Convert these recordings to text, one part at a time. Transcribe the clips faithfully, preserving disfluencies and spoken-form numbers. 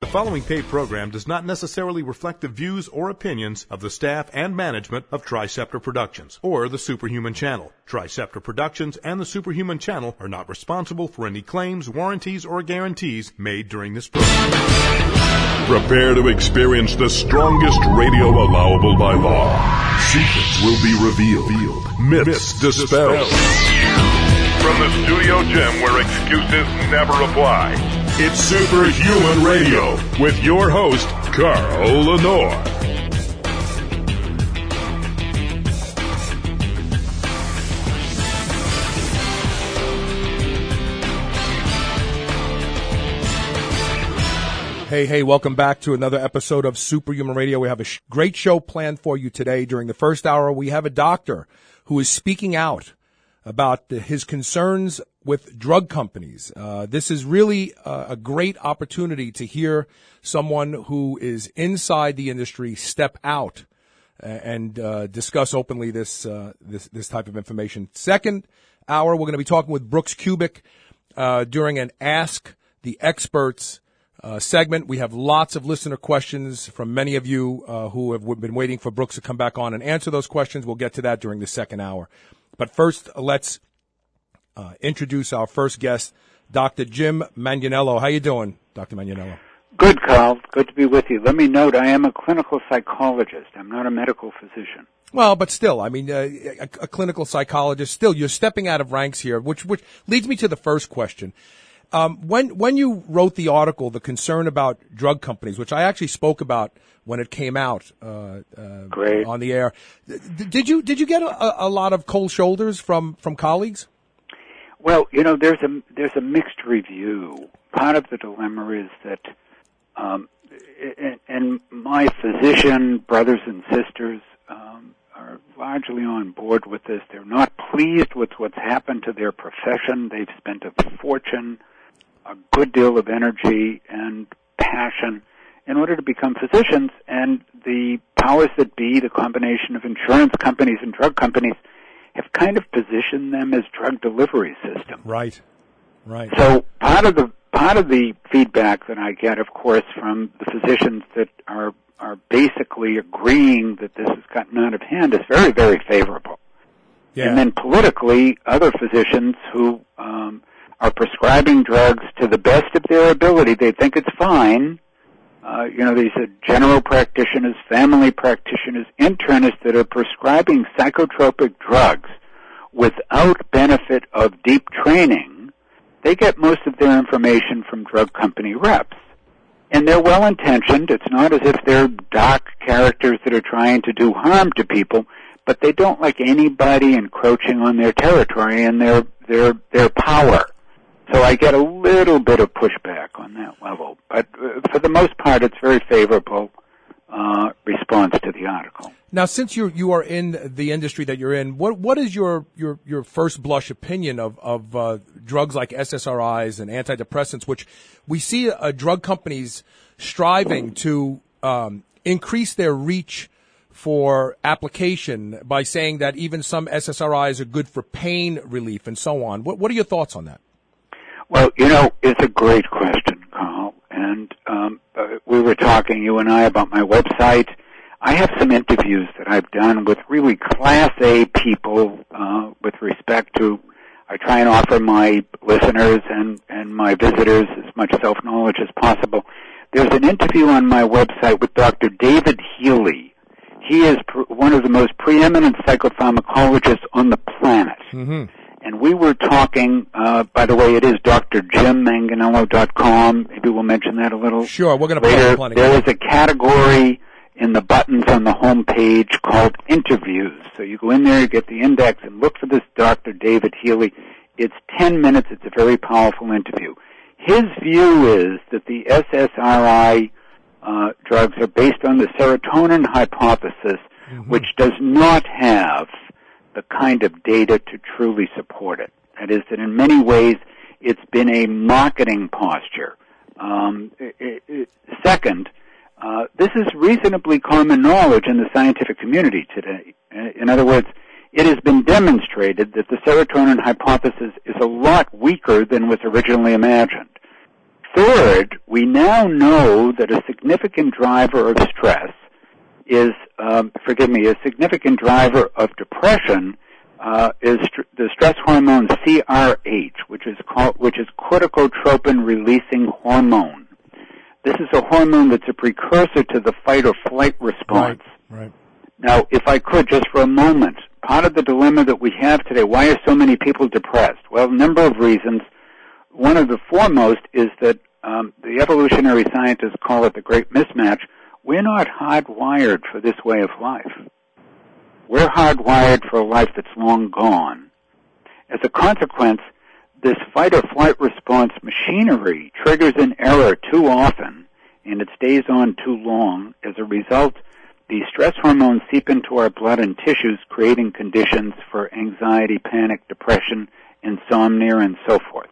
following paid program does not necessarily reflect the views or opinions of the staff and management of Triceptor Productions or the Superhuman Channel. Triceptor Productions and the Superhuman Channel are not responsible for any claims, warranties, or guarantees made during this program. Prepare to experience the strongest radio allowable by law. Secrets will be revealed. Myths dispelled. From the studio gym where excuses never apply. It's Superhuman Radio with your host, Carl Lenore. Hey, hey, welcome back to another episode of Superhuman Radio. We have a sh- great show planned for you today. During the first hour, we have a doctor who is speaking out about the, his concerns with drug companies. Uh, this is really uh, a great opportunity to hear someone who is inside the industry step out and uh, discuss openly this, uh, this this type of information. Second hour, we're going to be talking with Brooks Kubik uh, during an Ask the Experts Uh, segment. We have lots of listener questions from many of you uh, who have been waiting for Brooks to come back on and answer those questions. We'll get to that during the second hour. But first, let's uh, introduce our first guest, Doctor Jim Manganiello. How you doing, Doctor Manganiello? Good, Carl. Good to be with you. Let me note, I am a clinical psychologist. I'm not a medical physician. Well, but still, I mean, uh, a, a clinical psychologist, still, you're stepping out of ranks here, which, which leads me to the first question. Um, when, when you wrote the article, the concern about drug companies, which I actually spoke about when it came out, uh, uh, Great. on the air, did you, did you get a, a lot of cold shoulders from, from colleagues? Well, you know, there's a, there's a mixed review. Part of the dilemma is that, um, and, and my physician brothers and sisters, um, are largely on board with this. They're not pleased with what's happened to their profession. They've spent a fortune, a good deal of energy and passion in order to become physicians, and the powers that be, the combination of insurance companies and drug companies, have kind of positioned them as drug delivery systems. Right, right. So part of the part of the feedback that I get, of course, from the physicians that are are basically agreeing that this has gotten out of hand is very, very favorable. Yeah. And then politically, other physicians who um, are prescribing drugs to the best of their ability, they think it's fine. Uh, you know, these are general practitioners, family practitioners, internists that are prescribing psychotropic drugs without benefit of deep training. They get most of their information from drug company reps. And they're well-intentioned. It's not as if they're dark characters that are trying to do harm to people, but they don't like anybody encroaching on their territory and their their their power. So I get a little bit of pushback on that level. But uh, for the most part, it's very favorable uh, response to the article. Now, since you you are in the industry that you're in, what what is your your, your first blush opinion of of uh, drugs like S S R Is and antidepressants, which we see uh, drug companies striving to um, increase their reach for application by saying that even some S S R Is are good for pain relief and so on. What what are your thoughts on that? Well, you know, it's a great question, Carl. And um, uh, we were talking, you and I, about my website. I have some interviews that I've done with really Class A people uh, with respect to, I try and offer my listeners and, and my visitors as much self-knowledge as possible. There's an interview on my website with Doctor David Healy. He is pr- one of the most preeminent psychopharmacologists on the planet. Mm-hmm. And we were talking, uh, by the way, it is D R Jim Manganiello dot com. Maybe we'll mention that a little Sure, we're going to later. plenty. There is a category in the buttons on the home page called interviews. So you go in there, you get the index, and look for this Doctor David Healy. It's ten minutes. It's a very powerful interview. His view is that the S S R I uh, drugs are based on the serotonin hypothesis, mm-hmm. which does not have the kind of data to truly support it. That is, that in many ways it's been a marketing posture. Um, it, it, second, uh, this is reasonably common knowledge in the scientific community today. In other words, it has been demonstrated that the serotonin hypothesis is a lot weaker than was originally imagined. third, we now know that a significant driver of stress is, um, forgive me, a significant driver of depression uh, is st- the stress hormone C R H, which is called, which is corticotropin-releasing hormone. This is a hormone that's a precursor to the fight or flight response. Right, right. Now, if I could, just for a moment, part of the dilemma that we have today, why are so many people depressed? Well, a number of reasons. One of the foremost is that um, the evolutionary scientists call it the great mismatch. We're not hardwired for this way of life. We're hardwired for a life that's long gone. As a consequence, this fight or flight response machinery triggers an error too often, and it stays on too long. As a result, the stress hormones seep into our blood and tissues, creating conditions for anxiety, panic, depression, insomnia, and so forth.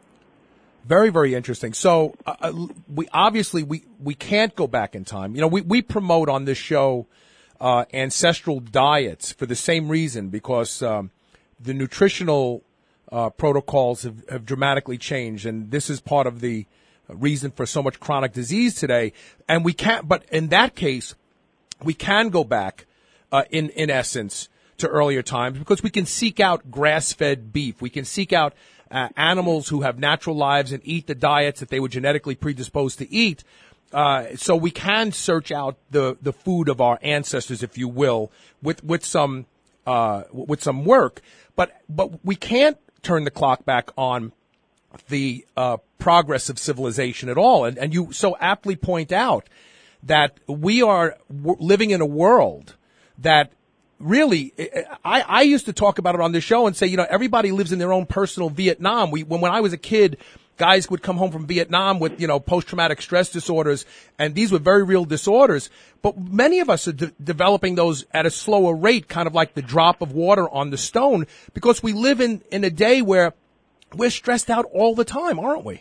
Very, very interesting. So, uh, we obviously we, we can't go back in time. You know, we, we promote on this show uh, ancestral diets for the same reason, because um, the nutritional uh, protocols have, have dramatically changed, and this is part of the reason for so much chronic disease today. And we can't, but in that case, we can go back uh, in in essence to earlier times, because we can seek out grass-fed beef. We can seek out Uh, animals who have natural lives and eat the diets that they were genetically predisposed to eat. Uh, so we can search out the, the food of our ancestors, if you will, with, with some, uh, with some work. But, but we can't turn the clock back on the, uh, progress of civilization at all. And, and you so aptly point out that we are w- living in a world that really, I, I used to talk about it on the show and say, you know, everybody lives in their own personal Vietnam. We, when, when I was a kid, guys would come home from Vietnam with, you know, post-traumatic stress disorders, and these were very real disorders. But many of us are de- developing those at a slower rate, kind of like the drop of water on the stone, because we live in, in a day where we're stressed out all the time, aren't we?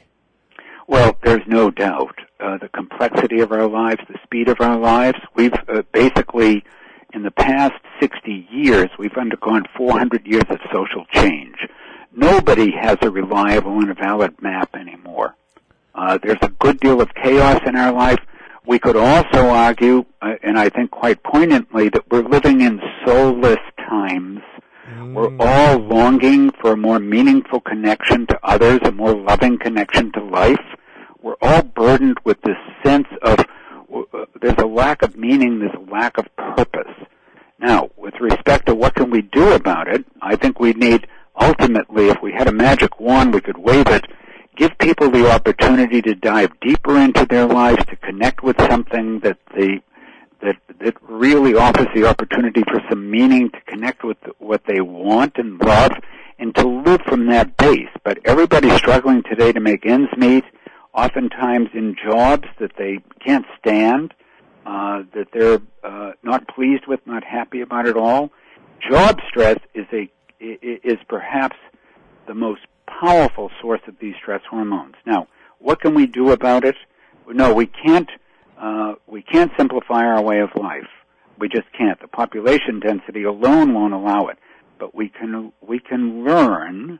Well, there's no doubt. Uh, the complexity of our lives, the speed of our lives, we've uh, basically, in the past sixty years, we've undergone four hundred years of social change. Nobody has a reliable and a valid map anymore. Uh, there's a good deal of chaos in our life. We could also argue, uh, and I think quite poignantly, that we're living in soulless times. Mm. We're all longing for a more meaningful connection to others, a more loving connection to life. We're all burdened with this sense of uh, there's a lack of meaning, there's a lack of purpose. Now, with respect to what can we do about it, I think we need, ultimately, if we had a magic wand, we could wave it, give people the opportunity to dive deeper into their lives, to connect with something that they, that, that really offers the opportunity for some meaning, to connect with what they want and love, and to live from that base. But everybody's struggling today to make ends meet, oftentimes in jobs that they can't stand, uh, that they're uh, not pleased with, not happy about at all. Job stress is a is perhaps the most powerful source of these stress hormones. Now, what can we do about it? No, we can't. Uh, we can't simplify our way of life. We just can't. The population density alone won't allow it. But we can we can learn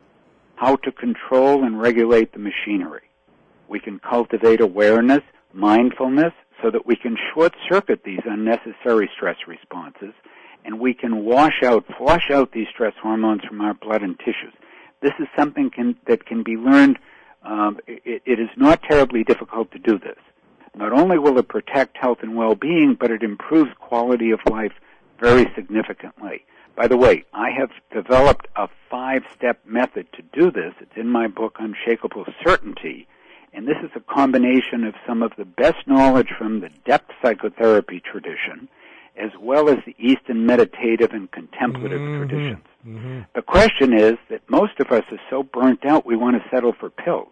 how to control and regulate the machinery. We can cultivate awareness, mindfulness, so that we can short-circuit these unnecessary stress responses, and we can wash out, flush out these stress hormones from our blood and tissues. This is something can, that can be learned. Um, it, it is not terribly difficult to do this. Not only will it protect health and well-being, but it improves quality of life very significantly. By the way, I have developed a five-step method to do this. It's in my book, Unshakable Certainty. And this is a combination of some of the best knowledge from the depth psychotherapy tradition, as well as the Eastern meditative and contemplative mm-hmm. traditions. Mm-hmm. The question is that most of us are so burnt out we want to settle for pills.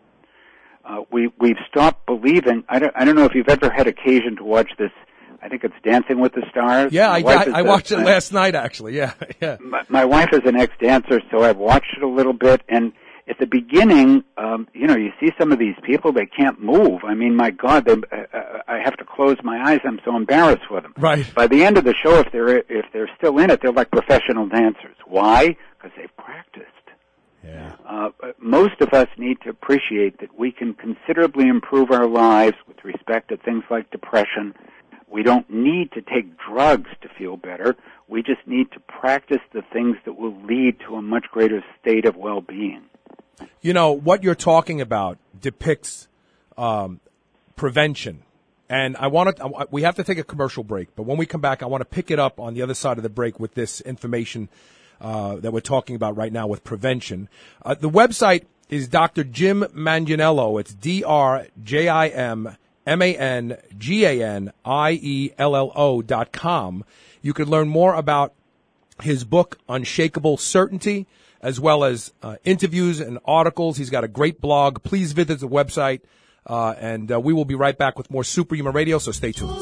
Uh, we, we've stopped believing. I don't, I don't know if you've ever had occasion to watch this. I think it's Dancing with the Stars. Yeah, I, I, I watched a, it last uh, night, actually. Yeah, yeah. My, my wife is an ex-dancer, so I've watched it a little bit, and at the beginning, um, you know, you see some of these people, they can't move. I mean, my God, they, uh, I have to close my eyes. I'm so embarrassed for them. Right. By the end of the show, if they're if they're still in it, they're like professional dancers. Why? Because they've practiced. Yeah. Uh, most of us need to appreciate that we can considerably improve our lives with respect to things like depression. We don't need to take drugs to feel better. We just need to practice the things that will lead to a much greater state of well-being. You know, what you're talking about depicts um, prevention. And I want to, we have to take a commercial break, but when we come back, I want to pick it up on the other side of the break with this information uh, that we're talking about right now with prevention. Uh, the website is Doctor Jim Manganiello. It's D R J I M M A N G A N I E L L O dot com. You can learn more about his book, Unshakable Certainty, as well as uh, interviews and articles. He's got a great blog. Please visit the website. Uh, and uh, we will be right back with more Superhuman Radio, so stay tuned.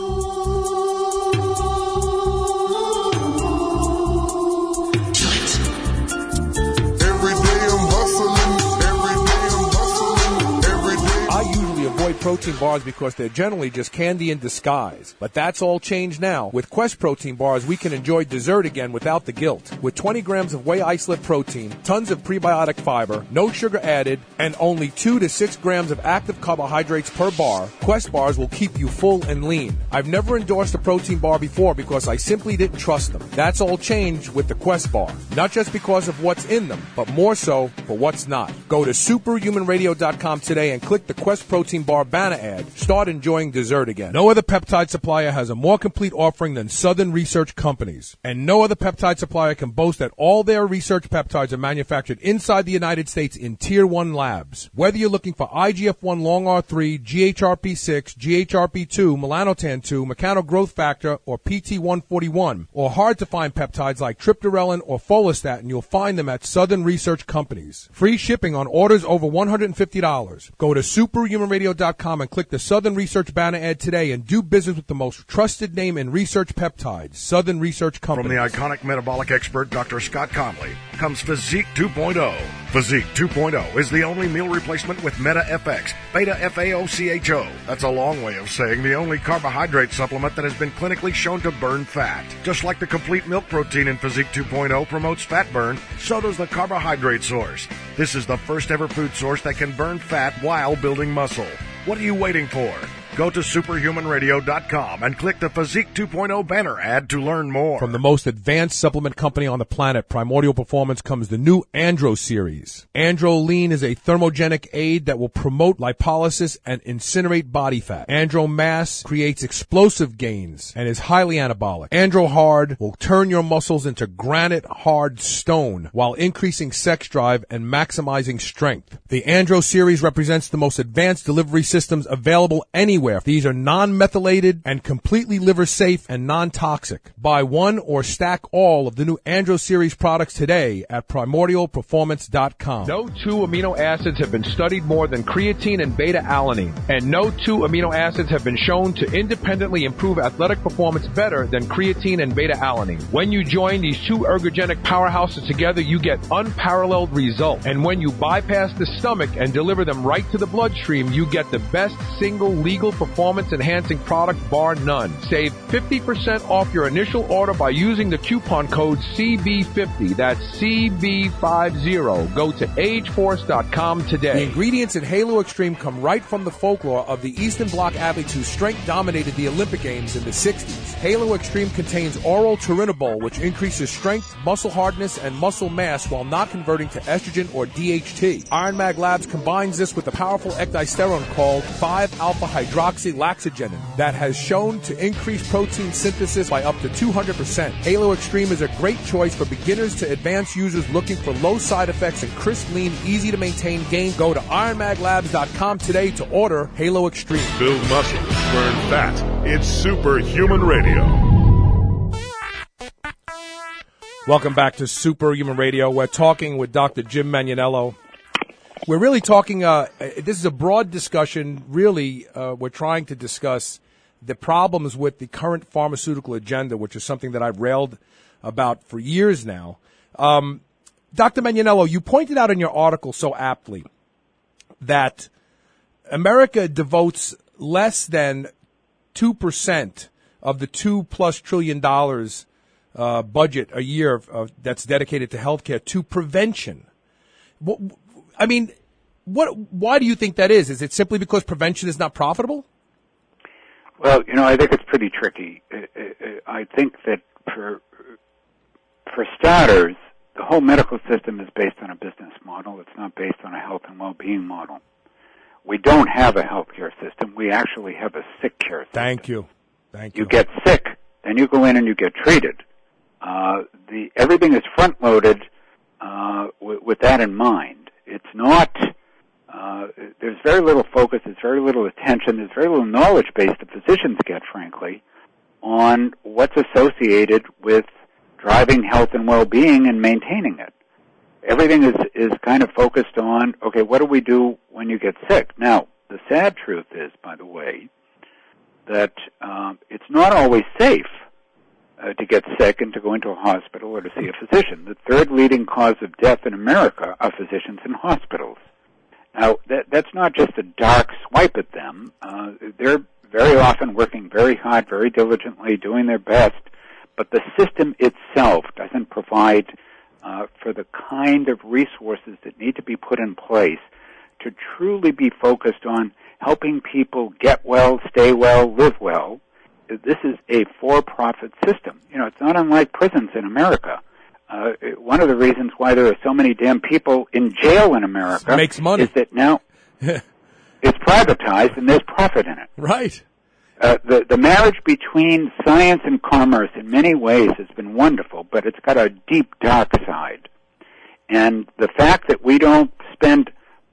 Protein bars because they're generally just candy in disguise. But that's all changed now. With Quest protein bars, we can enjoy dessert again without the guilt. With twenty grams of whey isolate protein, tons of prebiotic fiber, no sugar added, and only two to six grams of active carbohydrates per bar, Quest bars will keep you full and lean. I've never endorsed a protein bar before because I simply didn't trust them. That's all changed with the Quest bar. Not just because of what's in them, but more so for what's not. Go to superhuman radio dot com today and click the Quest protein bar banner ad. Start enjoying dessert again. No other peptide supplier has a more complete offering than Southern Research Companies. And no other peptide supplier can boast that all their research peptides are manufactured inside the United States in Tier one labs. Whether you're looking for I G F one long R three, G H R P six, G H R P two, melanotan two, mechano growth factor, or P T one forty-one, or hard to find peptides like triptorelin or follistatin, you'll find them at Southern Research Companies. Free shipping on orders over one hundred fifty dollars. Go to superhuman radio dot com and click the Southern Research banner ad today and do business with the most trusted name in research peptides, Southern Research Company. From the iconic metabolic expert Doctor Scott Conley comes Physique two point oh. Physique two point oh is the only meal replacement with Meta F X, Beta F A O C H O. That's a long way of saying the only carbohydrate supplement that has been clinically shown to burn fat. Just like the complete milk protein in Physique two point oh promotes fat burn, so does the carbohydrate source. This is the first ever food source that can burn fat while building muscle. What are you waiting for? Go to superhuman radio dot com and click the Physique two point oh banner ad to learn more. From the most advanced supplement company on the planet, Primordial Performance, comes the new Andro series. Andro Lean is a thermogenic aid that will promote lipolysis and incinerate body fat. Andro Mass creates explosive gains and is highly anabolic. Andro Hard will turn your muscles into granite hard stone while increasing sex drive and maximizing strength. The Andro series represents the most advanced delivery systems available anywhere. These are non-methylated and completely liver safe and non-toxic. Buy one or stack all of the new Andro series products today at primordial performance dot com. No two amino acids have been studied more than creatine and beta-alanine, and no two amino acids have been shown to independently improve athletic performance better than creatine and beta-alanine. When you join these two ergogenic powerhouses together, you get unparalleled results. And when you bypass the stomach and deliver them right to the bloodstream, you get the best single legal performance-enhancing product bar none. Save fifty percent off your initial order by using the coupon code C B fifty. That's C B fifty. Go to age force dot com today. The ingredients in Halo Extreme come right from the folklore of the Eastern Bloc athletes whose strength dominated the Olympic Games in the sixties. Halo Extreme contains oral turinabol, which increases strength, muscle hardness, and muscle mass while not converting to estrogen or D H T. Iron Mag Labs combines this with a powerful ecdysterone called five alpha hydroxylaxogenin that has shown to increase protein synthesis by up to two hundred percent. Halo Extreme is a great choice for beginners to advanced users looking for low side effects and crisp, lean, easy to maintain gains. Go to iron mag labs dot com today to order Halo Extreme. Build muscle, burn fat. It's Superhuman Radio. Welcome back to Superhuman Radio. We're talking with Doctor Jim Manganiello. We're really talking, uh, this is a broad discussion. Really, uh, we're trying to discuss the problems with the current pharmaceutical agenda, which is something that I've railed about for years now. Um, Doctor Manganiello, you pointed out in your article so aptly that America devotes less than two percent of the two plus trillion dollars uh, budget a year uh, that's dedicated to healthcare to prevention. I mean, what? Why do you think that is? Is it simply because prevention is not profitable? Well, you know, I think it's pretty tricky. I think that for for starters, the whole medical system is based on a business model. It's not based on a health and well-being model. We don't have a healthcare system. We actually have a sick care system. Thank you. Thank you. You get sick, then you go in and you get treated. Uh, the everything is front-loaded uh, w- with that in mind. It's not. Uh, there's very little focus. There's very little attention. There's very little knowledge base that physicians get, frankly, on what's associated with driving health and well-being and maintaining it. Everything is is kind of focused on, okay, what do we do when you get sick? Now, the sad truth is, by the way, that um, it's not always safe uh, to get sick and to go into a hospital or to see a physician. The third leading cause of death in America are physicians in hospitals. Now, that, that's not just a dark swipe at them. Uh, they're very often working very hard, very diligently, doing their best, but the system itself doesn't provide uh, for the kind of resources that need to be put in place to truly be focused on helping people get well, stay well, live well. This is a for-profit system. You know, it's not unlike prisons in America. Uh, one of the reasons why there are so many damn people in jail in America makes money. is that now it's privatized and there's profit in it. Right. Uh, the, the marriage between science and commerce in many ways has been wonderful, but it's got a deep, dark side. And the fact that we don't spend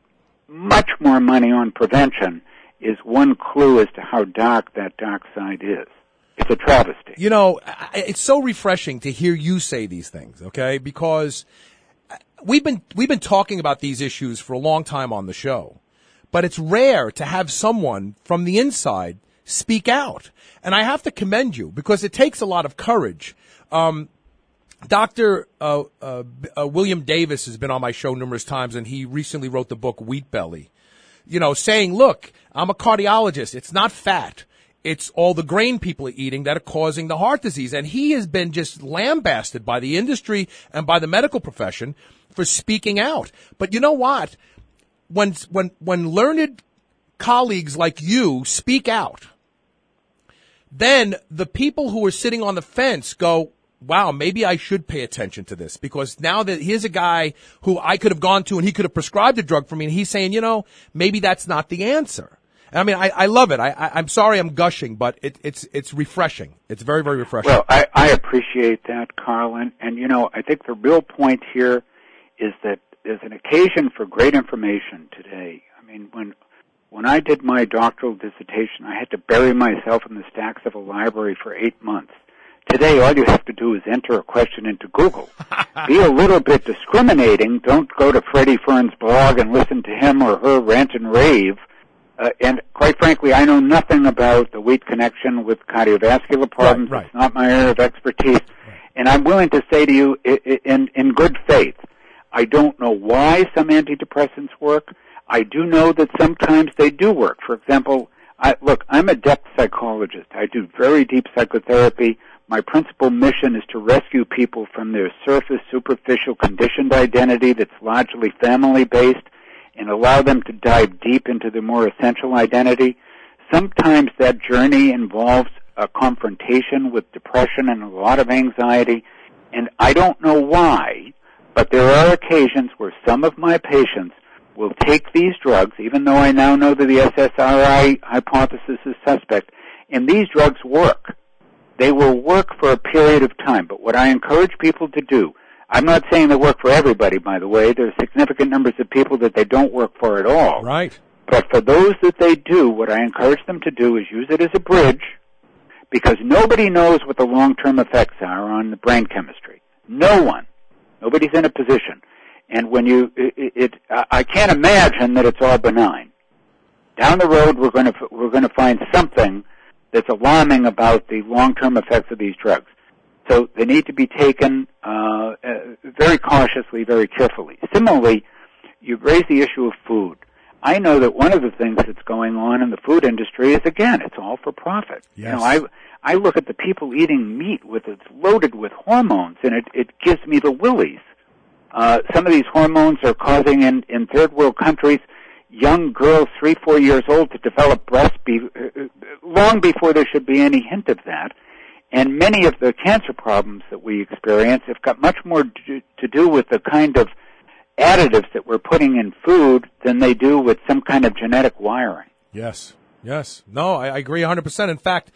much more money on prevention is one clue as to how dark that dark side is. It's a travesty. You know, it's so refreshing to hear you say these things, okay? Because we've been we've been talking about these issues for a long time on the show, but it's rare to have someone from the inside speak out. And I have to commend you because it takes a lot of courage. Um, Doctor Uh, uh, uh, William Davis has been on my show numerous times, and he recently wrote the book Wheat Belly. You know, saying, look, I'm a cardiologist. It's not fat. It's all the grain people are eating that are causing the heart disease. And he has been just lambasted by the industry and by the medical profession for speaking out. But you know what? When, when, when learned colleagues like you speak out, then the people who are sitting on the fence go, wow, maybe I should pay attention to this, because now that here's a guy who I could have gone to and he could have prescribed a drug for me, and he's saying, you know, maybe that's not the answer. I mean, I, I love it. I, I, I'm sorry I'm gushing, but it, it's it's refreshing. It's very, very refreshing. Well, I, I appreciate that, Carl. And, and, you know, I think the real point here is that there's an occasion for great information today. I mean, when when I did my doctoral dissertation, I had to bury myself in the stacks of a library for eight months. Today, all you have to do is enter a question into Google. Be a little bit discriminating. Don't go to Freddie Fern's blog and listen to him or her rant and rave. Uh, and quite frankly, I know nothing about the wheat connection with cardiovascular problems. Right, right. It's not my area of expertise. Right. And I'm willing to say to you, in, in good faith, I don't know why some antidepressants work. I do know that sometimes they do work. For example, I, look, I'm a depth psychologist. I do very deep psychotherapy. My principal mission is to rescue people from their surface, superficial, conditioned identity that's largely family-based and allow them to dive deep into their more essential identity. Sometimes that journey involves a confrontation with depression and a lot of anxiety, and I don't know why, but there are occasions where some of my patients will take these drugs, even though I now know that the S S R I hypothesis is suspect, and these drugs work. They will work for a period of time, but what I encourage people to do, I'm not saying they work for everybody, by the way. There's significant numbers of people that they don't work for at all. Right. But for those that they do, what I encourage them to do is use it as a bridge, because nobody knows what the long-term effects are on the brain chemistry. No one. Nobody's in a position. And when you, it, it I can't imagine that it's all benign. Down the road, we're going to we're going to find something that's alarming about the long-term effects of these drugs. So they need to be taken uh, uh, very cautiously, very carefully. Similarly, you've raised the issue of food. I know that one of the things that's going on in the food industry is, again, it's all for profit. Yes. You know, I I look at the people eating meat with it's loaded with hormones, and it, it gives me the willies. Uh, some of these hormones are causing in, in third world countries young girls, three, four years old, to develop breasts be, uh, long before there should be any hint of that. And many of the cancer problems that we experience have got much more to, to do with the kind of additives that we're putting in food than they do with some kind of genetic wiring. Yes, yes. No, I, I agree one hundred percent. In fact,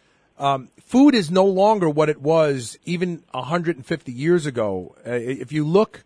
um, food is no longer what it was even one hundred fifty years ago. Uh, if you look,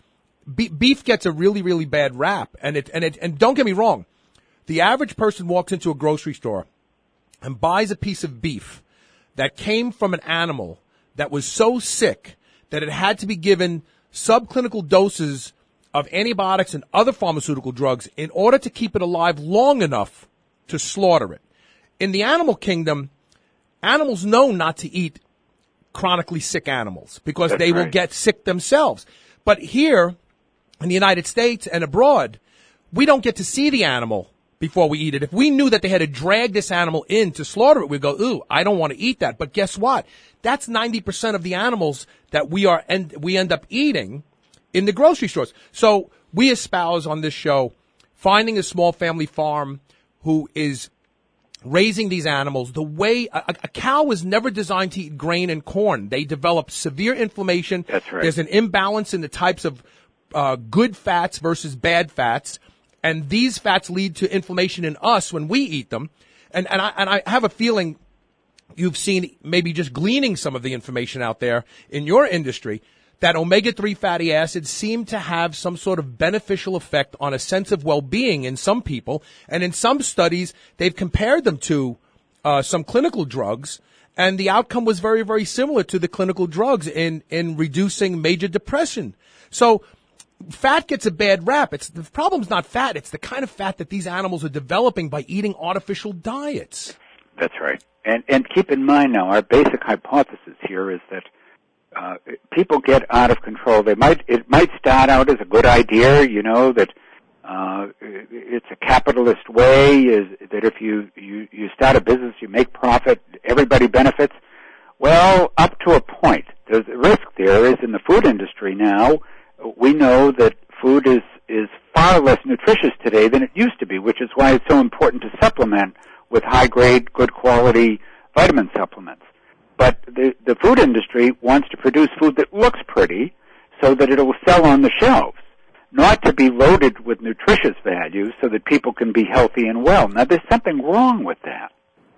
be- beef gets a really, really bad rap. And it, and it, and don't get me wrong, the average person walks into a grocery store and buys a piece of beef that came from an animal that was so sick that it had to be given subclinical doses of antibiotics and other pharmaceutical drugs in order to keep it alive long enough to slaughter it. In the animal kingdom, animals know not to eat chronically sick animals because That's they will right. get sick themselves. But here in the United States and abroad, we don't get to see the animal before we eat it. If we knew that they had to drag this animal in to slaughter it, we'd go, ooh, I don't want to eat that. But guess what? That's ninety percent of the animals that we are and we end up eating in the grocery stores. So we espouse on this show finding a small family farm who is raising these animals the way a, a cow was never designed to eat grain and corn. They develop severe inflammation. That's right. There's an imbalance in the types of uh, good fats versus bad fats. And these fats lead to inflammation in us when we eat them. And, and I, and I have a feeling you've seen, maybe just gleaning some of the information out there in your industry, that omega three fatty acids seem to have some sort of beneficial effect on a sense of well-being in some people. And in some studies, they've compared them to uh, some clinical drugs, and the outcome was very, very similar to the clinical drugs in, in reducing major depression. So fat gets a bad rap. It's the problem's not fat. It's the kind of fat that these animals are developing by eating artificial diets. That's right. And, and keep in mind now, our basic hypothesis here is that Uh, people get out of control. They might, it might start out as a good idea, you know, that, uh, it's a capitalist way, is that if you, you, you start a business, you make profit, everybody benefits. Well, up to a point. There's a risk there is in the food industry now. We know that food is, is far less nutritious today than it used to be, which is why it's so important to supplement with high grade, good quality vitamin supplements. But the, the food industry wants to produce food that looks pretty so that it will sell on the shelves, not to be loaded with nutritious values so that people can be healthy and well. Now, there's something wrong with that.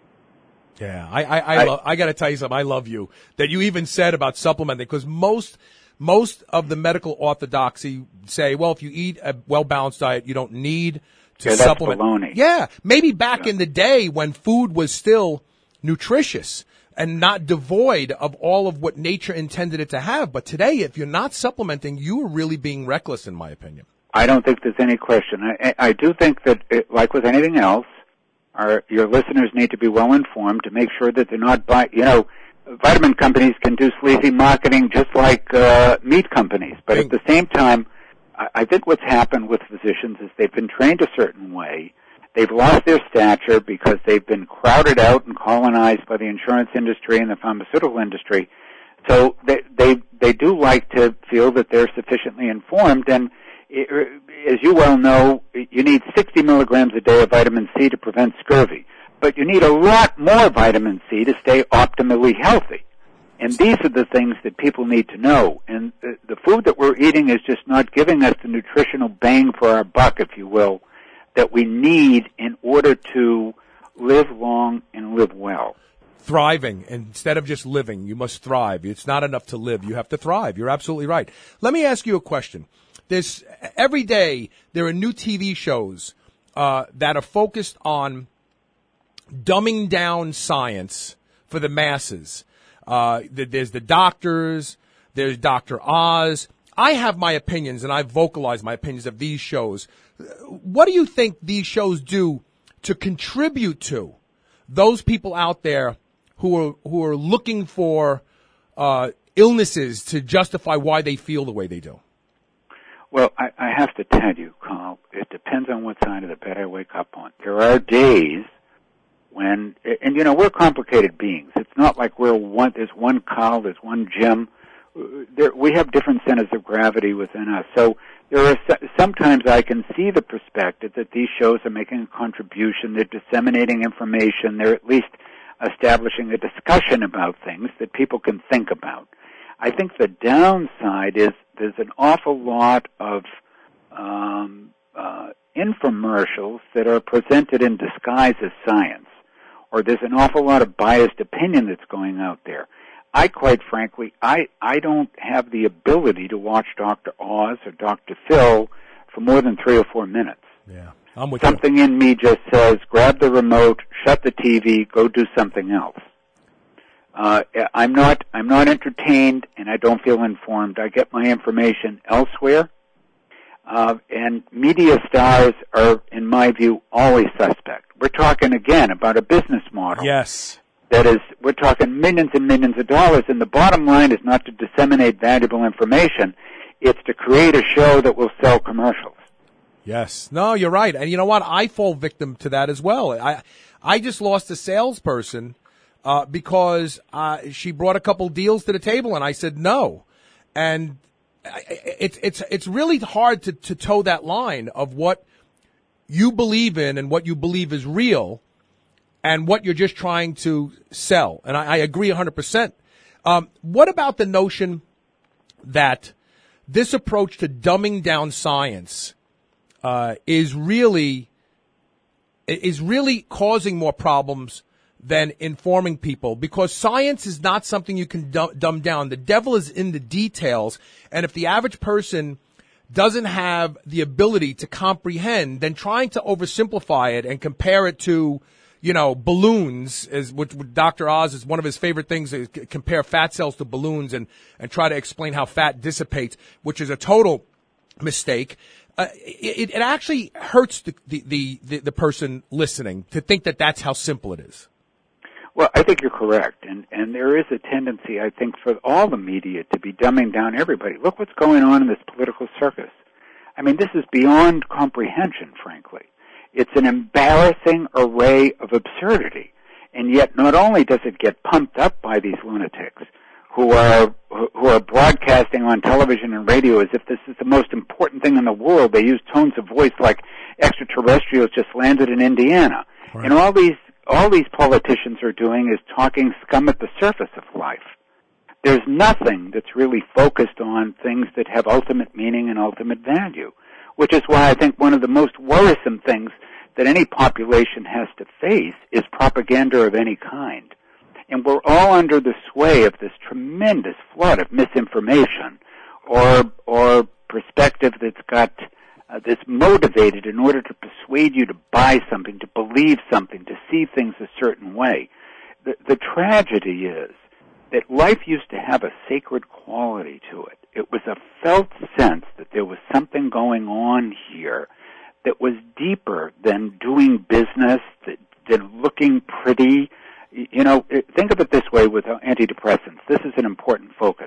Yeah, I I I, I, lo- I got to tell you something. I love you that you even said about supplementing, because most most of the medical orthodoxy say, well, if you eat a well-balanced diet, you don't need to yeah, that's supplement. Baloney. Yeah, maybe back Yeah. in the day when food was still nutritious and not devoid of all of what nature intended it to have. But today, if you're not supplementing, you are really being reckless, in my opinion. I don't think there's any question. I, I do think that, it, like with anything else, our, your listeners need to be well informed to make sure that they're not buying, you know, vitamin companies can do sleazy marketing just like uh, meat companies. But at the same time, I, I think what's happened with physicians is they've been trained a certain way. They've lost their stature because they've been crowded out and colonized by the insurance industry and the pharmaceutical industry. So they they, they do like to feel that they're sufficiently informed. And it, as you well know, you need sixty milligrams a day of vitamin C to prevent scurvy. But you need a lot more vitamin C to stay optimally healthy. And these are the things that people need to know. And the, the food that we're eating is just not giving us the nutritional bang for our buck, if you will, that we need in order to live long and live well. Thriving. Instead of just living, you must thrive. It's not enough to live. You have to thrive. You're absolutely right. Let me ask you a question. There's, every day there are new T V shows uh, that are focused on dumbing down science for the masses. Uh, there's the doctors. There's Doctor Oz. I have my opinions, and I vocalize my opinions of these shows. What do you think these shows do to contribute to those people out there who are who are looking for uh, illnesses to justify why they feel the way they do? Well, I, I have to tell you, Carl, it depends on what side of the bed I wake up on. There are days when, and you know, we're complicated beings. It's not like we're one, there's one Carl, there's one Jim. there, we have different centers of gravity within us. So there are sometimes I can see the perspective that these shows are making a contribution. They're disseminating information. They're at least establishing a discussion about things that people can think about. I think the downside is there's an awful lot of um, uh, infomercials that are presented in disguise as science, or there's an awful lot of biased opinion that's going out there. I, quite frankly, I, I don't have the ability to watch Doctor Oz or Doctor Phil for more than three or four minutes. Yeah, I'm with Something you. in me just says, grab the remote, shut the T V, go do something else. Uh, I'm not, I'm not entertained, and I don't feel informed. I get my information elsewhere. Uh, and media stars are, in my view, always suspect. We're talking, again, about a business model. Yes. That is, we're talking millions and millions of dollars, and the bottom line is not to disseminate valuable information. It's to create a show that will sell commercials. Yes. No, you're right. And you know what? I fall victim to that as well. I I just lost a salesperson uh, because uh, she brought a couple deals to the table, and I said no. And it's it's it's really hard to, to toe that line of what you believe in and what you believe is real and what you're just trying to sell. And I, I agree one hundred percent. Um, what about the notion that this approach to dumbing down science uh, is really is really causing more problems than informing people? Because science is not something you can dumb, dumb down. The devil is in the details, and if the average person doesn't have the ability to comprehend, then trying to oversimplify it and compare it to, you know, balloons, is which Doctor Oz is one of his favorite things, is compare fat cells to balloons and, and try to explain how fat dissipates, which is a total mistake. Uh, it, it actually hurts the, the, the, the person listening to think that that's how simple it is. Well, I think you're correct, and, and there is a tendency, I think, for all the media to be dumbing down everybody. Look what's going on in this political circus. I mean, this is beyond comprehension, frankly. It's an embarrassing array of absurdity, and yet not only does it get pumped up by these lunatics who are who are broadcasting on television and radio as if this is the most important thing in the world. They use tones of voice like extraterrestrials just landed in Indiana, right. And all these all these politicians are doing is talking scum at the surface of life. There's nothing that's really focused on things that have ultimate meaning and ultimate value, which is why I think one of the most worrisome things that any population has to face is propaganda of any kind. And we're all under the sway of this tremendous flood of misinformation or or perspective that's got uh, that's motivated in order to persuade you to buy something, to believe something, to see things a certain way. The, the tragedy is that life used to have a sacred quality to it. It was a felt sense that there was something going on here that was deeper than doing business, that, than looking pretty. You know, think of it this way with antidepressants. This is an important focus.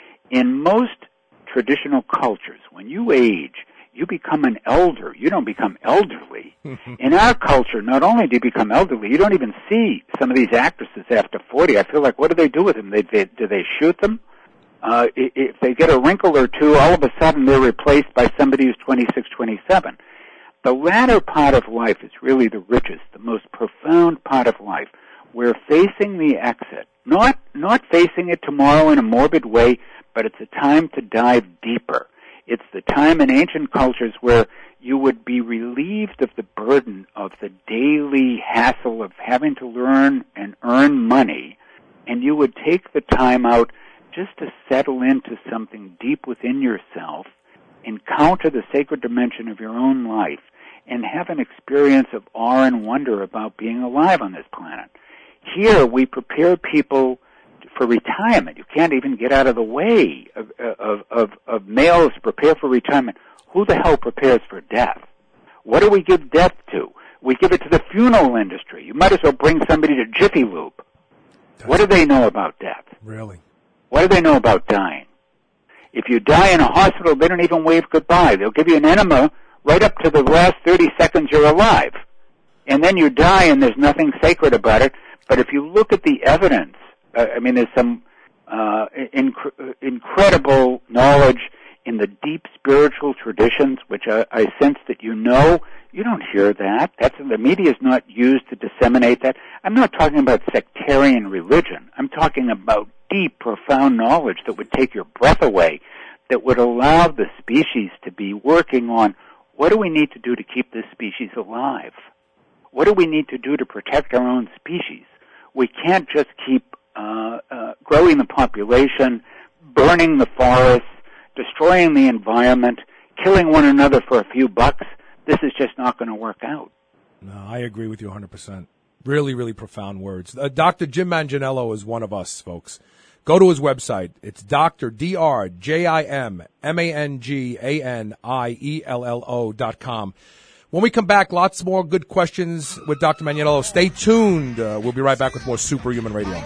In most traditional cultures, when you age, you become an elder. You don't become elderly. In our culture, not only do you become elderly, you don't even see some of these actresses after forty. I feel like, what do they do with them? They, they, do they shoot them? Uh, if they get a wrinkle or two, all of a sudden they're replaced by somebody who's twenty-six, twenty-seven. The latter part of life is really the richest, the most profound part of life. We're facing the exit, not not facing it tomorrow in a morbid way, but it's a time to dive deeper. It's the time in ancient cultures where you would be relieved of the burden of the daily hassle of having to learn and earn money, and you would take the time out just to settle into something deep within yourself, encounter the sacred dimension of your own life, and have an experience of awe and wonder about being alive on this planet. Here, we prepare people for retirement. You can't even get out of the way of, of, of, of males prepare for retirement. Who the hell prepares for death? What do we give death to? We give it to the funeral industry. You might as well bring somebody to Jiffy Lube. That's what do they know about death? Really? What do they know about dying? If you die in a hospital, they don't even wave goodbye. They'll give you an enema right up to the last thirty seconds you're alive. And then you die and there's nothing sacred about it. But if you look at the evidence, uh, I mean, there's some uh, inc- incredible knowledge in the deep spiritual traditions, which I, I sense that you know. You don't hear that. That's, the media is not used to disseminate that. I'm not talking about sectarian religion. I'm talking about deep, profound knowledge that would take your breath away, that would allow the species to be working on what do we need to do to keep this species alive? What do we need to do to protect our own species? We can't just keep uh, uh, growing the population, burning the forests, destroying the environment, killing one another for a few bucks. This is just not going to work out. No, I agree with you one hundred percent. Really, really profound words. Uh, Doctor Jim Manganiello is one of us, folks. Go to his website. It's Doctor D R J I M M A N G A N I E L L O dot com. When we come back, lots more good questions with Doctor Manganiello. Stay tuned. Uh, we'll be right back with more Superhuman Radio.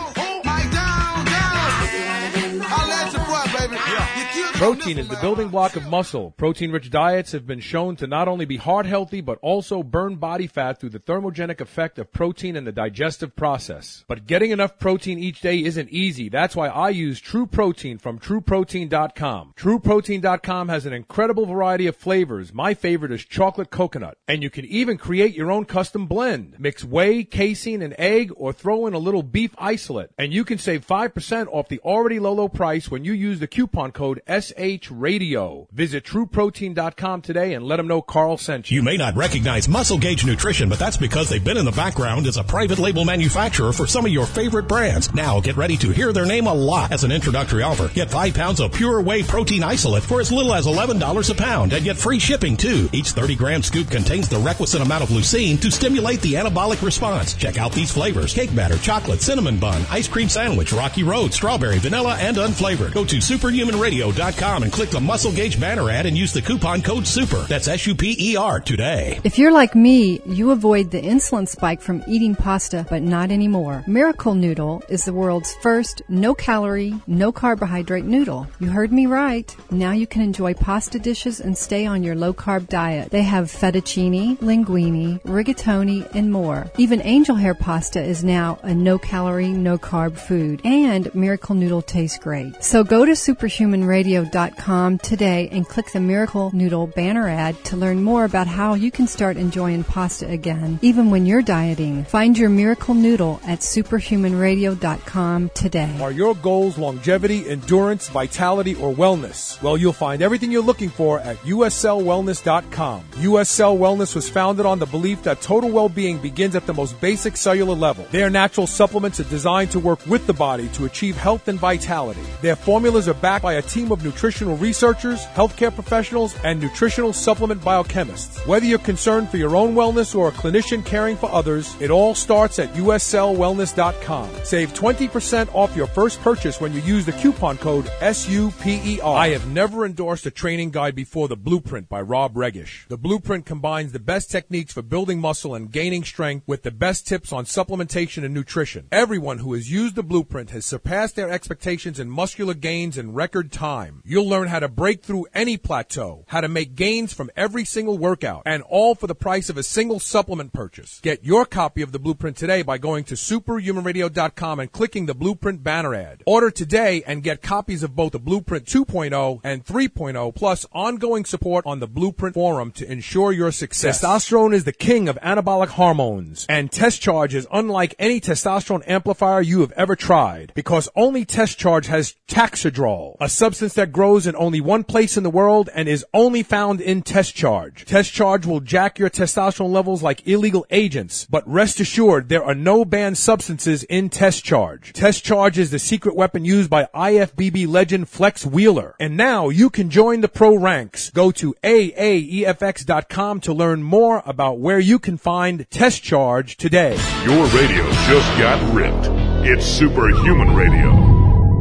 Protein is the building block of muscle. Protein-rich diets have been shown to not only be heart healthy, but also burn body fat through the thermogenic effect of protein in the digestive process. But getting enough protein each day isn't easy. That's why I use True Protein from True Protein dot com. True Protein dot com has an incredible variety of flavors. My favorite is chocolate coconut. And you can even create your own custom blend. Mix whey, casein, and egg, or throw in a little beef isolate. And you can save five percent off the already low, low price when you use the coupon code S H Radio. Visit True Protein dot com today and let them know Carl sent you. You may not recognize Muscle Gauge Nutrition, but that's because they've been in the background as a private label manufacturer for some of your favorite brands. Now get ready to hear their name a lot. As an introductory offer, get five pounds of pure whey protein isolate for as little as eleven dollars a pound and get free shipping too. Each thirty gram scoop contains the requisite amount of leucine to stimulate the anabolic response. Check out these flavors: cake batter, chocolate, cinnamon bun, ice cream sandwich, Rocky Road, strawberry, vanilla, and unflavored. Go to Superhuman Radio dot com and click the Muscle Gauge banner ad and use the coupon code SUPER. That's S U P E R today. If you're like me, you avoid the insulin spike from eating pasta, but not anymore. Miracle Noodle is the world's first no-calorie, no-carbohydrate noodle. You heard me right. Now you can enjoy pasta dishes and stay on your low-carb diet. They have fettuccine, linguine, rigatoni, and more. Even angel hair pasta is now a no-calorie, no-carb food. And Miracle Noodle tastes great. So go to Superhuman Radio dot com today and click the Miracle Noodle banner ad to learn more about how you can start enjoying pasta again, even when you're dieting. Find your Miracle Noodle at Superhuman Radio dot com today. Are your goals longevity, endurance, vitality, or wellness? Well, you'll find everything you're looking for at U S L Wellness dot com. U S L Wellness was founded on the belief that total well-being begins at the most basic cellular level. Their natural supplements are designed to work with the body to achieve health and vitality. Their formulas are backed by a team of nutritional researchers, healthcare professionals, and nutritional supplement biochemists. Whether you're concerned for your own wellness or a clinician caring for others, it all starts at U S L Wellness dot com. Save twenty percent off your first purchase when you use the coupon code S U P E R. I have never endorsed a training guide before the Blueprint by Rob Regish. The Blueprint combines the best techniques for building muscle and gaining strength with the best tips on supplementation and nutrition. Everyone who has used the Blueprint has surpassed their expectations in muscular gains in record time. You'll learn how to break through any plateau, how to make gains from every single workout, and all for the price of a single supplement purchase. Get your copy of the Blueprint today by going to Superhuman Radio dot com and clicking the Blueprint banner ad. Order today and get copies of both the Blueprint two point oh and three point oh, plus ongoing support on the Blueprint forum to ensure your success. Testosterone is the king of anabolic hormones, and Test Charge is unlike any testosterone amplifier you have ever tried, because only Test Charge has Taxidrol, a substance that grows in only one place in the world and is only found in Test Charge. Test Charge will jack your testosterone levels like illegal agents, but rest assured there are no banned substances in Test Charge. Test Charge is the secret weapon used by I F B B legend Flex Wheeler. And now you can join the pro ranks. Go to A A E F X dot com to learn more about where you can find Test Charge today. Your radio just got ripped. It's Superhuman Radio.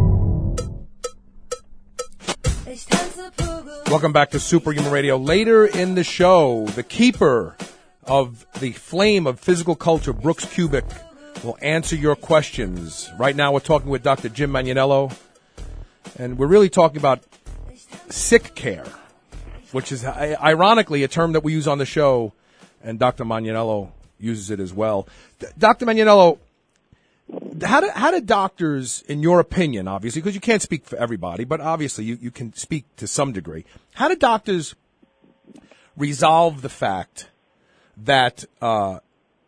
Welcome back to Superhuman Radio. Later in the show, the keeper of the flame of physical culture, Brooks Kubik, will answer your questions. Right now we're talking with Doctor Jim Manganiello, and we're really talking about sick care, which is ironically a term that we use on the show, and Doctor Manganiello uses it as well. Doctor Manganiello, how do how do doctors, in your opinion, obviously, because you can't speak for everybody, but obviously you, you can speak to some degree, how do doctors resolve the fact that, uh,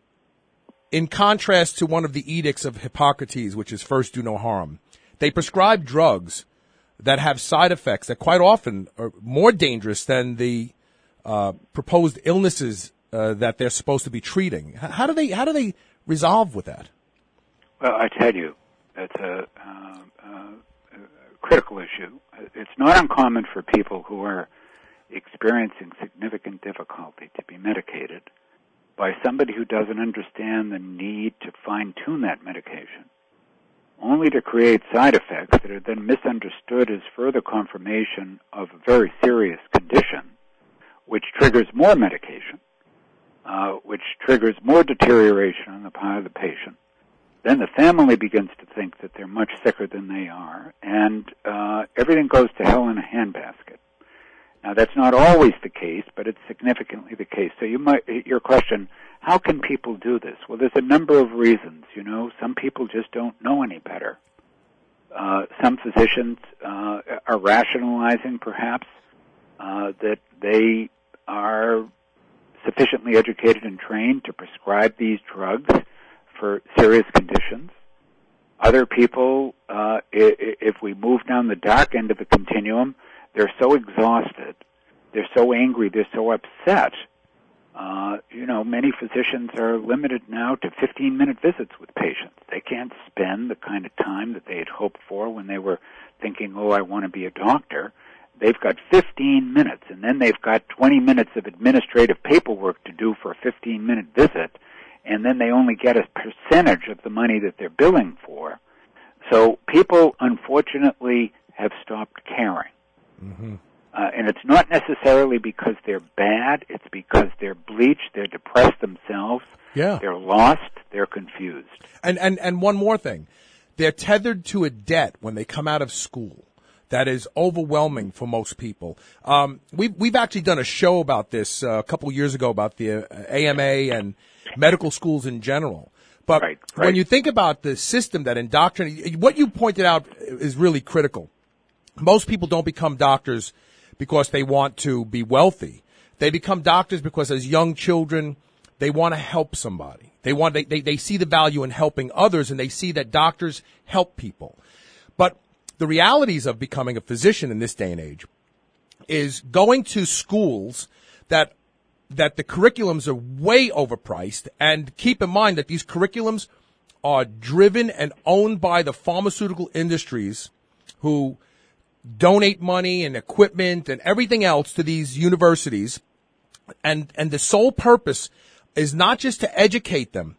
in contrast to one of the edicts of Hippocrates, which is first do no harm, they prescribe drugs that have side effects that quite often are more dangerous than the uh, proposed illnesses uh, that they're supposed to be treating? How do they how do they resolve with that? Well, I tell you, that's a, uh, uh, a critical issue. It's not uncommon for people who are experiencing significant difficulty to be medicated by somebody who doesn't understand the need to fine-tune that medication, only to create side effects that are then misunderstood as further confirmation of a very serious condition, which triggers more medication, uh, which triggers more deterioration on the part of the patient. Then the family begins to think that they're much sicker than they are, and uh, everything goes to hell in a handbasket. Now, that's not always the case, but it's significantly the case. So you might, your question, how can people do this? Well, there's a number of reasons, you know. Some people just don't know any better. Uh, some physicians uh, are rationalizing, perhaps, uh, that they are sufficiently educated and trained to prescribe these drugs for serious conditions. Other people, uh, if we move down the dark end of the continuum, they're so exhausted, they're so angry, they're so upset. Uh, you know, many physicians are limited now to fifteen-minute visits with patients. They can't spend the kind of time that they had hoped for when they were thinking, oh, I want to be a doctor. They've got fifteen minutes, and then they've got twenty minutes of administrative paperwork to do for a fifteen-minute visit, and then they only get a percentage of the money that they're billing for. So people, unfortunately, have stopped caring. Mm-hmm. Uh, and it's not necessarily because they're bad. It's because they're bleached, they're depressed themselves, yeah. they're lost, they're confused. And, and, and one more thing. They're tethered to a debt when they come out of school that is overwhelming for most people. Um, we've, we've actually done a show about this uh, a couple years ago about the uh, A M A and medical schools in general. But right, right. when you think about the system that indoctrinates, what you pointed out is really critical. Most people don't become doctors because they want to be wealthy. They become doctors because as young children, they want to help somebody. They want, they, they, they see the value in helping others, and they see that doctors help people. But the realities of becoming a physician in this day and age is going to schools that, that the curriculums are way overpriced. And keep in mind that these curriculums are driven and owned by the pharmaceutical industries who donate money and equipment and everything else to these universities. And, and the sole purpose is not just to educate them,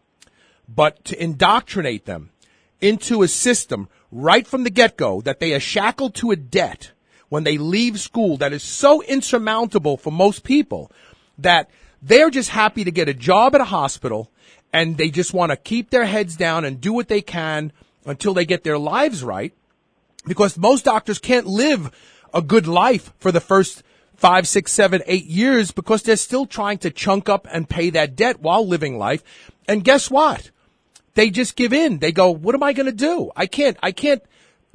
but to indoctrinate them into a system right from the get-go that they are shackled to a debt when they leave school that is so insurmountable for most people that they're just happy to get a job at a hospital, and they just want to keep their heads down and do what they can until they get their lives right. Because most doctors can't live a good life for the first five, six, seven, eight years because they're still trying to chunk up and pay that debt while living life. And guess what? They just give in. They go, what am I going to do? I can't, I can't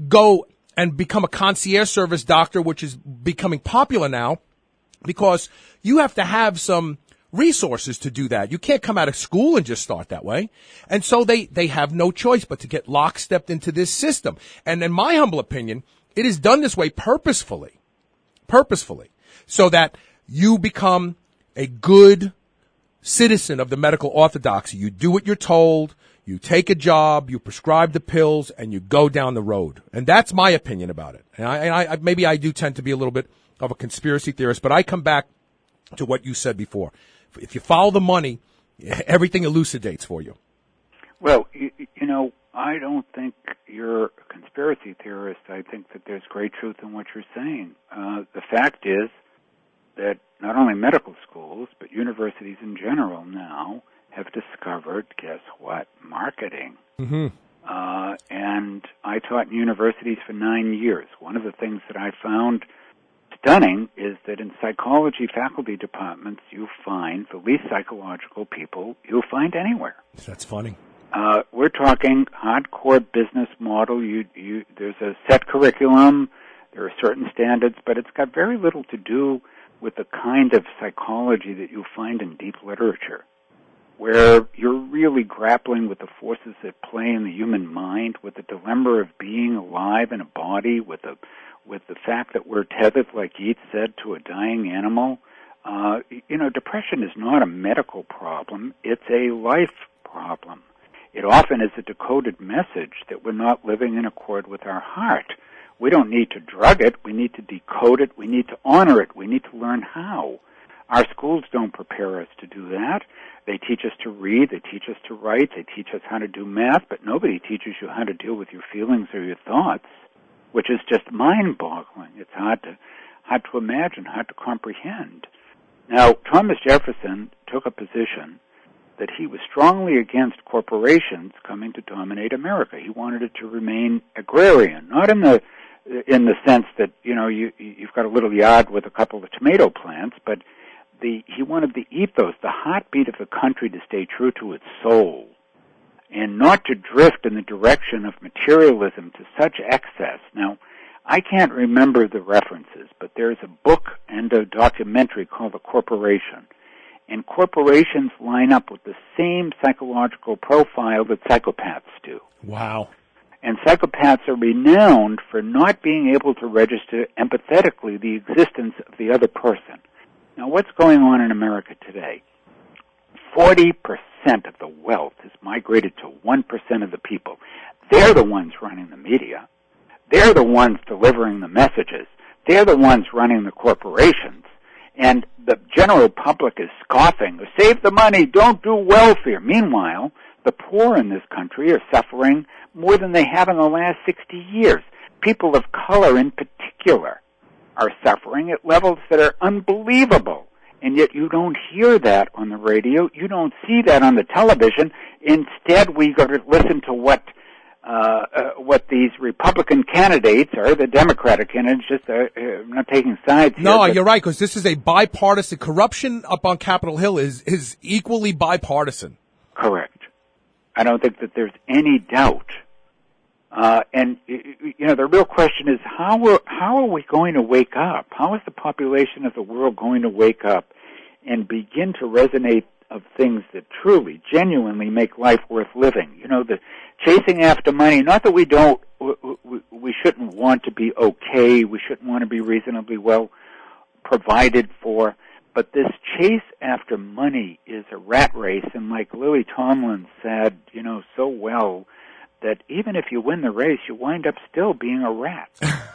go and become a concierge service doctor, which is becoming popular now, because you have to have some resources to do that. You can't come out of school and just start that way. And so they, they have no choice but to get lockstepped into this system. And in my humble opinion, it is done this way purposefully, purposefully, so that you become a good citizen of the medical orthodoxy. You do what you're told, you take a job, you prescribe the pills, and you go down the road. And that's my opinion about it. And I, and I maybe I do tend to be a little bit of a conspiracy theorist, but I come back to what you said before. If you follow the money, everything elucidates for you. Well, you, you know, I don't think you're a conspiracy theorist. I think that there's great truth in what you're saying. Uh, the fact is that not only medical schools, but universities in general now have discovered, guess what, marketing. Mm-hmm. Uh, and I taught in universities for nine years. One of the things that I found stunning is that in psychology faculty departments, you find the least psychological people you'll find anywhere. That's funny. Uh, we're talking hardcore business model. You, you, there's a set curriculum, there are certain standards, but it's got very little to do with the kind of psychology that you find in deep literature, where you're really grappling with the forces that play in the human mind, with the dilemma of being alive in a body, with the with the fact that we're tethered, like Yeats said, to a dying animal. Uh, you know, depression is not a medical problem. It's a life problem. It often is a decoded message that we're not living in accord with our heart. We don't need to drug it. We need to decode it. We need to honor it. We need to learn how. Our schools don't prepare us to do that. They teach us to read. They teach us to write. They teach us how to do math, but nobody teaches you how to deal with your feelings or your thoughts, which is just mind-boggling. It's hard to, hard to imagine, hard to comprehend. Now, Thomas Jefferson took a position that he was strongly against corporations coming to dominate America. He wanted it to remain agrarian, not in the in the sense that, you know, you, you've got a little yard with a couple of tomato plants, but the he wanted the ethos, the heartbeat of the country, to stay true to its soul and not to drift in the direction of materialism to such excess. Now, I can't remember the references, but there's a book and a documentary called The Corporation. And corporations line up with the same psychological profile that psychopaths do. Wow. And psychopaths are renowned for not being able to register empathetically the existence of the other person. Now, what's going on in America today? forty percent of the wealth has migrated to one percent of the people. They're the ones running the media. They're the ones delivering the messages. They're the ones running the corporations. And the general public is scoffing, save the money, don't do welfare. Meanwhile, the poor in this country are suffering more than they have in the last sixty years. People of color in particular are suffering at levels that are unbelievable. And yet you don't hear that on the radio. You don't see that on the television. Instead, we go to listen to what Uh, uh, what these Republican candidates are, the Democratic candidates, just uh, uh, not taking sides here. No, you're right, because this is a bipartisan. Corruption up on Capitol Hill is, is equally bipartisan. Correct. I don't think that there's any doubt. Uh, and, you know, the real question is, how are, how are we going to wake up? How is the population of the world going to wake up and begin to resonate of things that truly, genuinely make life worth living? You know, the chasing after money, not that we don't, we, we shouldn't want to be okay, we shouldn't want to be reasonably well provided for, but this chase after money is a rat race, and like Lily Tomlin said, you know, so well, that even if you win the race, you wind up still being a rat.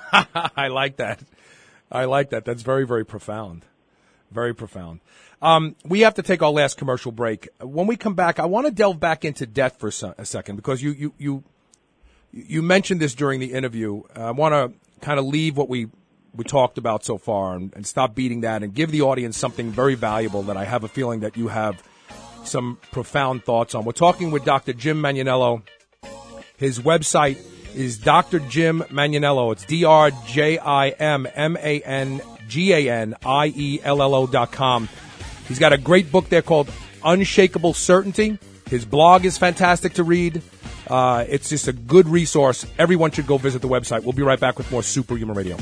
I like that. I like that. That's very, very profound. Very profound. Um, we have to take our last commercial break. When we come back, I want to delve back into debt for a second, because you, you, you, you mentioned this during the interview. I want to kind of leave what we, we talked about so far and, and stop beating that and give the audience something very valuable that I have a feeling that you have some profound thoughts on. We're talking with Doctor Jim Manianiello. His website is Doctor Jim Manianiello. It's D R J I M M A N G A N I E L L O dot com. He's got a great book there called Unshakable Certainty. His blog is fantastic to read. Uh, it's just a good resource. Everyone should go visit the website. We'll be right back with more Superhuman Radio.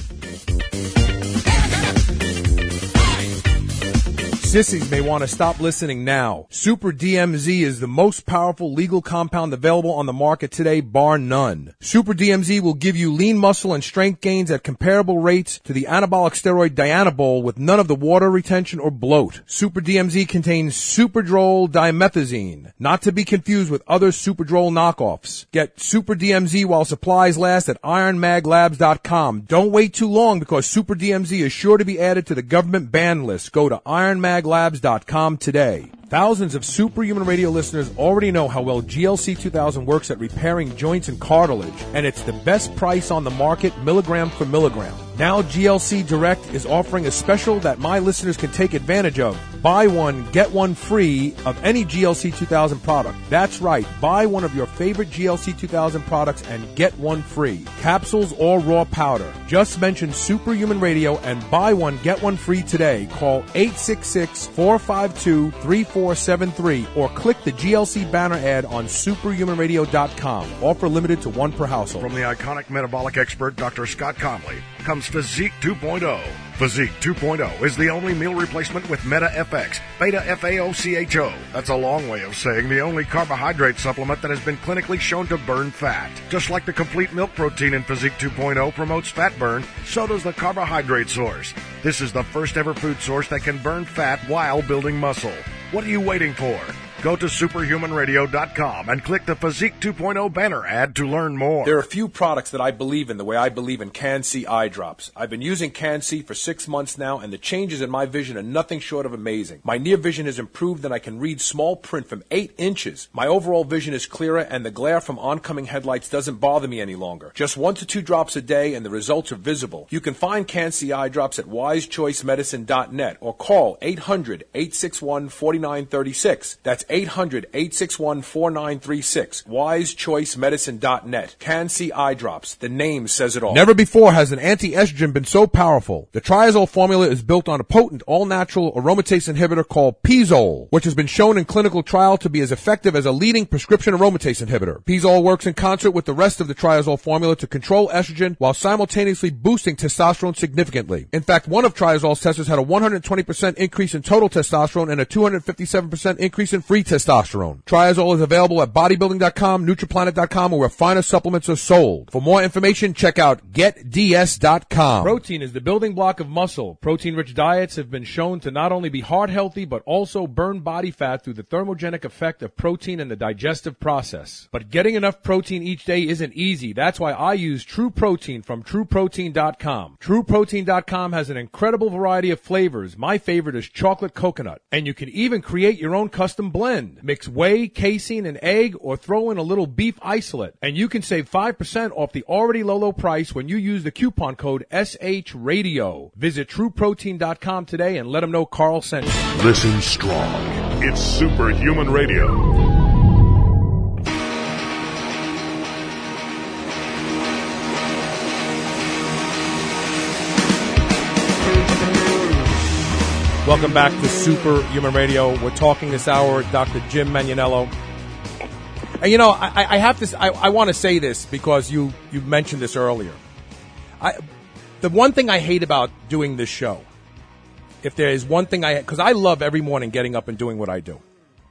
Sissies may want to stop listening now. Super D M Z is the most powerful legal compound available on the market today, bar none. Super D M Z will give you lean muscle and strength gains at comparable rates to the anabolic steroid Dianabol with none of the water retention or bloat. Super D M Z contains Superdrol dimethazine, not to be confused with other Superdrol knockoffs. Get Super D M Z while supplies last at iron mag labs dot com. Don't wait too long, because Super D M Z is sure to be added to the government ban list. Go to iron mag labs dot com today. Thousands of Superhuman Radio listeners already know how well G L C two thousand works at repairing joints and cartilage, and it's the best price on the market, milligram for milligram. Now G L C Direct is offering a special that my listeners can take advantage of. Buy one, get one free of any G L C two thousand product. That's right, buy one of your favorite G L C two thousand products and get one free. Capsules or raw powder. Just mention Superhuman Radio and buy one, get one free today. Call eight six six, four five two, three four four seven three or click the G L C banner ad on superhuman radio dot com. Offer limited to one per household. From the iconic metabolic expert Doctor Scott Conley comes Physique two point oh. Physique two point oh is the only meal replacement with Meta F X, Beta F A O C H O. That's a long way of saying the only carbohydrate supplement that has been clinically shown to burn fat. Just like the complete milk protein in Physique two point oh promotes fat burn, so does the carbohydrate source. This is the first ever food source that can burn fat while building muscle. What are you waiting for? Go to superhuman radio dot com and click the Physique two point oh banner ad to learn more. There are a few products that I believe in the way I believe in Can-C eye drops. I've been using Can-C for six months now, and the changes in my vision are nothing short of amazing. My near vision has improved, and I can read small print from eight inches. My overall vision is clearer, and the glare from oncoming headlights doesn't bother me any longer. Just one to two drops a day, and the results are visible. You can find Can-C eye drops at wise choice medicine dot net or call eight hundred, eight six one, four nine three six. That's eight hundred, eight six one, four nine three six. wise choice medicine dot net. Can-C eye drops. The name says it all. Never before has an anti-estrogen been so powerful. The Triazole formula is built on a potent all-natural aromatase inhibitor called Pizole, which has been shown in clinical trial to be as effective as a leading prescription aromatase inhibitor. Pizole works in concert with the rest of the Triazole formula to control estrogen while simultaneously boosting testosterone significantly. In fact, one of Triazole's testers had a one hundred twenty percent increase in total testosterone and a two hundred fifty-seven percent increase in free testosterone. Triazole is available at bodybuilding dot com, nutriplanet dot com, or where finer supplements are sold. For more information, check out get d s dot com. Protein is the building block of muscle. Protein-rich diets have been shown to not only be heart healthy, but also burn body fat through the thermogenic effect of protein in the digestive process. But getting enough protein each day isn't easy. That's why I use True Protein from true protein dot com. true protein dot com has an incredible variety of flavors. My favorite is chocolate coconut. And you can even create your own custom blend. Mix whey, casein, and egg, or throw in a little beef isolate. And you can save five percent off the already low, low price when you use the coupon code S H Radio. Visit true protein dot com today and let them know Carl sent you. Listen strong. It's Superhuman Radio. Welcome back to Superhuman Radio. We're talking this hour with Doctor Jim Magnanello. And you know, I, I have this. I, I want to say this because you you mentioned this earlier. I, the one thing I hate about doing this show, if there is one thing I, because I love every morning getting up and doing what I do.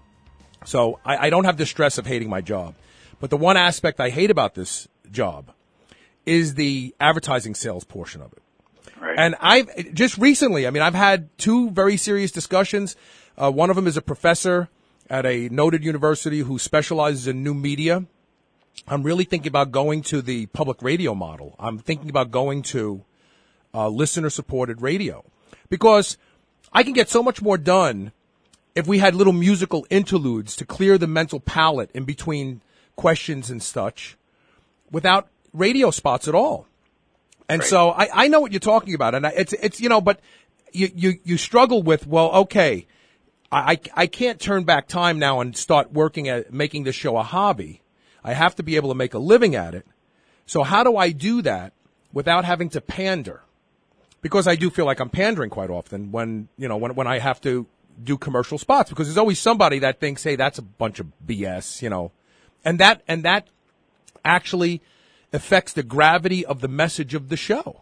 So I, I don't have the stress of hating my job. But the one aspect I hate about this job is the advertising sales portion of it. Right. And I've just recently, I mean, I've had two very serious discussions. Uh, one of them is a professor at a noted university who specializes in new media. I'm really thinking about going to the public radio model. I'm thinking about going to uh, listener-supported radio because I can get so much more done if we had little musical interludes to clear the mental palate in between questions and such without radio spots at all. And right. so I, I know what you're talking about, and I, it's it's you know, but you you you struggle with well, okay, I, I I can't turn back time now and start working at making this show a hobby. I have to be able to make a living at it. So how do I do that without having to pander? Because I do feel like I'm pandering quite often when you know when when I have to do commercial spots because there's always somebody that thinks, hey, that's a bunch of B S, you know, and that and that actually affects the gravity of the message of the show.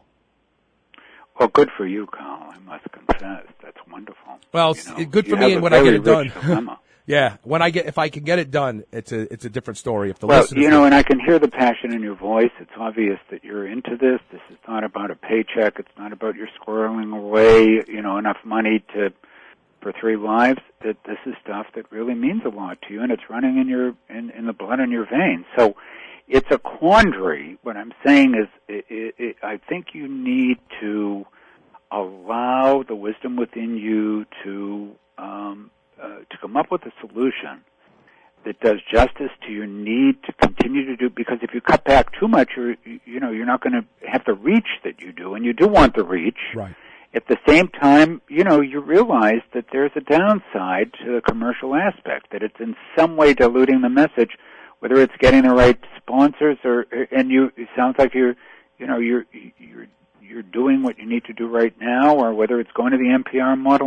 Well, good for you, Carl. I must confess, that's wonderful. Well, you it's know, good for me when I get it done. Yeah, when I get if I can get it done, it's a it's a different story. If the well, listeners you know, and I can hear the passion in your voice. It's obvious that you're into this. This is not about a paycheck. It's not about you're squirreling away, you know, enough money to for three lives. That this is stuff that really means a lot to you, and it's running in your in, in the blood in your veins. So. It's a quandary. What I'm saying is, it, it, it, I think you need to allow the wisdom within you to um, uh, to come up with a solution that does justice to your need to continue to do. Because if you cut back too much, you're you know you're not going to have the reach that you do, and you do want the reach. Right. At the same time, you know, you realize that there's a downside to the commercial aspect, that it's in some way diluting the message. Whether it's getting the right sponsors or, and you, it sounds like you're, you know, you're, you're, you're doing what you need to do right now, or whether it's going to the N P R model,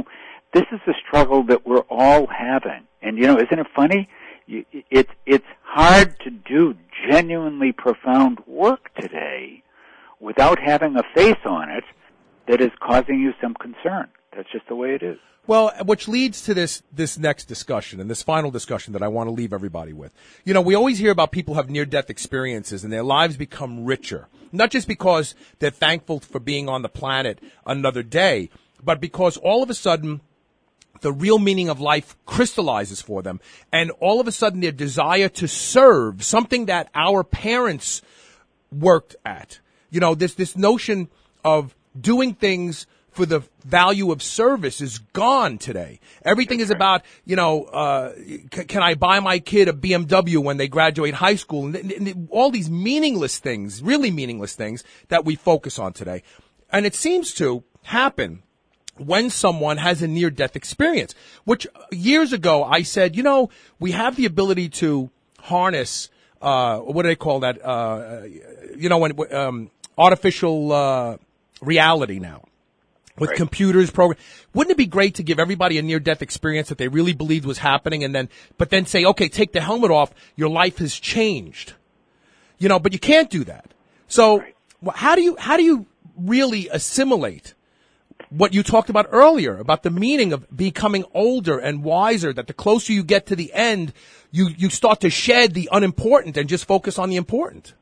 this is a struggle that we're all having. And, you know, isn't it funny? You, it's, it's hard to do genuinely profound work today without having a face on it that is causing you some concern. That's just the way it is. Well, which leads to this this next discussion and this final discussion that I want to leave everybody with. You know, we always hear about people who have near-death experiences and their lives become richer, not just because they're thankful for being on the planet another day, but because all of a sudden the real meaning of life crystallizes for them, and all of a sudden their desire to serve, something that our parents worked at. You know, this this notion of doing things for the value of service is gone today. Everything is about, you know, uh, c- can I buy my kid a B M W when they graduate high school? And, th- and all these meaningless things, really meaningless things that we focus on today. And it seems to happen when someone has a near-death experience, which years ago I said, you know, we have the ability to harness, uh, what do they call that? Uh, you know, when, um, artificial, uh, reality now. With right. computers, program. Wouldn't it be great to give everybody a near-death experience that they really believed was happening, and then, but then say, okay, take the helmet off. Your life has changed. You know, but you can't do that. So, right. how do you how do you really assimilate what you talked about earlier about the meaning of becoming older and wiser? That the closer you get to the end, you you start to shed the unimportant and just focus on the important.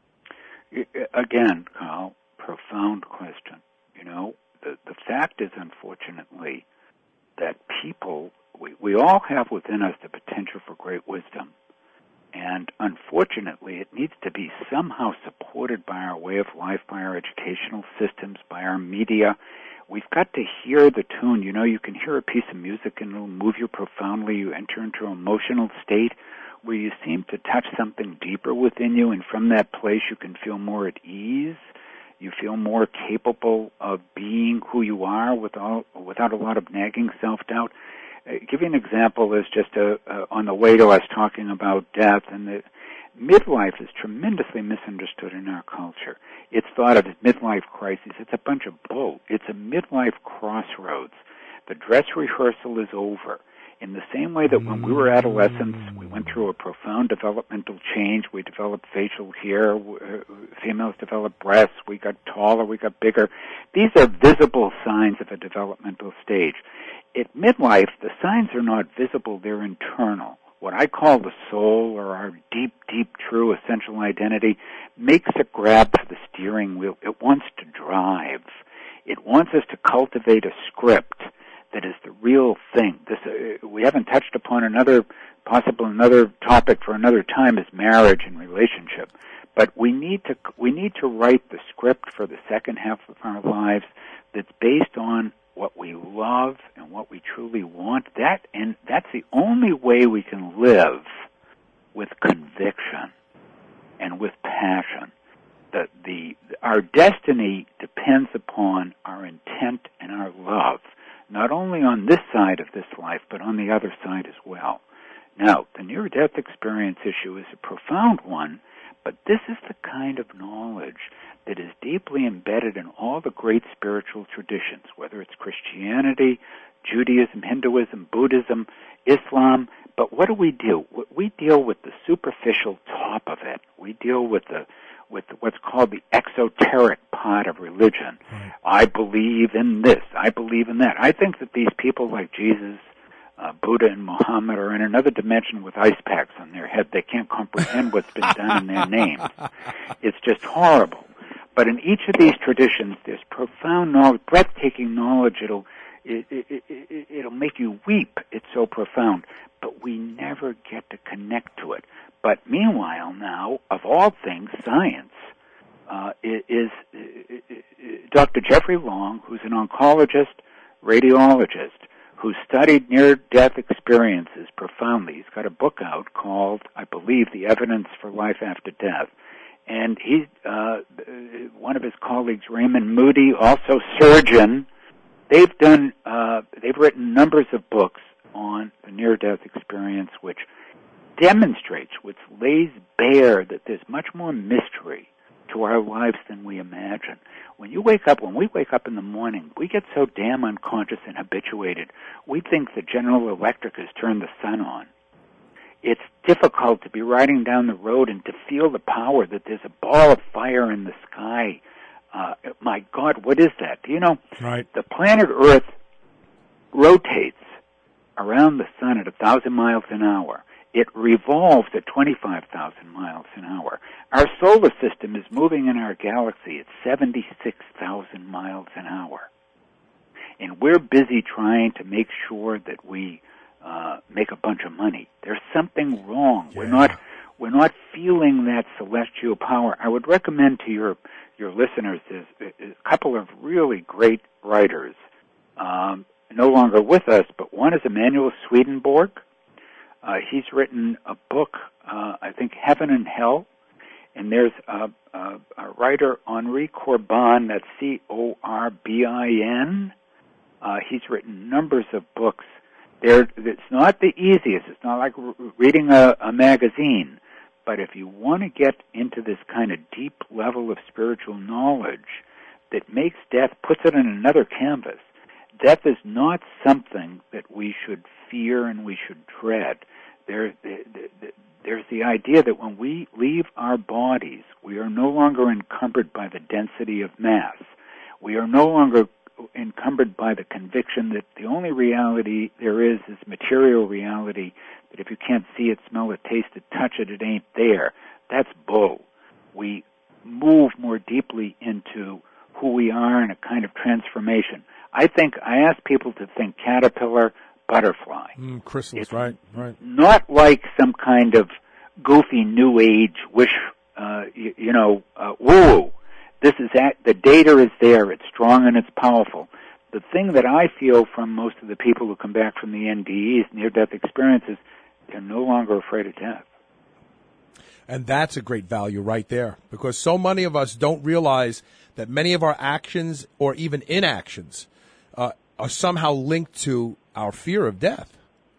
Again, Carl, profound question. You know. The, the fact is, unfortunately, that people, we, we all have within us the potential for great wisdom. And unfortunately, it needs to be somehow supported by our way of life, by our educational systems, by our media. We've got to hear the tune. You know, you can hear a piece of music and it'll move you profoundly. You enter into an emotional state where you seem to touch something deeper within you, and from that place you can feel more at ease. You feel more capable of being who you are without without a lot of nagging self-doubt. Uh, give you an example is just a, uh, on the way to us talking about death, and the midlife is tremendously misunderstood in our culture. It's thought of as midlife crisis. It's a bunch of bull. It's a midlife crossroads. The dress rehearsal is over. In the same way that when we were adolescents, we went through a profound developmental change. We developed facial hair. Uh, females developed breasts. We got taller. We got bigger. These are visible signs of a developmental stage. At midlife, the signs are not visible. They're internal. What I call the soul, or our deep, deep, true essential identity, makes a grab for the steering wheel. It wants to drive. It wants us to cultivate a script that is the real thing. This uh, we haven't touched upon another possible another topic for another time is marriage and relationship. But we need to we need to write the script for the second half of our lives that's based on what we love and what we truly want. That and that's the only way we can live with conviction and with passion. The the our destiny depends upon our intent and our love, not only on this side of this life, but on the other side as well. Now, the near-death experience issue is a profound one, but this is the kind of knowledge that is deeply embedded in all the great spiritual traditions, whether it's Christianity, Judaism, Hinduism, Buddhism, Islam. But what do we do? We deal with the superficial top of it. We deal with the with what's called the exoteric part of religion. Right. I believe in this. I believe in that. I think that these people like Jesus, uh, Buddha, and Muhammad are in another dimension with ice packs on their head. They can't comprehend what's been done in their names. It's just horrible. But in each of these traditions, there's profound knowledge, breathtaking knowledge. It'll it, it, it, it'll make you weep. It's so profound. But we never get to connect to it. But meanwhile, now, of all things, science uh, is, is Doctor Jeffrey Long, who's an oncologist, radiologist, who studied near-death experiences profoundly. He's got a book out called, I believe, The Evidence for Life After Death. And he, uh, one of his colleagues, Raymond Moody, also surgeon, they've done, uh, they've written numbers of books on the near-death experience, which demonstrates, which lays bare that there's much more mystery to our lives than we imagine. When you wake up, when we wake up in the morning, we get so damn unconscious and habituated. We think that General Electric has turned the sun on. It's difficult to be riding down the road and to feel the power that there's a ball of fire in the sky. Uh, my God, what is that? Do you know, right. The planet Earth rotates around the sun at one thousand miles an hour. It revolves at twenty-five thousand miles an hour. Our solar system is moving in our galaxy at seventy-six thousand miles an hour. And we're busy trying to make sure that we uh, make a bunch of money. There's something wrong. Yeah. We're not we're not feeling that celestial power. I would recommend to your your listeners is, is a couple of really great writers, um, no longer with us, but one is Emanuel Swedenborg. Uh, he's written a book, uh, I think, Heaven and Hell, and there's a, a, a writer, Henri Corbin, that's C O R B I N. Uh, he's written numbers of books. They're, it's not the easiest. It's not like reading a, a magazine. But if you want to get into this kind of deep level of spiritual knowledge that makes death, puts it on another canvas, death is not something that we should fear and we should dread. There, there's the idea that when we leave our bodies, we are no longer encumbered by the density of mass. We are no longer encumbered by the conviction that the only reality there is is material reality, that if you can't see it, smell it, taste it, touch it, it ain't there. That's bull. We move more deeply into who we are in a kind of transformation. I think, I ask people to think caterpillar, butterfly. Mm, chrysalis, it's right, right. Not like some kind of goofy new age wish, uh, you, you know, uh, woo-woo. This is at, the data is there, it's strong and it's powerful. The thing that I feel from most of the people who come back from the N D Es, near-death experiences, they're no longer afraid of death. And that's a great value right there, because so many of us don't realize that many of our actions or even inactions uh, are somehow linked to our fear of death.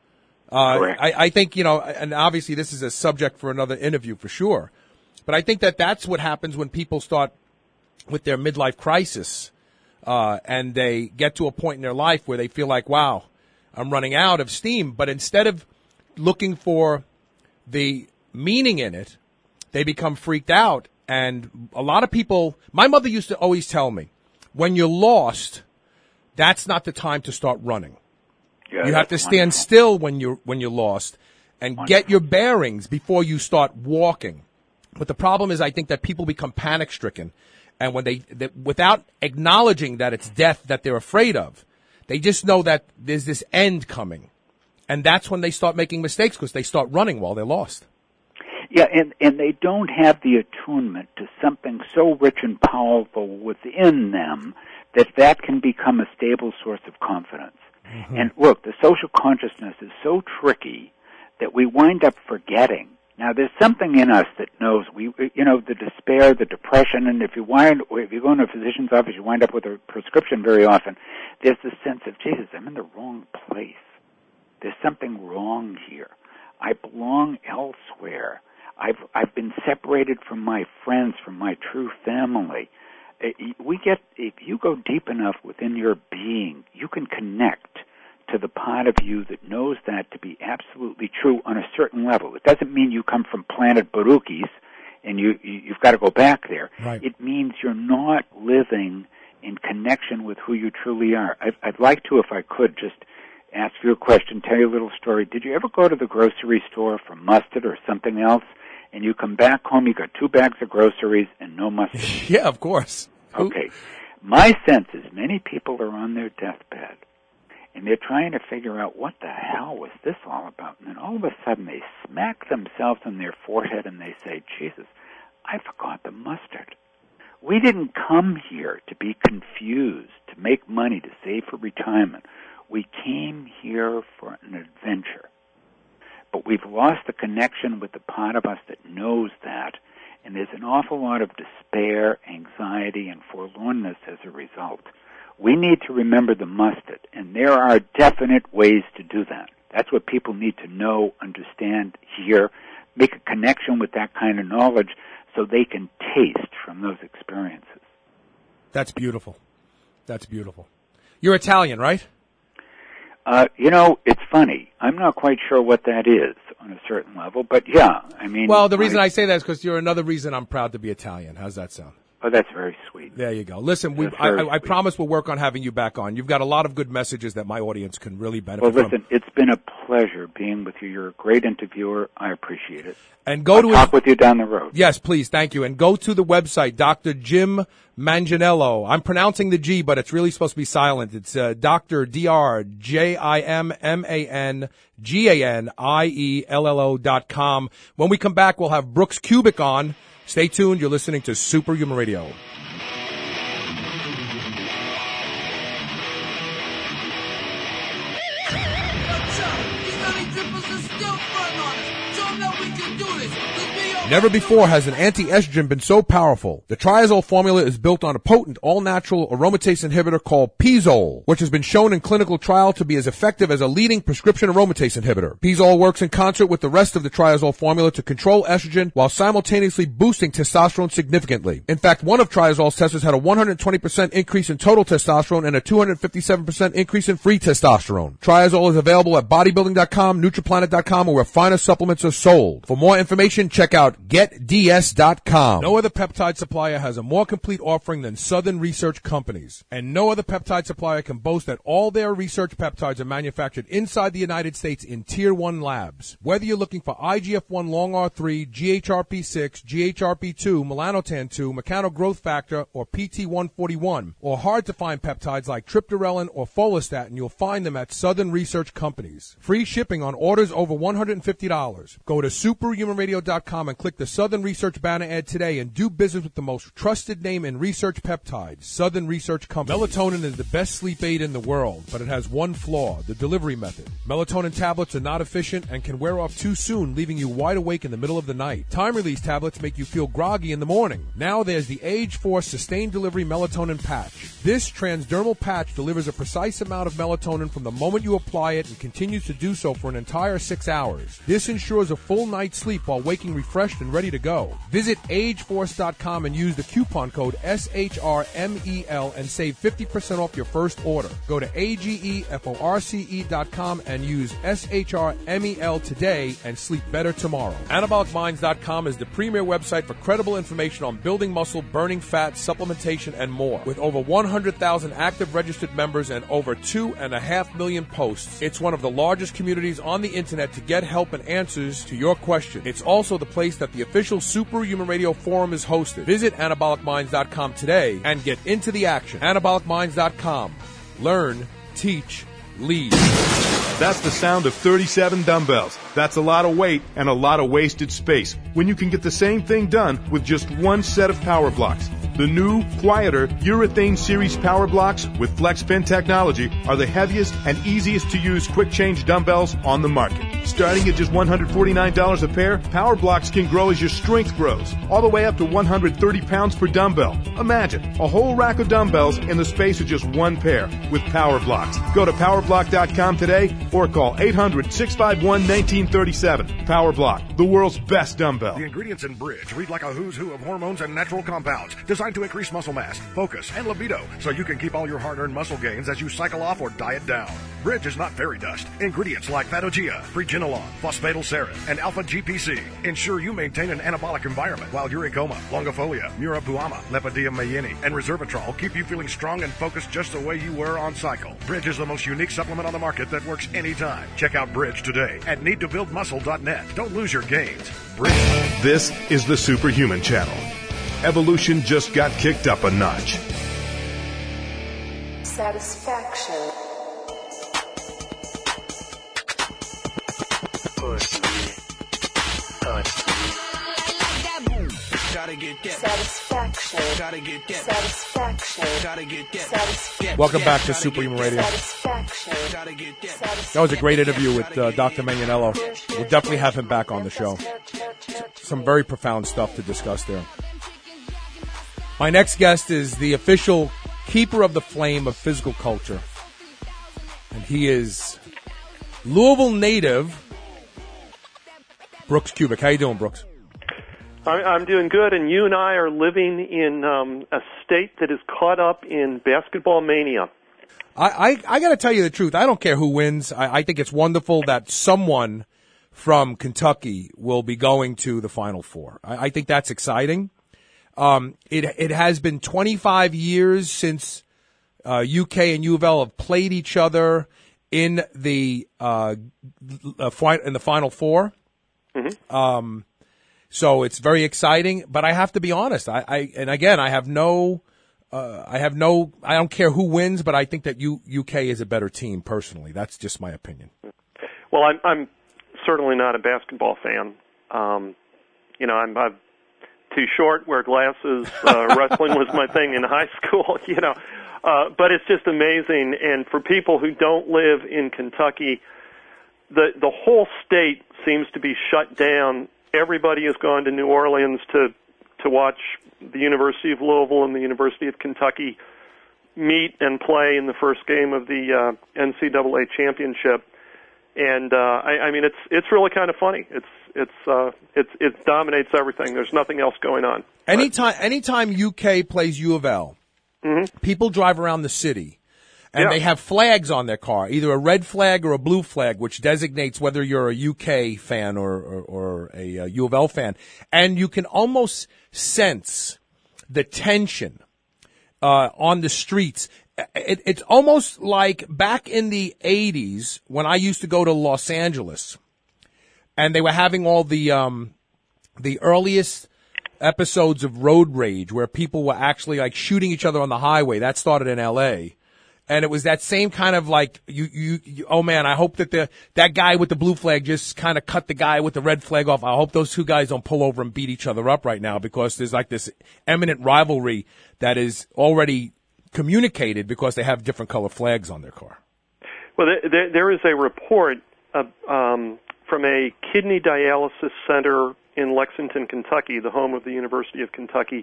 Uh, I, I think, you know, and obviously this is a subject for another interview for sure, but I think that that's what happens when people start with their midlife crisis uh, and they get to a point in their life where they feel like, wow, I'm running out of steam. But instead of looking for the meaning in it, they become freaked out. And a lot of people, my mother used to always tell me, when you're lost, that's not the time to start running. Yeah, you have to stand wonderful. still when you're, when you're lost and wonderful. get your bearings before you start walking. But the problem is, I think that people become panic stricken. And when they, they, without acknowledging that it's death that they're afraid of, they just know that there's this end coming. And that's when they start making mistakes, because they start running while they're lost. Yeah, and, and they don't have the attunement to something so rich and powerful within them that that can become a stable source of confidence. Mm-hmm. And look, the social consciousness is so tricky that we wind up forgetting. Now, there's something in us that knows, we, you know, the despair, the depression, and if you wind, if you go into a physician's office, you wind up with a prescription very often. There's this sense of, Jesus, I'm in the wrong place. There's something wrong here. I belong elsewhere. I've I've been separated from my friends, from my true family. We get, if you go deep enough within your being, you can connect to the part of you that knows that to be absolutely true on a certain level. It doesn't mean you come from planet Barukis and you, you you've got to go back there. Right. It means you're not living in connection with who you truly are. I'd, I'd like to, if I could, just ask you a question, tell you a little story. Did you ever go to the grocery store for mustard or something else, and you come back home, you got two bags of groceries and no mustard? Yeah, of course. Okay. My sense is many people are on their deathbed, and they're trying to figure out what the hell was this all about. And then all of a sudden they smack themselves on their forehead and they say, Jesus, I forgot the mustard. We didn't come here to be confused, to make money, to save for retirement. We came here for an adventure. But we've lost the connection with the part of us that knows that, and there's an awful lot of despair, anxiety, and forlornness as a result. We need to remember the mustard, and there are definite ways to do that. That's what people need to know, understand, hear, make a connection with that kind of knowledge so they can taste from those experiences. That's beautiful. That's beautiful. You're Italian, right? Uh, you know, it's funny. I'm not quite sure what that is on a certain level, but yeah, I mean... Well, the reason I, I say that is because you're another reason I'm proud to be Italian. How's that sound? Oh, that's very sweet. There you go. Listen, we I, I, I promise we'll work on having you back on. You've got a lot of good messages that my audience can really benefit well, from. Well, listen, it's been a pleasure being with you. You're a great interviewer. I appreciate it. And go I'll to talk his, with you down the road. Yes, please. Thank you. And go to the website, Doctor Jim Manganiello. I'm pronouncing the G, but it's really supposed to be silent. It's uh, Doctor D R J I M M A N G A N I E L L O dot com. When we come back, we'll have Brooks Kubik on. Stay tuned. You're listening to Superhuman Radio. Never before has an anti-estrogen been so powerful. The triazole formula is built on a potent, all-natural aromatase inhibitor called Pizole, which has been shown in clinical trial to be as effective as a leading prescription aromatase inhibitor. Pizole works in concert with the rest of the triazole formula to control estrogen while simultaneously boosting testosterone significantly. In fact, one of triazole's testers had a one hundred twenty percent increase in total testosterone and a two hundred fifty-seven percent increase in free testosterone. Triazole is available at bodybuilding dot com, Nutriplanet dot com, or where finer supplements are sold. For more information, check out get d s dot com. No other peptide supplier has a more complete offering than Southern Research Companies. And no other peptide supplier can boast that all their research peptides are manufactured inside the United States in Tier one labs. Whether you're looking for I G F one long R three, G H R P six, G H R P two, melanotan two, mechano growth factor, or P T one forty-one, or hard to find peptides like triptorelin or follistatin, you'll find them at Southern Research Companies. Free shipping on orders over one hundred fifty dollars. Go to superhuman radio dot com and click the Southern Research banner ad today and do business with the most trusted name in research peptides, Southern Research Company. Melatonin is the best sleep aid in the world, but it has one flaw, the delivery method. Melatonin tablets are not efficient and can wear off too soon, leaving you wide awake in the middle of the night. Time-release tablets make you feel groggy in the morning. Now there's the Age Force Sustained Delivery Melatonin Patch. This transdermal patch delivers a precise amount of melatonin from the moment you apply it and continues to do so for an entire six hours. This ensures a full night's sleep while waking refreshed and ready to go. Visit age force dot com and use the coupon code S H R M E L and save fifty percent off your first order. Go to A G E F O R C E dot com and use S H R M E L today and sleep better tomorrow. anabolic minds dot com is the premier website for credible information on building muscle, burning fat, supplementation, and more. With over one hundred thousand active registered members and over two and a half million posts, it's one of the largest communities on the internet to get help and answers to your questions. It's also the place that the official Superhuman Radio Forum is hosted. Visit anabolic minds dot com today and get into the action. anabolic minds dot com. Learn, teach, lead. That's the sound of thirty-seven dumbbells. That's a lot of weight and a lot of wasted space when you can get the same thing done with just one set of power blocks. The new, quieter Urethane Series Power Blocks with FlexPin technology are the heaviest and easiest to use quick change dumbbells on the market. Starting at just one hundred forty-nine dollars a pair, Power Blocks can grow as your strength grows, all the way up to one hundred thirty pounds per dumbbell. Imagine a whole rack of dumbbells in the space of just one pair with Power Blocks. Go to power block dot com today or call eight hundred, six five one, one nine three seven. Power Block, the world's best dumbbell. The ingredients in Bridge read like a who's who of hormones and natural compounds designed to increase muscle mass, focus, and libido so you can keep all your hard-earned muscle gains as you cycle off or diet down. Bridge is not fairy dust. Ingredients like Phagogia, Preginolone, Phosphatidylserine, and Alpha-G P C ensure you maintain an anabolic environment while Uricoma, Longifolia, Murapuama, Lepidium mayini, and Resveratrol keep you feeling strong and focused just the way you were on cycle. Bridge is the most unique supplement on the market that works anytime. Check out Bridge today at need to build muscle dot net. Don't lose your gains. Bridge. This is the Superhuman Channel. Evolution just got kicked up a notch. Satisfaction. Gotta get that. Satisfaction. Gotta get that. Satisfaction. Gotta get that. Satisfaction. Welcome back to Superhuman Radio. Satisfaction. Gotta get that. That was a great interview with uh, Doctor Manganiello. We'll definitely have him back on the show. Some very profound stuff to discuss there. My next guest is the official keeper of the flame of physical culture. And he is Louisville native Brooks Kubik. How you doing, Brooks? I, I'm doing good, and you and I are living in um, a state that is caught up in basketball mania. I, I, I got to tell you the truth. I don't care who wins. I, I think it's wonderful that someone from Kentucky will be going to the Final Four. I, I think that's exciting. Um, it it has been twenty-five years since uh, U K and U of L have played each other in the uh, in the Final Four. Mm-hmm. Um, so it's very exciting. But I have to be honest. I, I and again, I have no. Uh, I have no, I don't care who wins, but I think that U, UK is a better team personally. That's just my opinion. Well, I'm, I'm certainly not a basketball fan. Um, you know, I'm, I'm too short, wear glasses. Uh, wrestling was my thing in high school, you know. Uh, but it's just amazing. And for people who don't live in Kentucky, the, the whole state seems to be shut down. Everybody has gone to New Orleans to, to watch the University of Louisville and the University of Kentucky meet and play in the first game of the uh, N C double A championship, and uh, I, I mean it's it's really kind of funny. It's it's uh, it's it dominates everything. There's nothing else going on. Anytime anytime U K plays U of L, mm-hmm. people drive around the city, and yeah. they have flags on their car, either a red flag or a blue flag, which designates whether you're a U K fan or or, or a, a U of L fan, and you can almost sense the tension uh, on the streets. It, it's almost like back in the eighties when I used to go to Los Angeles, and they were having all the um, the earliest episodes of road rage where people were actually like shooting each other on the highway. That started in L A. And it was that same kind of like, you, you, you, oh man, I hope that the, that guy with the blue flag just kind of cut the guy with the red flag off. I hope those two guys don't pull over and beat each other up right now, because there's like this eminent rivalry that is already communicated because they have different color flags on their car. Well, there, there is a report of, um, from a kidney dialysis center in Lexington, Kentucky, the home of the University of Kentucky.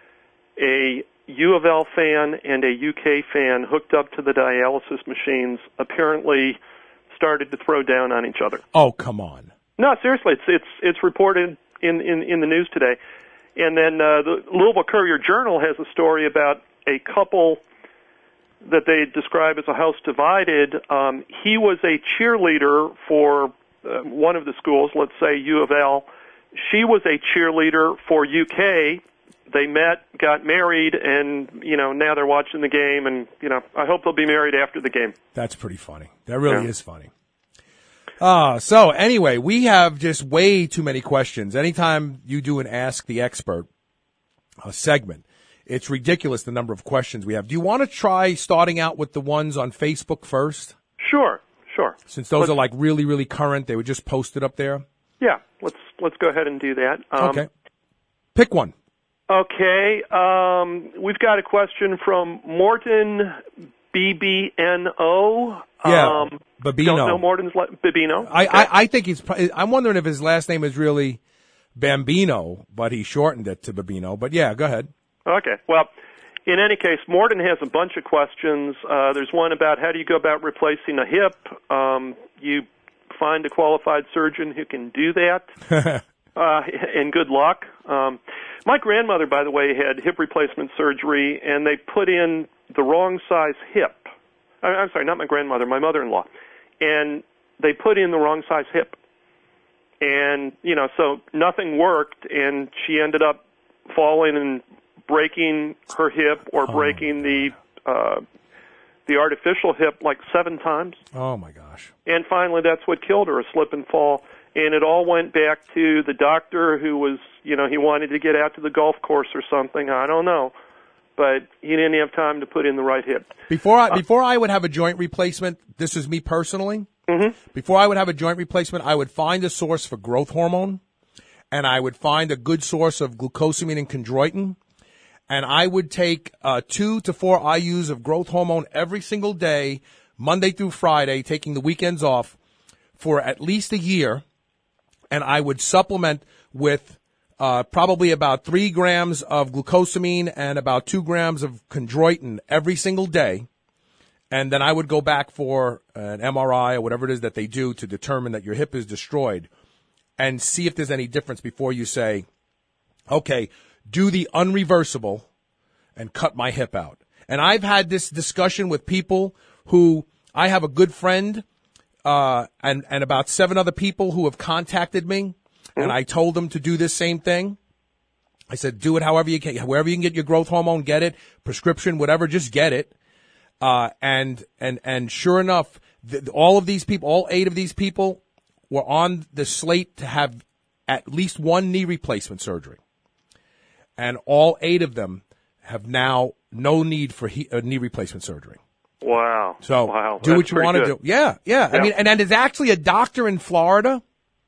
A U of L fan and a U K fan hooked up to the dialysis machines apparently started to throw down on each other. Oh, come on. No, seriously, it's it's it's reported in, in, in the news today. And then uh, the Louisville Courier-Journal has a story about a couple that they describe as a house divided. Um, he was a cheerleader for uh, one of the schools, let's say U of L. She was a cheerleader for U K. They met, got married, and, you know, now they're watching the game, and, you know, I hope they'll be married after the game. That's pretty funny. That really yeah. is funny. Uh, so, anyway, we have just way too many questions. Anytime you do an Ask the Expert uh, segment, it's ridiculous the number of questions we have. Do you want to try starting out with the ones on Facebook first? Sure, sure. Since those let's, are, like, really, really current, they were just posted up there? Yeah, let's let's go ahead and do that. Um, okay. Pick one. Okay, um, we've got a question from Morton B B N O. Yeah, um, Babino. Don't know Morton's la- Babino. I, okay. I, I think he's. I'm wondering if his last name is really Bambino, but he shortened it to Babino. But yeah, go ahead. Okay. Well, in any case, Morton has a bunch of questions. Uh, there's one about how do you go about replacing a hip. Um, you find a qualified surgeon who can do that. Uh, and good luck. Um, my grandmother, by the way, had hip replacement surgery, and they put in the wrong size hip. I, I'm sorry, not my grandmother, my mother-in-law. And they put in the wrong size hip. And, you know, so nothing worked, and she ended up falling and breaking her hip or oh, breaking the uh, the artificial hip like seven times. Oh, my gosh. And finally, that's what killed her, a slip and fall. And it all went back to the doctor who was, you know, he wanted to get out to the golf course or something. I don't know. But he didn't have time to put in the right hip. Before I, before I would have a joint replacement, this is me personally, mm-hmm. before I would have a joint replacement, I would find a source for growth hormone, and I would find a good source of glucosamine and chondroitin, and I would take uh, two to four I U's of growth hormone every single day, Monday through Friday, taking the weekends off for at least a year. And I would supplement with uh, probably about three grams of glucosamine and about two grams of chondroitin every single day. And then I would go back for an M R I or whatever it is that they do to determine that your hip is destroyed and see if there's any difference before you say, okay, do the unreversible and cut my hip out. And I've had this discussion with people who, I have a good friend, uh, and, and about seven other people who have contacted me, mm-hmm. and I told them to do this same thing. I said, do it however you can, wherever you can get your growth hormone, get it, prescription, whatever, just get it. Uh, and, and, and sure enough, th- all of these people, all eight of these people were on the slate to have at least one knee replacement surgery. And all eight of them have now no need for he, uh, knee replacement surgery. Wow. So wow. do That's what you want to do. Yeah, yeah, yeah. I mean, and, and there's actually a doctor in Florida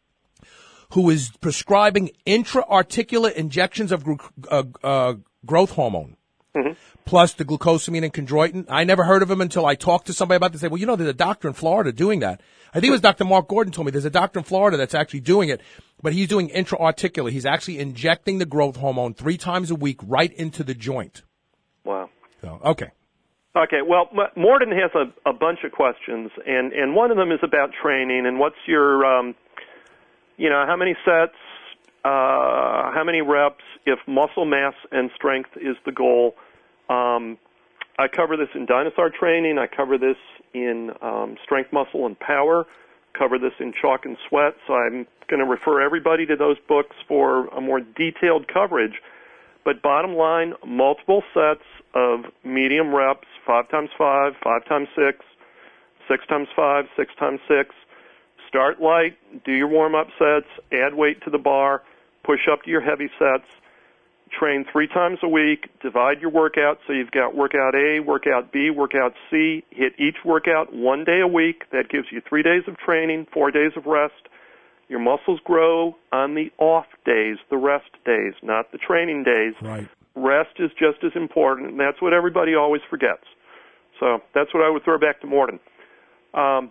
who is prescribing intra-articular injections of uh, uh, growth hormone, mm-hmm. plus the glucosamine and chondroitin. I never heard of him until I talked to somebody about this. They say, well, you know, there's a doctor in Florida doing that. I think it was Doctor Mark Gordon told me there's a doctor in Florida that's actually doing it, but he's doing intra-articular. He's actually injecting the growth hormone three times a week right into the joint. Wow. So, okay. Okay, well, M- Morden has a, a bunch of questions, and, and one of them is about training, and what's your... Um, You know, how many sets, uh, how many reps, if muscle mass and strength is the goal. Um, I cover this in dinosaur training. I cover this in um, strength, muscle, and power. Cover this in chalk and sweat. So I'm going to refer everybody to those books for a more detailed coverage. But bottom line, multiple sets of medium reps, five times five, five times six, six times five, six times six. Start light, do your warm-up sets, add weight to the bar, push up to your heavy sets, train three times a week, divide your workout so you've got workout A, workout B, workout C, hit each workout one day a week. That gives you three days of training, four days of rest. Your muscles grow on the off days, the rest days, not the training days. Right. Rest is just as important, and that's what everybody always forgets. So that's what I would throw back to Morden. Um,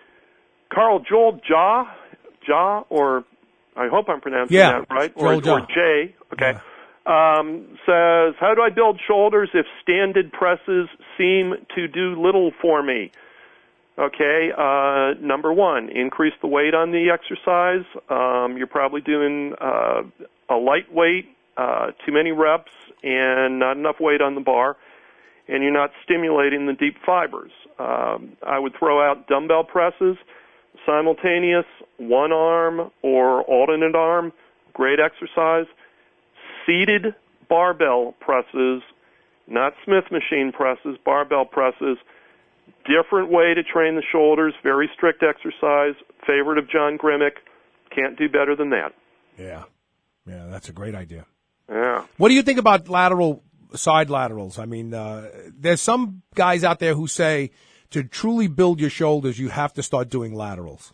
Carl Joel Ja, Ja, or I hope I'm pronouncing yeah, that right, Joel or, Ja. or Jay, okay, yeah. um, says, how do I build shoulders if standard presses seem to do little for me? Okay, uh, number one, increase the weight on the exercise. Um, you're probably doing uh, a light weight, uh, too many reps, and not enough weight on the bar, and you're not stimulating the deep fibers. Um, I would throw out dumbbell presses. Simultaneous, one arm or alternate arm, great exercise. Seated barbell presses, not Smith machine presses, barbell presses. Different way to train the shoulders, very strict exercise. Favorite of John Grimmick. Can't do better than that. Yeah. Yeah, that's a great idea. Yeah. What do you think about lateral, side laterals? I mean, uh, there's some guys out there who say, to truly build your shoulders, you have to start doing laterals.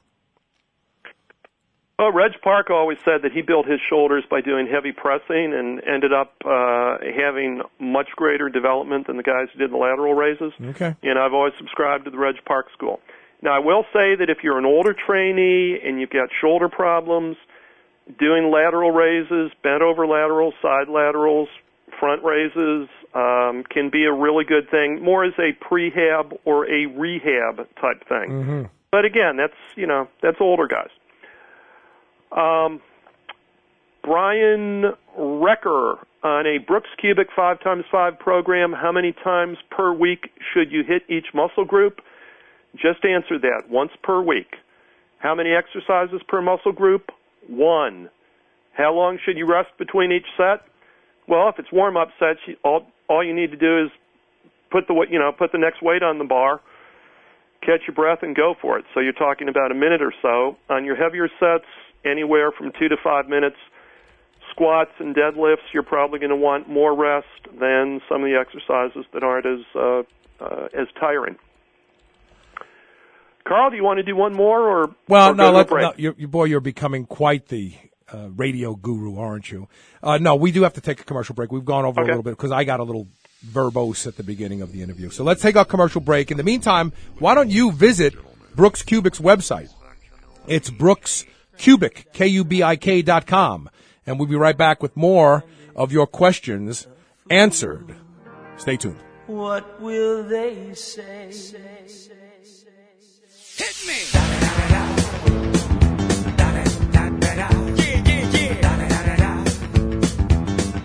Well, Reg Park always said that he built his shoulders by doing heavy pressing and ended up uh, having much greater development than the guys who did the lateral raises. Okay. And I've always subscribed to the Reg Park school. Now, I will say that if you're an older trainee and you've got shoulder problems, doing lateral raises, bent over laterals, side laterals, front raises um, can be a really good thing, more as a prehab or a rehab type thing. Mm-hmm. But again, that's, you know, that's older guys. Um, Brian Recker, on a Brooks Cubic five times five program, how many times per week should you hit each muscle group? Just answer that, once per week. How many exercises per muscle group? One. How long should you rest between each set? Well, if it's warm-up sets, all all you need to do is put the you know put the next weight on the bar, catch your breath, and go for it. So you're talking about a minute or so. On your heavier sets, anywhere from two to five minutes. Squats and deadlifts, you're probably going to want more rest than some of the exercises that aren't as uh, uh, as tiring. Carl, do you want to do one more, or well, or no, go let, to a break? no, you're, you boy, you're becoming quite the uh, radio guru, aren't you? Uh, no, we do have to take a commercial break. We've gone over Okay. a little bit because I got a little verbose at the beginning of the interview. So let's take our commercial break. In the meantime, why don't you visit Brooks Kubik's website? It's Brooks Kubik, K U B I K dot com. And we'll be right back with more of your questions answered. Stay tuned. What will they say? Hit me! Yeah, yeah, yeah.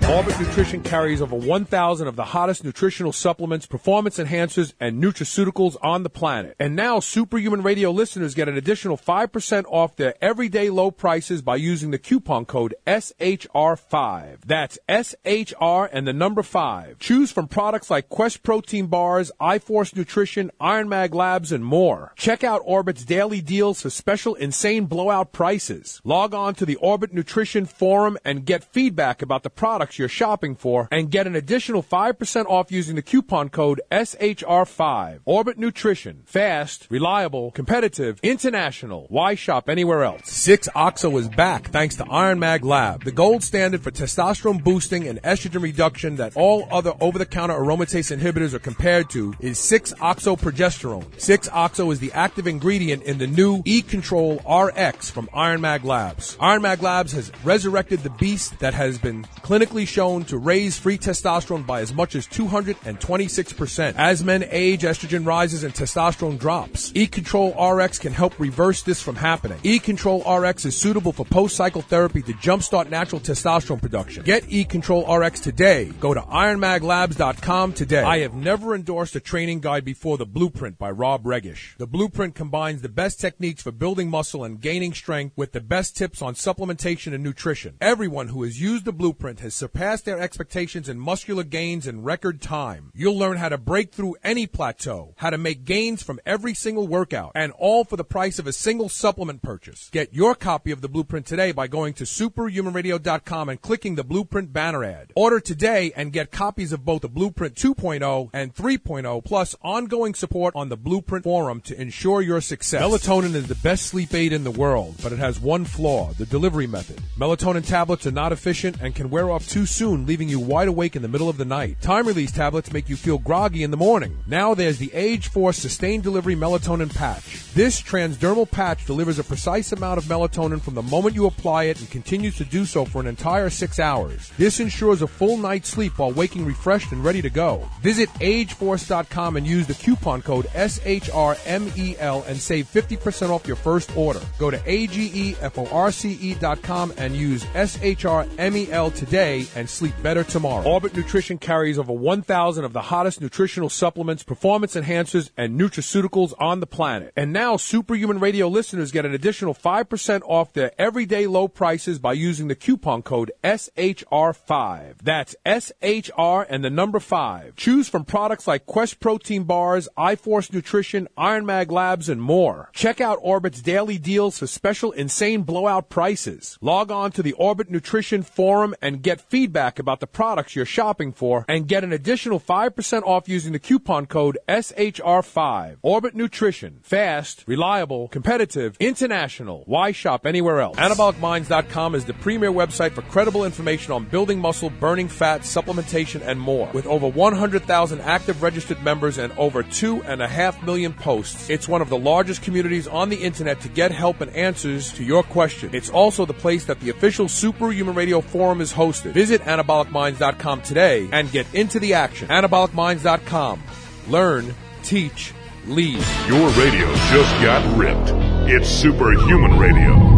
Orbit Nutrition carries over one thousand of the hottest nutritional supplements, performance enhancers, and nutraceuticals on the planet. And now Superhuman Radio listeners get an additional five percent off their everyday low prices by using the coupon code S H R five. That's S H R and the number five. Choose from products like Quest Protein Bars, iForce Nutrition, Iron Mag Labs, and more. Check out Orbit's daily deals for special insane blowout prices. Log on to the Orbit Nutrition Forum and get feedback about the products you're shopping for and get an additional five percent off using the coupon code S H R five. Orbit Nutrition. Fast, reliable, competitive, international. Why shop anywhere else? six oxo is back thanks to Iron Mag Lab, the gold standard for testosterone boosting and estrogen reduction that all other over-the-counter aromatase inhibitors are compared to is six oxo progesterone. six oxo is the active ingredient in the new E-Control R X from Iron Mag Labs. Iron Mag Labs has resurrected the beast that has been clinically shown to raise free testosterone by as much as two hundred twenty-six percent. As men age, estrogen rises and testosterone drops. E-Control R X can help reverse this from happening. E-Control R X is suitable for post-cycle therapy to jumpstart natural testosterone production. Get E-Control R X today. Go to iron mag labs dot com today. I have never endorsed a training guide before The Blueprint by Rob Regish. The Blueprint combines the best techniques for building muscle and gaining strength with the best tips on supplementation and nutrition. Everyone who has used The Blueprint has surpassed their expectations in muscular gains in record time. You'll learn how to break through any plateau, how to make gains from every single workout, and all for the price of a single supplement purchase. Get your copy of The Blueprint today by going to superhuman radio dot com and clicking the Blueprint banner ad. Order today and get copies of both the Blueprint two point oh and three point oh, plus ongoing support on the Blueprint forum to ensure your success. Melatonin is the best sleep aid in the world, but it has one flaw, the delivery method. Melatonin tablets are not efficient and can wear off too soon, leaving you wide awake in the middle of the night. Time-release tablets make you feel groggy in the morning. Now there's the Age Force Sustained Delivery Melatonin Patch. This transdermal patch delivers a precise amount of melatonin from the moment you apply it and continues to do so for an entire six hours. This ensures a full night's sleep while waking refreshed and ready to go. Visit age force dot com and use the coupon code S H R M E L and save fifty percent off your first order. Go to A G E F O R C E dot com and use S H R M E L today and sleep better tomorrow. Orbit Nutrition carries over one thousand of the hottest nutritional supplements, performance enhancers, and nutraceuticals on the planet. And now Superhuman Radio listeners get an additional five percent off their everyday low prices by using the coupon code S H R five. That's S H R and the number five. Choose from products like Quest Protein Bars, iForce Nutrition, Iron Mag Labs, and more. Check out Orbit's daily deals for special insane blowout prices. Log on to the Orbit Nutrition Forum and get feedback about the products you're shopping for and get an additional five percent off using the coupon code S H R five. Orbit Nutrition. Fast, reliable, competitive, international. Why shop anywhere else? anabolic minds dot com is the premier website for credible information on building muscle, burning fat, supplementation, and more. With over one hundred thousand active registered members and over two and a half million posts, it's one of the largest communities on the internet to get help and answers to your questions. It's also the place that the official Superhuman Radio Forum is hosted. Visit anabolic minds dot com today and get into the action. anabolic minds dot com. Learn, teach, lead. Your radio just got ripped. It's Superhuman Radio.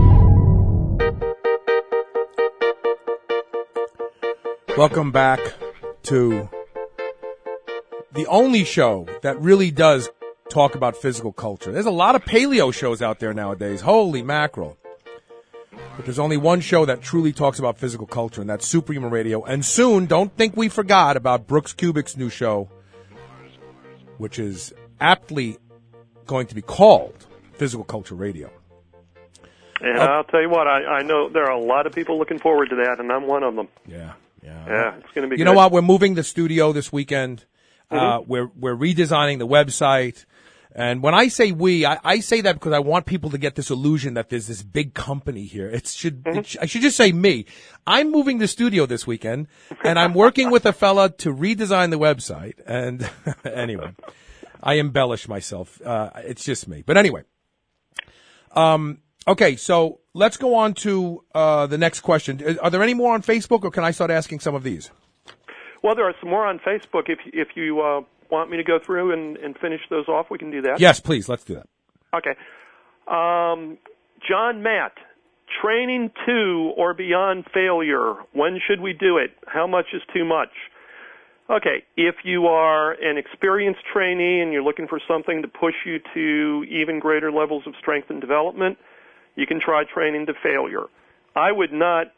Welcome back to the only show that really does talk about physical culture. There's a lot of paleo shows out there nowadays. Holy mackerel. But there's only one show that truly talks about physical culture, and that's Superhuman Radio. And soon, don't think we forgot about Brooks Kubik's new show, which is aptly going to be called Physical Culture Radio. And uh, I'll tell you what, I, I know there are a lot of people looking forward to that, and I'm one of them. Yeah, yeah. Yeah, it's going to be You good. know what? We're moving the studio this weekend. Mm-hmm. Uh, we're we're redesigning the website. And when I say we, I, I say that because I want people to get this illusion that there's this big company here. It should, Mm-hmm. it sh- I should just say me. I'm moving the studio this weekend, and I'm working with a fella to redesign the website. And anyway, I embellish myself. Uh, it's just me. But anyway, um, okay. So let's go on to uh, the next question. Are there any more on Facebook, or can I start asking some of these? Well, there are some more on Facebook. If if you uh, want me to go through and, and finish those off, we can do that. Yes, please. Let's do that. Okay. Um, John Matt training to or beyond failure. When should we do it? How much is too much? Okay, if you are an experienced trainee and you're looking for something to push you to even greater levels of strength and development, you can try training to failure. I would not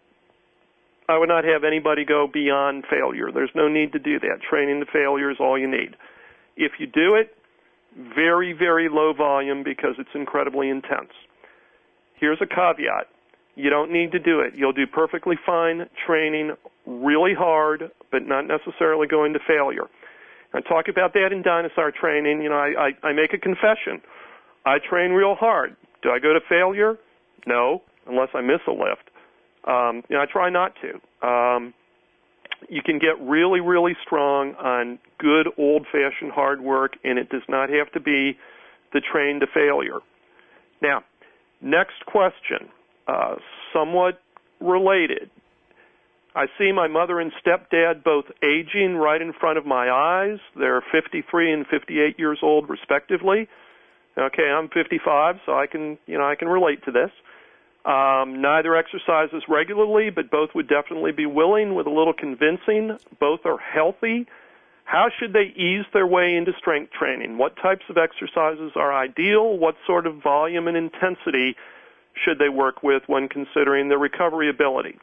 I would not have anybody go beyond failure. There's no need to do that. Training to failure is all you need. If you do it, very, very low volume because it's incredibly intense. Here's a caveat. You don't need to do it. You'll do perfectly fine training really hard, but not necessarily going to failure. I talk about that in dinosaur training. You know, I, I, I make a confession. I train real hard. Do I go to failure? No, unless I miss a lift. Um, you know, I try not to. Um, you can get really, really strong on good old-fashioned hard work, and it does not have to be the train to failure. Now, next question, uh, somewhat related. I see my mother and stepdad both aging right in front of my eyes. They're fifty-three and fifty-eight years old, respectively. Okay, I'm fifty-five, so I can, you know, I can relate to this. Um, neither exercises regularly, but both would definitely be willing with a little convincing. Both are healthy. How should they ease their way into strength training? What types of exercises are ideal? What sort of volume and intensity should they work with when considering their recovery ability?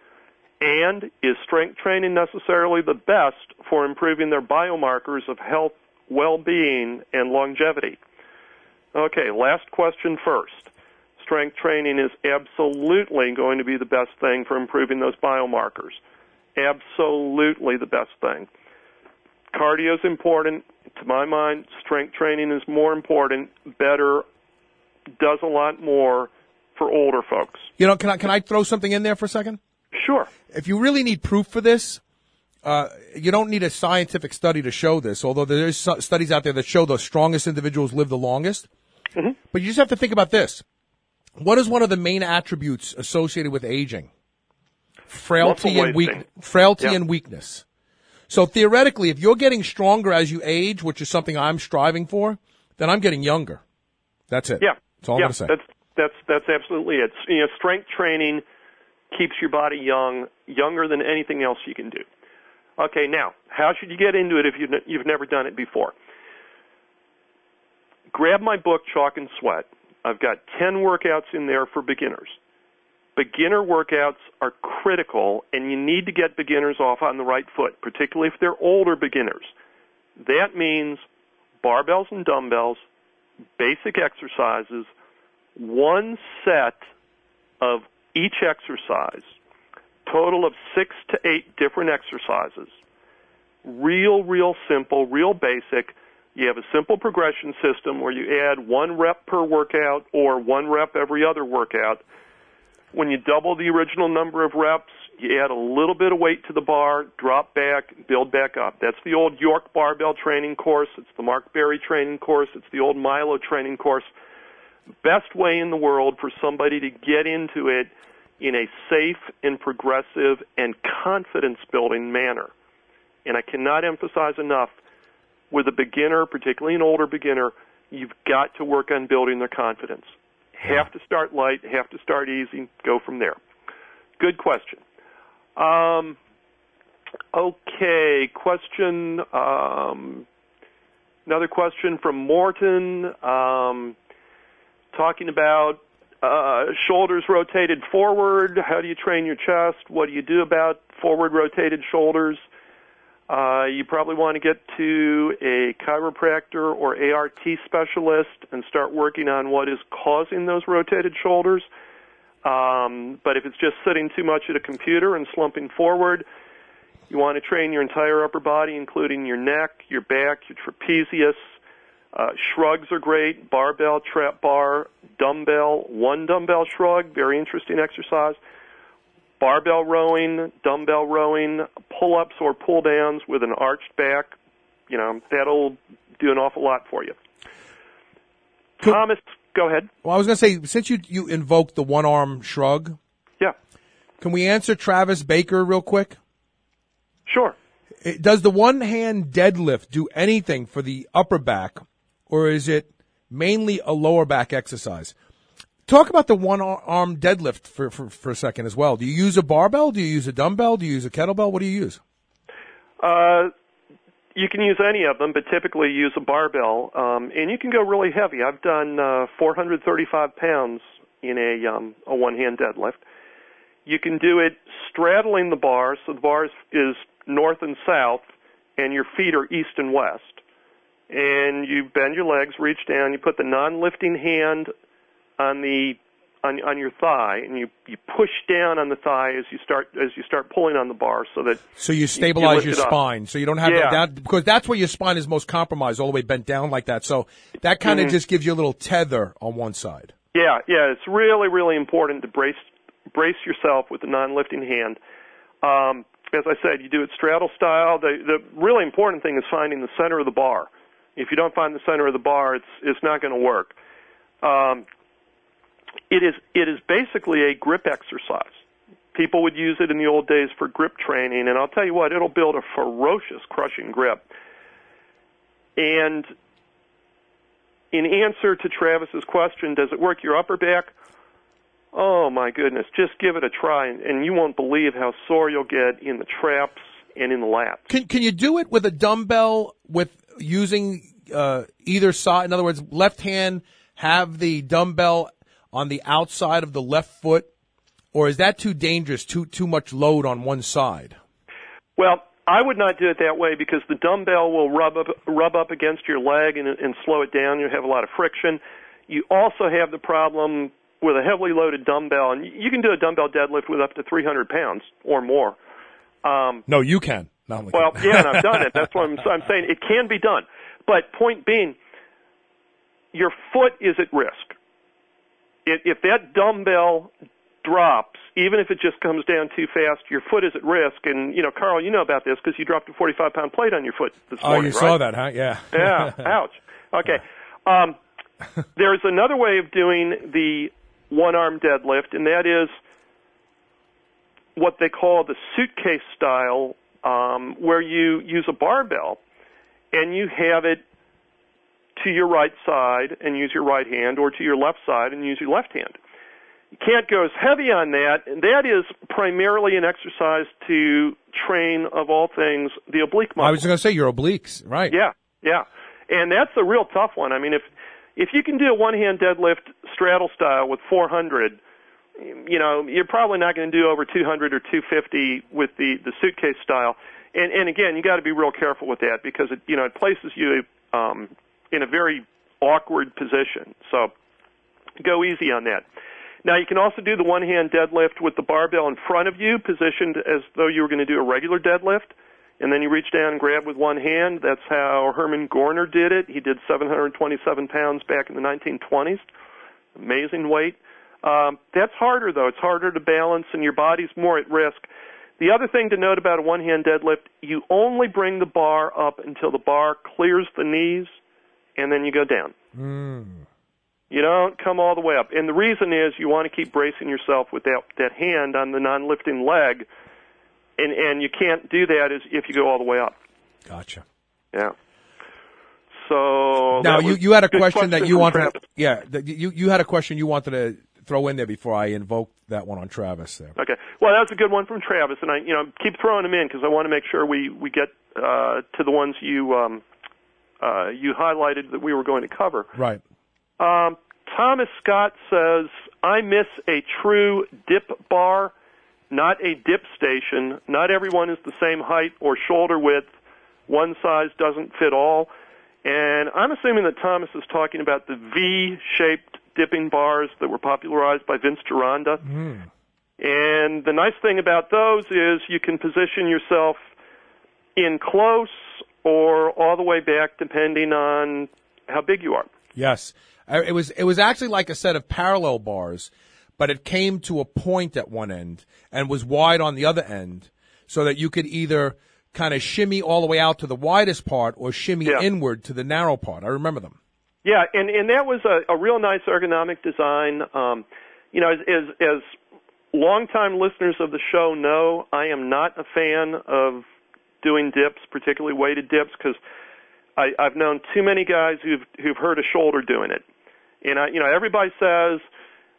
And is strength training necessarily the best for improving their biomarkers of health, well-being, and longevity? Okay, last question first. Strength training is absolutely going to be the best thing for improving those biomarkers. Absolutely the best thing. Cardio is important. To my mind, strength training is more important, better, does a lot more for older folks. You know, can I, can I throw something in there for a second? Sure. If you really need proof for this, uh, you don't need a scientific study to show this, although there's studies out there that show the strongest individuals live the longest. Mm-hmm. But you just have to think about this. What is one of the main attributes associated with aging? Frailty and weak, frailty yeah. and weakness. So theoretically, if you're getting stronger as you age, which is something I'm striving for, then I'm getting younger. That's it. Yeah. That's all yeah. I'm going to say. That's, that's, that's absolutely it. You know, strength training keeps your body young, younger than anything else you can do. Okay, now, how should you get into it if you've, you've never done it before? Grab my book, Chalk and Sweat. I've got ten workouts in there for beginners. Beginner workouts are critical, and you need to get beginners off on the right foot, particularly if they're older beginners. That means barbells and dumbbells, basic exercises, one set of each exercise, total of six to eight different exercises. Real, real simple, real basic. You have a simple progression system where you add one rep per workout or one rep every other workout. When you double the original number of reps, you add a little bit of weight to the bar, drop back, build back up. That's the old York Barbell training course. It's the Mark Berry training course. It's the old Milo training course. Best way in the world for somebody to get into it in a safe and progressive and confidence-building manner. And I cannot emphasize enough, with a beginner, particularly an older beginner, you've got to work on building their confidence. Have to start light, have to start easy, go from there. Good question. Um, okay, question, um, another question from Morton, um, talking about uh, shoulders rotated forward. How do you train your chest? What do you do about forward rotated shoulders? Uh, you probably want to get to a chiropractor or A R T specialist and start working on what is causing those rotated shoulders. Um, but if it's just sitting too much at a computer and slumping forward, you want to train your entire upper body, including your neck, your back, your trapezius. Uh, shrugs are great, barbell, trap bar, dumbbell, one dumbbell shrug, very interesting exercise. Barbell rowing, dumbbell rowing, pull-ups or pull-downs with an arched back, you know, that'll do an awful lot for you. Cool. Thomas, go ahead. Well, I was going to say, since you you invoked the one-arm shrug, yeah, can we answer Travis Baker real quick? Sure. Does the one-hand deadlift do anything for the upper back, or is it mainly a lower back exercise? talk about the one-arm deadlift for, for, for a second as well. Do you use a barbell? Do you use a dumbbell? Do you use a kettlebell? What do you use? Uh, you can use any of them, but typically use a barbell, um, and you can go really heavy. I've done uh, four hundred thirty-five pounds in a, um, a one-hand deadlift. You can do it straddling the bar, so the bar is, is north and south, and your feet are east and west. And you bend your legs, reach down, you put the non-lifting hand on the on, on your thigh, and you, you push down on the thigh as you start as you start pulling on the bar, so that so you stabilize you your spine, so you don't have yeah. that, because that's where your spine is most compromised, all the way bent down like that. So that kind of mm-hmm. just gives you a little tether on one side. Yeah, yeah, it's really really important to brace brace yourself with the non-lifting hand. Um, as I said, you do it straddle style. The the really important thing is finding the center of the bar. If you don't find the center of the bar, it's it's not going to work. Um, it is it is basically a grip exercise. People would use it in the old days for grip training, and I'll tell you what, it'll build a ferocious crushing grip. And in answer to Travis's question, does it work your upper back? Oh my goodness, just give it a try, and, and you won't believe how sore you'll get in the traps and in the lats. Can can you do it with a dumbbell with using uh, either side? In other words, left hand have the dumbbell on the outside of the left foot, or is that too dangerous, too too much load on one side? Well, I would not do it that way because the dumbbell will rub up rub up against your leg and, and slow it down. You have a lot of friction. You also have the problem with a heavily loaded dumbbell, and you can do a dumbbell deadlift with up to three hundred pounds or more. Um, no, you can. Not like well, that. yeah, and I've done it. That's what I'm, I'm saying. It can be done. But point being, your foot is at risk. If, if that dumbbell drops, even if it just comes down too fast, your foot is at risk. And, you know, Carl, you know about this because you dropped a forty-five pound plate on your foot this oh, morning, you right? saw that, huh? Yeah. Yeah, ouch. Okay. Um, there's another way of doing the one-arm deadlift, and that is what they call the suitcase style, um, where you use a barbell and you have it to your right side and use your right hand, or to your left side and use your left hand. You can't go as heavy on that, and that is primarily an exercise to train, of all things, the oblique muscle. I was going to say your obliques, right? Yeah, yeah. And that's a real tough one. I mean, if if you can do a one-hand deadlift straddle style with four hundred, you know, you're probably not going to do over two hundred or two fifty with the, the suitcase style. And, and again, you got to be real careful with that because it, you know, it places you um, in a very awkward position. So go easy on that. Now, you can also do the one-hand deadlift with the barbell in front of you, positioned as though you were going to do a regular deadlift, and then you reach down and grab with one hand. That's how Herman Gorner did it. He did seven hundred twenty-seven pounds back in the nineteen twenties. Amazing weight. Um, that's harder, though. It's harder to balance, and your body's more at risk. The other thing to note about a one-hand deadlift, you only bring the bar up until the bar clears the knees, and then you go down. Mm. You don't come all the way up. And the reason is you want to keep bracing yourself with that, that hand on the non-lifting leg, and, and you can't do that as if you go all the way up. Gotcha. Yeah. So now you, you had a question, question that you wanted Travis. to, yeah, the, you, you had a question you wanted to throw in there before I invoked that one on Travis there. Okay. Well, that's a good one from Travis, and I, you know, keep throwing them in because I want to make sure we, we get uh, to the ones you um, uh, you highlighted that we were going to cover. Right. Um, Thomas Scott says, I miss a true dip bar, not a dip station. Not everyone is the same height or shoulder width. One size doesn't fit all. And I'm assuming that Thomas is talking about the V-shaped dipping bars that were popularized by Vince Gironda. Mm. And the nice thing about those is you can position yourself in close or all the way back depending on how big you are. Yes. It was it was actually like a set of parallel bars, but it came to a point at one end and was wide on the other end so that you could either kind of shimmy all the way out to the widest part or shimmy yeah. inward to the narrow part. I remember them. Yeah, and, and that was a, a real nice ergonomic design. Um, you know, as, as, as longtime listeners of the show know, I am not a fan of doing dips, particularly weighted dips, because I've known too many guys who've who've hurt a shoulder doing it. And I, you know, everybody says,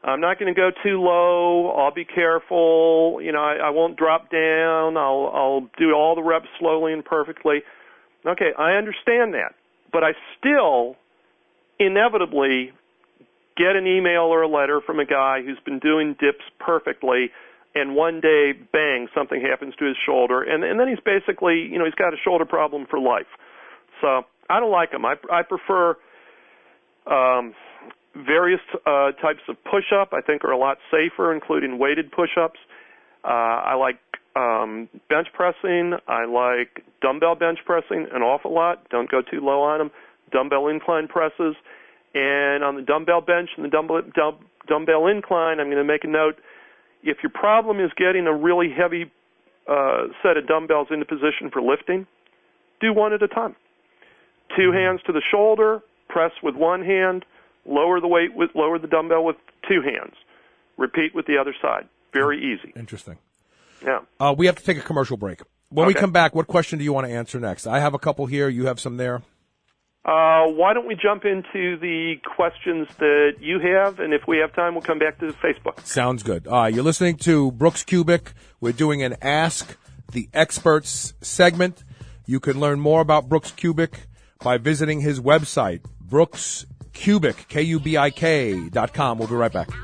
I'm not going to go too low. I'll be careful. You know, I, I won't drop down. I'll, I'll do all the reps slowly and perfectly. Okay, I understand that. But I still inevitably get an email or a letter from a guy who's been doing dips perfectly, and one day, bang, something happens to his shoulder, and, and then he's basically, you know, he's got a shoulder problem for life. So I don't like them. I, I prefer um, various uh, types of push-up. I think are a lot safer, including weighted push-ups. Uh, I like um, bench pressing. I like dumbbell bench pressing an awful lot. Don't go too low on them. Dumbbell incline presses. And on the dumbbell bench and the dumbbell, dumb, dumbbell incline, I'm going to make a note. If your problem is getting a really heavy uh, set of dumbbells into position for lifting, do one at a time. Two hands to the shoulder, press with one hand, lower the weight with lower the dumbbell with two hands. Repeat with the other side. Very easy. Interesting. Yeah. Uh, we have to take a commercial break. When Okay. we come back, what question do you want to answer next? I have a couple here. You have some there. Uh, why don't we jump into the questions that you have, and if we have time, we'll come back to Facebook. Sounds good. Uh, you're listening to Brooks Cubic. We're doing an Ask the Experts segment. You can learn more about Brooks Cubic by visiting his website, Brooks Cubic, K U B I K dot com. We'll be right back.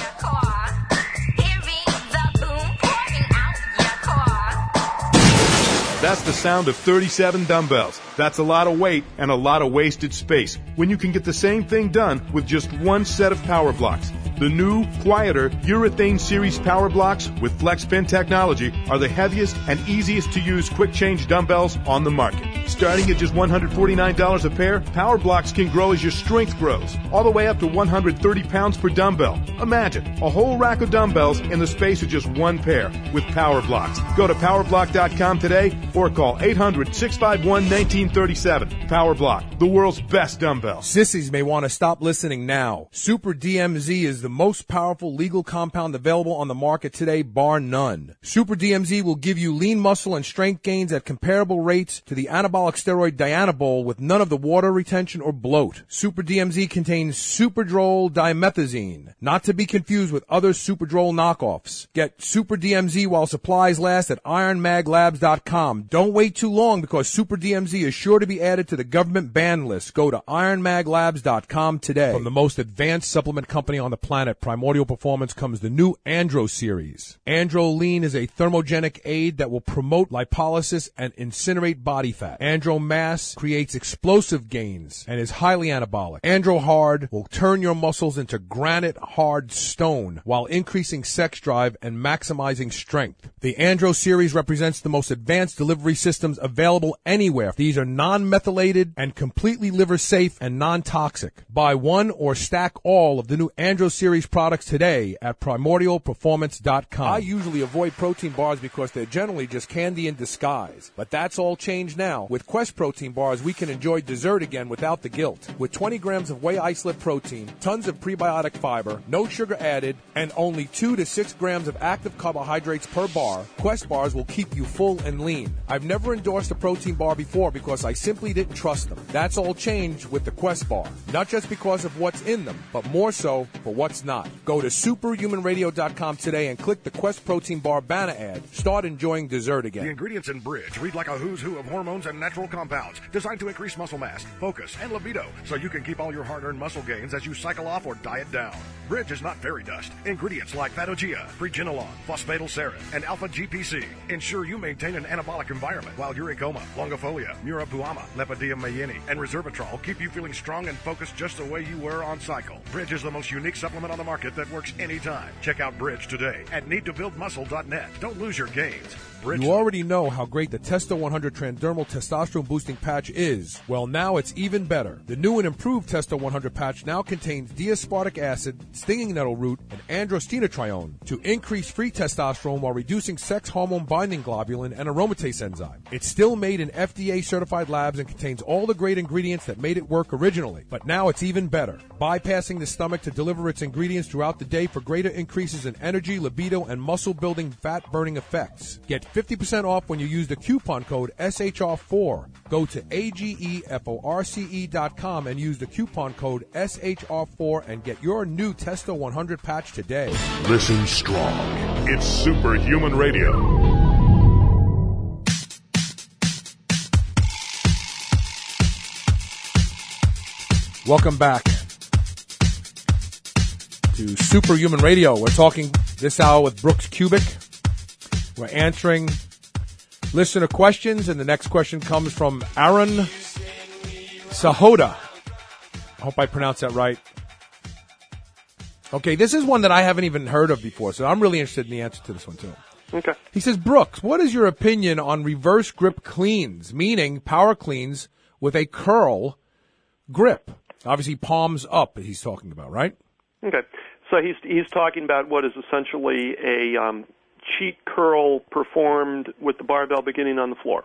That's the sound of thirty-seven dumbbells. That's a lot of weight and a lot of wasted space when you can get the same thing done with just one set of power blocks. The new, quieter Urethane Series power blocks with FlexPin technology are the heaviest and easiest to use quick change dumbbells on the market. Starting at just one hundred forty-nine dollars a pair, power blocks can grow as your strength grows, all the way up to one hundred thirty pounds per dumbbell. Imagine a whole rack of dumbbells in the space of just one pair with power blocks. Go to power block dot com today or call eight hundred, six five one, one nine three seven. Power Block, the world's best dumbbell. Sissies may want to stop listening now. Super D M Z is the most powerful legal compound available on the market today, bar none. Super D M Z will give you lean muscle and strength gains at comparable rates to the anabolic steroid Dianabol with none of the water retention or bloat. Super D M Z contains Superdrol dimethazine, not to be confused with other Superdrol knockoffs. Get Super D M Z while supplies last at iron mag labs dot com. Don't wait too long because Super D M Z is sure to be added to the government ban list. Go to iron mag labs dot com today. From the most advanced supplement company on the planet, Primordial Performance, comes the new Andro series. Andro Lean is a thermogenic aid that will promote lipolysis and incinerate body fat. Andro Mass creates explosive gains and is highly anabolic. Andro Hard will turn your muscles into granite hard stone while increasing sex drive and maximizing strength. The Andro series represents the most advanced delivery systems available anywhere. These are non-methylated and completely liver safe and non-toxic. Buy one or stack all of the new Andro series products today at primordial performance dot com. I usually avoid protein bars because they're generally just candy in disguise. But that's all changed now. With Quest protein bars, we can enjoy dessert again without the guilt. With twenty grams of whey isolate protein, tons of prebiotic fiber, no sugar added, and only two to six grams of active carbohydrates per bar, Quest bars will keep you full and lean. I've never endorsed a protein bar before because I simply didn't trust them. That's all changed with the Quest bar. Not just because of what's in them, but more so for what's not. Go to superhuman radio dot com today and click the Quest protein bar banner ad. Start enjoying dessert again. The ingredients in Bridge read like a who's who of hormones and natural compounds designed to increase muscle mass, focus, and libido so you can keep all your hard-earned muscle gains as you cycle off or diet down. Bridge is not fairy dust. Ingredients like Phagogia, Preginolone, Phosphatidylserine, and Alpha-G P C ensure you maintain an anabolic environment while uricoma, longifolia, murapuama, lepidopteran, and resveratrol keep you feeling strong and focused just the way you were on cycle. Bridge is the most unique supplement on the market that works anytime. Check out Bridge today at need to build muscle dot net. Don't lose your gains. Bridge. You already know how great the Testo one hundred Transdermal Testosterone Boosting Patch is. Well, now it's even better. The new and improved Testo one hundred patch now contains D-aspartic acid, stinging nettle root, and androstenedione to increase free testosterone while reducing sex hormone binding globulin and aromatase enzyme. It's still made in F D A-certified labs and contains all the great ingredients that made it work originally. But now it's even better, bypassing the stomach to deliver its ingredients throughout the day for greater increases in energy, libido, and muscle-building, fat-burning effects. Get fifty percent off when you use the coupon code S H R four. Go to A G E F O R C E dot com and use the coupon code S H R four and get your new Testo one hundred patch today. Listen strong. It's Superhuman Radio. Welcome back to Superhuman Radio. We're talking this hour with Brooks Kubik. We're answering listener questions, and the next question comes from Aaron Sahoda. I hope I pronounced that right. Okay, this is one that I haven't even heard of before, so I'm really interested in the answer to this one, too. Okay. He says, Brooks, what is your opinion on reverse grip cleans, meaning power cleans with a curl grip? Obviously, palms up, he's talking about, right? Okay. So he's he's talking about what is essentially a um, cheat curl performed with the barbell beginning on the floor.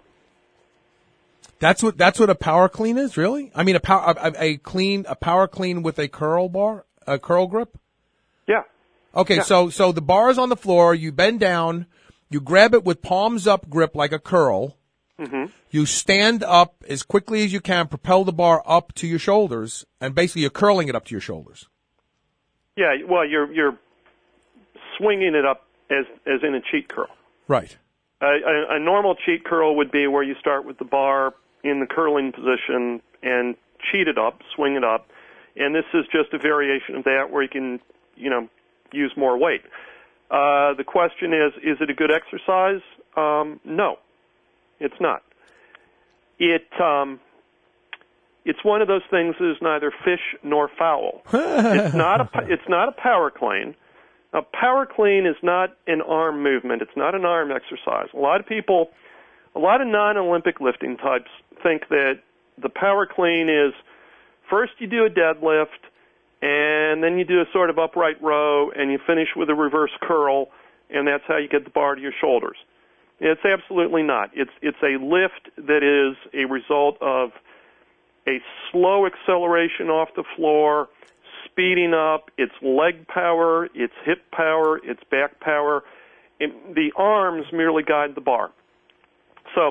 That's what that's what a power clean is, really? I mean, a power a, a clean a power clean with a curl bar, a curl grip. Yeah. Okay, yeah. so so the bar is on the floor. You bend down, you grab it with palms up grip like a curl. Mm-hmm. You stand up as quickly as you can, propel the bar up to your shoulders, and basically you're curling it up to your shoulders. Yeah, well, you're you're swinging it up as as in a cheat curl. Right. Uh, a, a normal cheat curl would be where you start with the bar in the curling position and cheat it up, swing it up, and this is just a variation of that where you can, you know, use more weight. Uh, the question is, is it a good exercise? Um, no. It's not. It um, it's one of those things that is neither fish nor fowl. It's not a it's not a power clean. A power clean is not an arm movement. It's not an arm exercise. A lot of people, a lot of non-Olympic lifting types think that the power clean is first you do a deadlift and then you do a sort of upright row and you finish with a reverse curl, and that's how you get the bar to your shoulders. It's absolutely not. It's it's a lift that is a result of a slow acceleration off the floor, speeding up. It's leg power, it's hip power, it's back power. And the arms merely guide the bar. So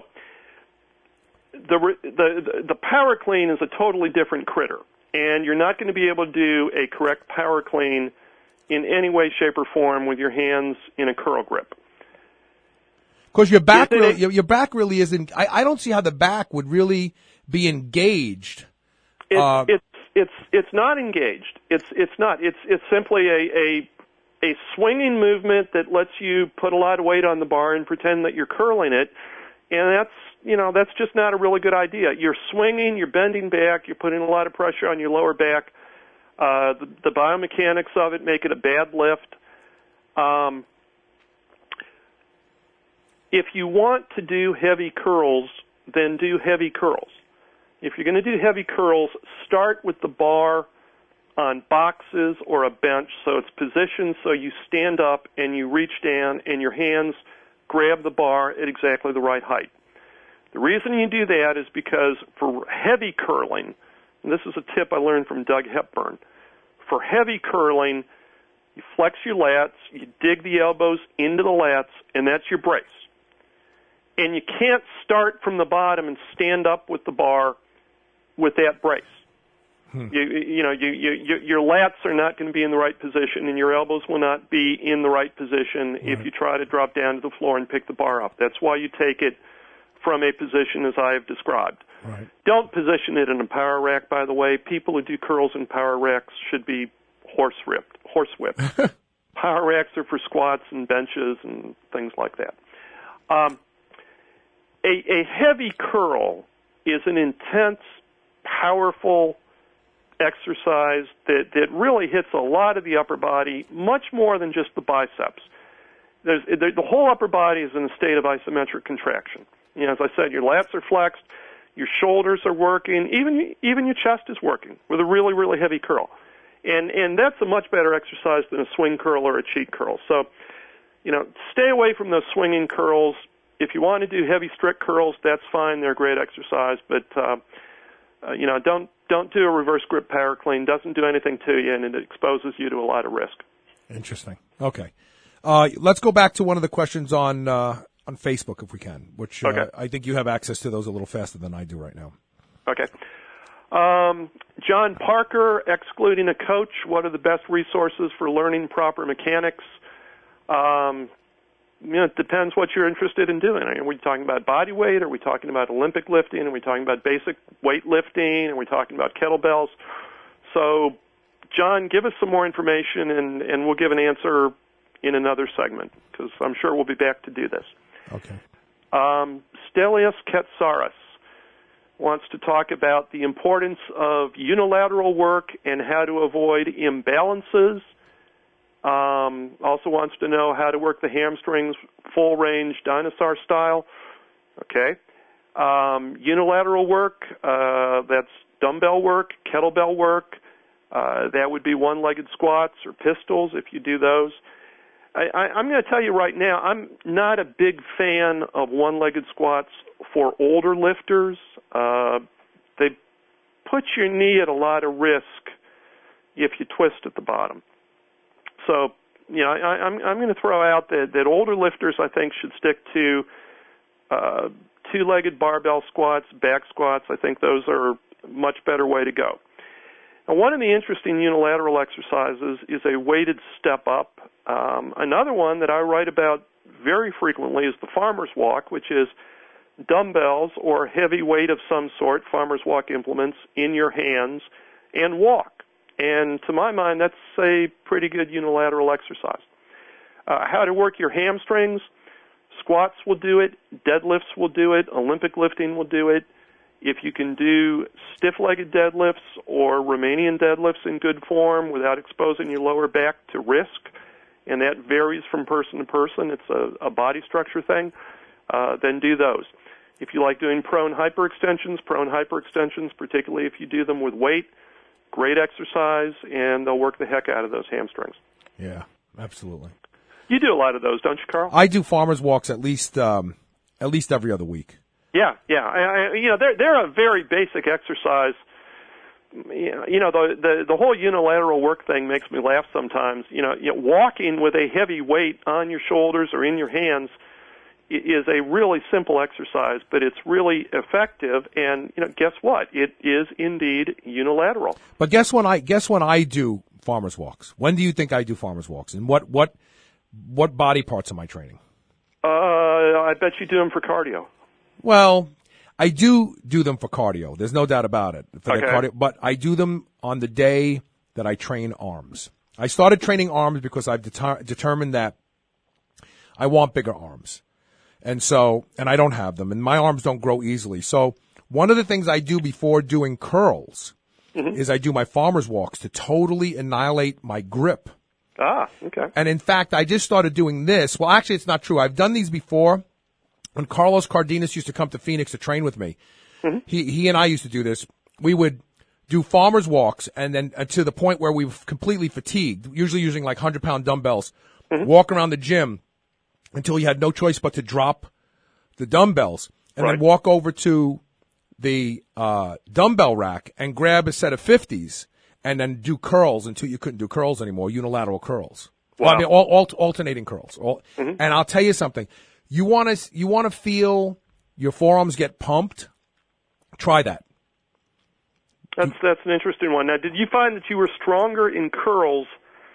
the the the power clean is a totally different critter, and you're not going to be able to do a correct power clean in any way, shape, or form with your hands in a curl grip. Because your back, really, your, your back really isn't. I, I don't see how the back would really be engaged. It's uh, it's it's it's not engaged. It's it's not. It's it's simply a, a a swinging movement that lets you put a lot of weight on the bar and pretend that you're curling it, and that's you know that's just not a really good idea. You're swinging, you're bending back, you're putting a lot of pressure on your lower back. Uh, the, the biomechanics of it make it a bad lift. Um, If you want to do heavy curls, then do heavy curls. If you're going to do heavy curls, start with the bar on boxes or a bench so it's positioned so you stand up and you reach down and your hands grab the bar at exactly the right height. The reason you do that is because for heavy curling, and this is a tip I learned from Doug Hepburn, for heavy curling, you flex your lats, you dig the elbows into the lats, and that's your brace. And you can't start from the bottom and stand up with the bar with that brace. Hmm. You, you know, you, you, you, your lats are not going to be in the right position, and your elbows will not be in the right position right. if you try to drop down to the floor and pick the bar up. That's why you take it from a position as I have described. Right. Don't position it in a power rack, by the way. People who do curls in power racks should be horse ripped, horse whipped. Power racks are for squats and benches and things like that. Um, A, a heavy curl is an intense, powerful exercise that, that really hits a lot of the upper body, much more than just the biceps. There's, the, the whole upper body is in a state of isometric contraction. You know, as I said, your lats are flexed, your shoulders are working, even even your chest is working with a really, really heavy curl. And and that's a much better exercise than a swing curl or a cheat curl. So, you know, stay away from those swinging curls. If you want to do heavy strict curls, that's fine. They're a great exercise, but uh, uh, you know, don't don't do a reverse grip power clean. Doesn't do anything to you, and it exposes you to a lot of risk. Interesting. Okay, uh, let's go back to one of the questions on uh, on Facebook if we can, which uh, Okay. I think you have access to those a little faster than I do right now. Okay. Um, John Parker, excluding a coach, what are the best resources for learning proper mechanics? Um, you know, it depends what you're interested in doing. Are we talking about body weight? Are we talking about Olympic lifting? Are we talking about basic weightlifting? Are we talking about kettlebells? So, John, give us some more information, and, and we'll give an answer in another segment, because I'm sure we'll be back to do this. Okay. Um, Stelios Ketsaris wants to talk about the importance of unilateral work and how to avoid imbalances. Um, also wants to know how to work the hamstrings full range dinosaur style. Okay. Um, unilateral work, uh, that's dumbbell work, kettlebell work. Uh, that would be one-legged squats or pistols if you do those. I, I, I'm going to tell you right now, I'm not a big fan of one-legged squats for older lifters. Uh, they put your knee at a lot of risk if you twist at the bottom. So, you know, I, I'm, I'm going to throw out that, that older lifters, I think, should stick to uh, two-legged barbell squats, back squats. I think those are a much better way to go. Now, one of the interesting unilateral exercises is a weighted step up. Um, another one that I write about very frequently is the farmer's walk, which is dumbbells or heavy weight of some sort, farmer's walk implements, in your hands and walk. And to my mind, that's a pretty good unilateral exercise. Uh, how to work your hamstrings. Squats will do it. Deadlifts will do it. Olympic lifting will do it. If you can do stiff-legged deadlifts or Romanian deadlifts in good form without exposing your lower back to risk, and that varies from person to person, it's a, a body structure thing, uh, then do those. If you like doing prone hyperextensions, prone hyperextensions, particularly if you do them with weight, great exercise, and they'll work the heck out of those hamstrings. Yeah, absolutely. You do a lot of those, don't you, Carl? I do farmers walks at least um, at least every other week. Yeah, yeah. I, I, you know, they're they're a very basic exercise. You know, the, the the whole unilateral work thing makes me laugh sometimes. You know, you know, walking with a heavy weight on your shoulders or in your hands is a really simple exercise, but it's really effective. And you know, guess what? It is indeed unilateral. But guess when I guess when I do farmers walks. When do you think I do farmers walks? And what what what body parts am I training? Uh, I bet you do them for cardio. Well, I do do them for cardio. There's no doubt about it. For Okay. the cardio, but I do them on the day that I train arms. I started training arms because I've deter- determined that I want bigger arms. And so, and I don't have them, and my arms don't grow easily. So one of the things I do before doing curls Mm-hmm. is I do my farmer's walks to totally annihilate my grip. Ah, okay. And in fact, I just started doing this. Well, actually, it's not true. I've done these before. When Carlos Cardenas used to come to Phoenix to train with me, Mm-hmm. he he and I used to do this. We would do farmers walks, and then uh, to the point where we were completely fatigued, usually using like hundred pound dumbbells, Mm-hmm. walk around the gym until you had no choice but to drop the dumbbells, and Right. then walk over to the uh, dumbbell rack and grab a set of fifties, and then do curls until you couldn't do curls anymore, unilateral curls. Well, I Wow. mean, all, all, alternating curls. All, Mhm. And I'll tell you something. You want to you want to feel your forearms get pumped? Try that. That's that's an interesting one. Now, did you find that you were stronger in curls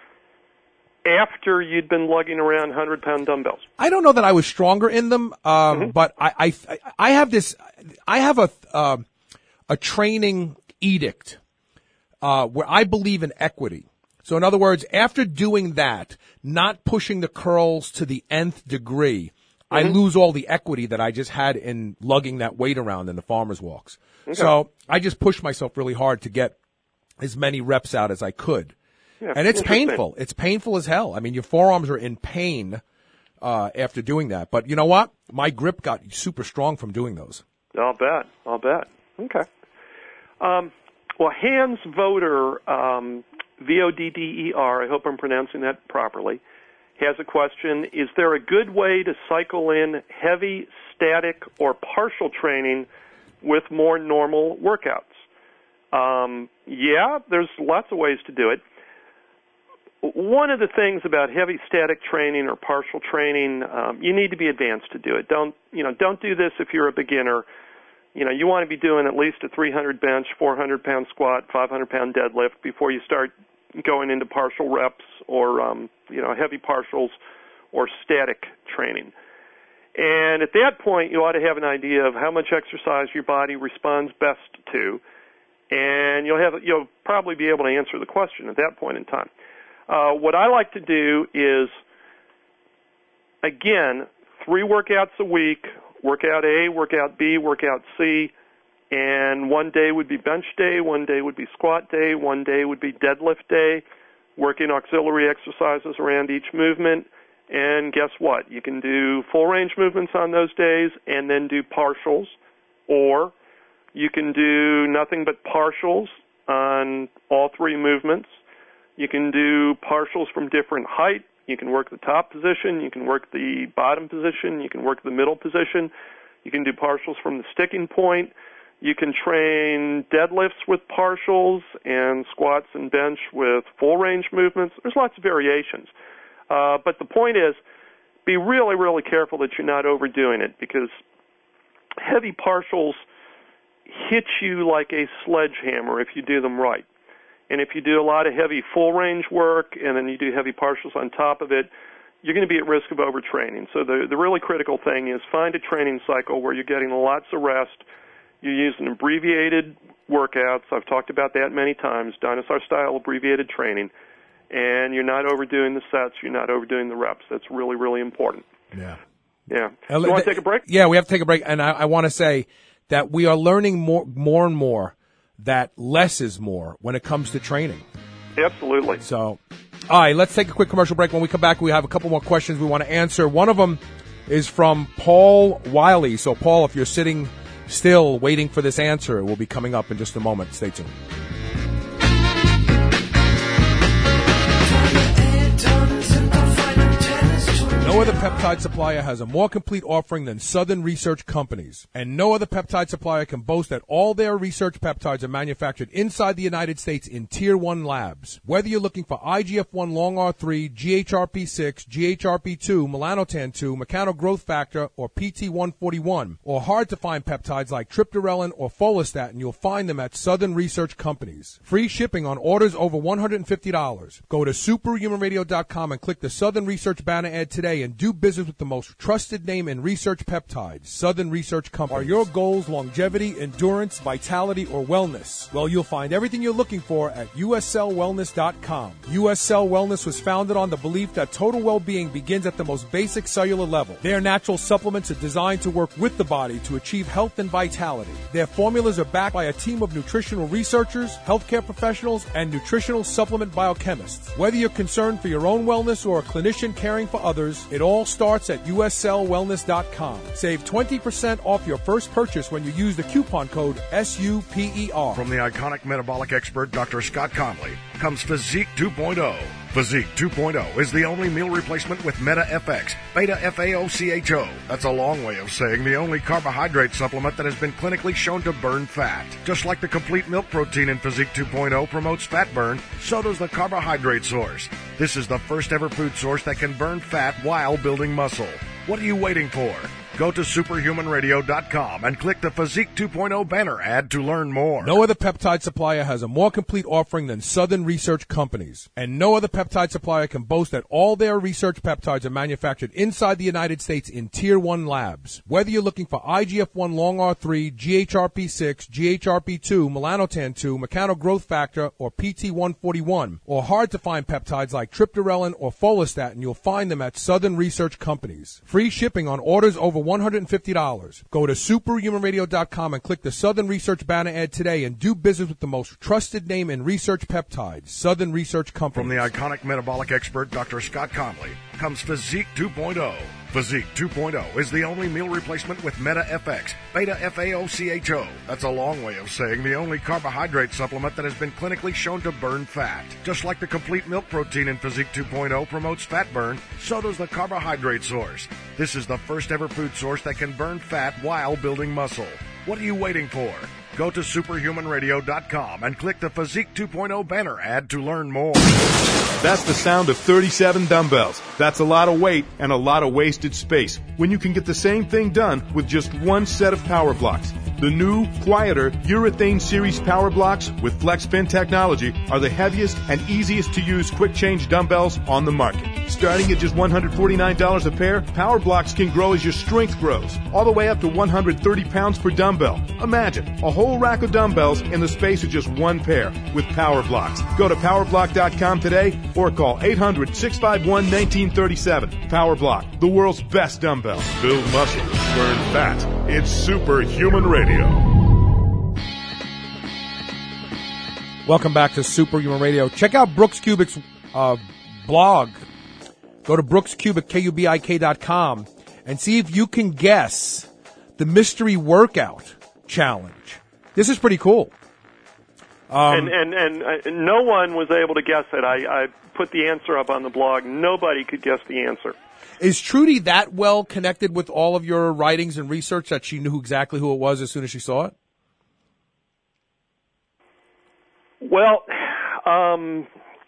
after you'd been lugging around hundred pound dumbbells? I don't know that I was stronger in them, um, but I, I I have this I have a uh, a training edict uh, where I believe in equity. So in other words, after doing that, not pushing the curls to the nth degree, I lose all the equity that I just had in lugging that weight around in the farmer's walks. Okay. So I just pushed myself really hard to get as many reps out as I could. Yeah, And it's interesting. painful. It's painful as hell. I mean, your forearms are in pain uh, after doing that. But you know what? My grip got super strong from doing those. I'll bet. I'll bet. Okay. Um, well, Hans Voder, um, V O D D E R, I hope I'm pronouncing that properly, has a question. Is there a good way to cycle in heavy, static, or partial training with more normal workouts? Um, yeah, there's lots of ways to do it. one of the things about heavy static training or partial training, um, you need to be advanced to do it. Don't, you know, don't do this if you're a beginner. You know, you want to be doing at least a three hundred bench, four hundred pound squat, five hundred pound deadlift before you start going into partial reps or, um, you know, heavy partials or static training. And at that point, you ought to have an idea of how much exercise your body responds best to, and you'll have you'll probably be able to answer the question at that point in time. Uh, what I like to do is, again, three workouts a week, workout A, workout B, workout C, and one day would be bench day, one day would be squat day, one day would be deadlift day, working auxiliary exercises around each movement. And guess what? You can do full range movements on those days and then do partials, or you can do nothing but partials on all three movements. You can do partials from different height. You can work the top position. You can work the bottom position. You can work the middle position. You can do partials from the sticking point. You can train deadlifts with partials and squats and bench with full range movements. There's lots of variations. Uh, but the point is, be really, really careful that you're not overdoing it, because heavy partials hit you like a sledgehammer if you do them right. And if you do a lot of heavy full range work and then you do heavy partials on top of it, you're going to be at risk of overtraining. So the, the really critical thing is find a training cycle where you're getting lots of rest. You're using abbreviated workouts. I've talked about that many times, dinosaur-style abbreviated training. And you're not overdoing the sets. You're not overdoing the reps. That's really, really important. Yeah. Yeah. You want to take a break? Yeah, we have to take a break. And I, I want to say that we are learning more, more and more that less is more when it comes to training. Absolutely. So, all right, let's take a quick commercial break. When we come back, we have a couple more questions we want to answer. One of them is from Paul Wiley. So, Paul, if you're sitting still waiting for this answer, it will be coming up in just a moment. Stay tuned. No other peptide supplier has a more complete offering than Southern Research Companies. And no other peptide supplier can boast that all their research peptides are manufactured inside the United States in Tier one labs. Whether you're looking for I G F one long R three, G H R P six, G H R P two, melanotan two, mechano growth factor, or P T one forty-one, or hard-to-find peptides like triptorelin or follistatin, you'll find them at Southern Research Companies. Free shipping on orders over one hundred fifty dollars. Go to superhuman radio dot com and click the Southern Research banner ad today and do business with the most trusted name in research peptides, Southern Research Company. Are your goals longevity, endurance, vitality, or wellness? Well, you'll find everything you're looking for at U S L wellness dot com. U S L Wellness was founded on the belief that total well-being begins at the most basic cellular level. Their natural supplements are designed to work with the body to achieve health and vitality. Their formulas are backed by a team of nutritional researchers, healthcare professionals, and nutritional supplement biochemists. Whether you're concerned for your own wellness or a clinician caring for others, it all starts at U S L wellness dot com. Save twenty percent off your first purchase when you use the coupon code S U P E R. From the iconic metabolic expert Doctor Scott Conley comes Physique two point oh. Physique two point oh is the only meal replacement with Meta F X, Beta F A O C H O. That's a long way of saying the only carbohydrate supplement that has been clinically shown to burn fat. Just like the complete milk protein in Physique two point oh promotes fat burn, so does the carbohydrate source. This is the first ever food source that can burn fat while building muscle. What are you waiting for? Go to superhuman radio dot com and click the Physique two point oh banner ad to learn more. No other peptide supplier has a more complete offering than Southern Research Companies. And no other peptide supplier can boast that all their research peptides are manufactured inside the United States in Tier one labs. Whether you're looking for I G F one long R three, G H R P six, G H R P two, melanotan two, mechano growth factor, or P T one forty-one, or hard-to-find peptides like triptorelin or follistatin, you'll find them at Southern Research Companies. Free shipping on orders over one hundred fifty dollars. Go to superhuman radio dot com and click the Southern Research banner ad today and do business with the most trusted name in research peptides, Southern Research Company. From the iconic metabolic expert Doctor Scott Conley comes Physique two point oh. Physique two point oh is the only meal replacement with Meta F X, Beta F A O C H O. That's a long way of saying the only carbohydrate supplement that has been clinically shown to burn fat. Just like the complete milk protein in Physique two point oh promotes fat burn, so does the carbohydrate source. This is the first ever food source that can burn fat while building muscle. What are you waiting for? Go to superhuman radio dot com and click the Physique two point oh banner ad to learn more. That's the sound of thirty-seven dumbbells. That's a lot of weight and a lot of wasted space when you can get the same thing done with just one set of power blocks. The new, quieter Urethane Series Power Blocks with FlexPin technology are the heaviest and easiest to use quick change dumbbells on the market. Starting at just one hundred forty-nine dollars a pair, Power Blocks can grow as your strength grows, all the way up to one hundred thirty pounds per dumbbell. Imagine a whole rack of dumbbells in the space of just one pair with Power Blocks. Go to power block dot com today or call eight hundred, six five one, one nine three seven. Power Block, the world's best dumbbells. Build muscle, burn fat. It's Superhuman Radio. Welcome back to Superhuman Radio. Check out Brooks Kubik's uh, blog. Go to brooks kubik, K U B I K dot com, and see if you can guess the mystery workout challenge. This is pretty cool. and Um, and, and uh, no one was able to guess it. I, I put the answer up on the blog. Nobody could guess the answer. Is Trudy that well connected with all of your writings and research that she knew exactly who it was as soon as she saw it? Well, um,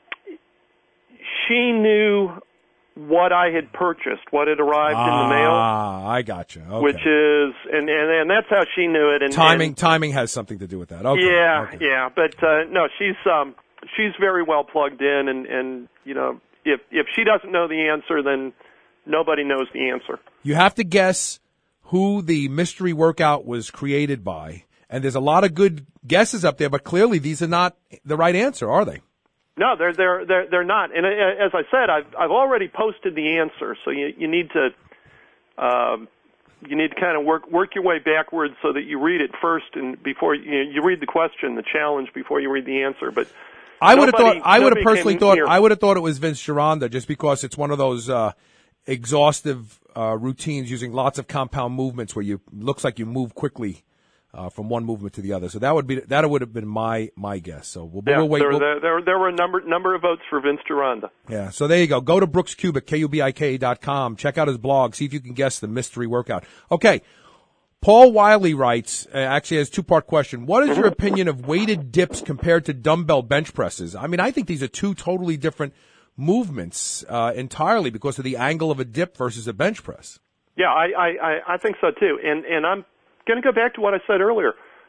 she knew what I had purchased, what had arrived ah, in the mail. Ah, I got you. Okay. Which is, and, and and that's how she knew it. And timing, and, timing has something to do with that. Okay. Yeah, okay. yeah, but uh, no, she's um, she's very well plugged in, and and you know, if if she doesn't know the answer, then nobody knows the answer. You have to guess who the mystery workout was created by, and there's a lot of good guesses up there, but clearly these are not the right answer, are they? No, they're they're they're they're not. And as I said, I've I've already posted the answer, so you you need to um, you need to kind of work work your way backwards so that you read it first, and before you you read the question, the challenge before you read the answer. But I would have thought I would have nobody personally came thought near. I would have thought it was Vince Gironda, just because it's one of those uh, exhaustive uh, routines using lots of compound movements where you looks like you move quickly. Uh, from one movement to the other, so that would be that would have been my my guess. So we'll, Yeah, we'll wait. there, We'll, there, there, there were a number number of votes for Vince Gironda. yeah, so there you go. Go to Brooks Kubik, K U B I K dot com. Check out his blog. See if you can guess the mystery workout. Okay, Paul Wiley writes. Uh, actually, has a two part question. What is your opinion of weighted dips compared to dumbbell bench presses? I mean, I think these are two totally different movements uh, entirely because of the angle of a dip versus a bench press. Yeah, I I, I, I think so too. And and I'm going to go back to what I said earlier.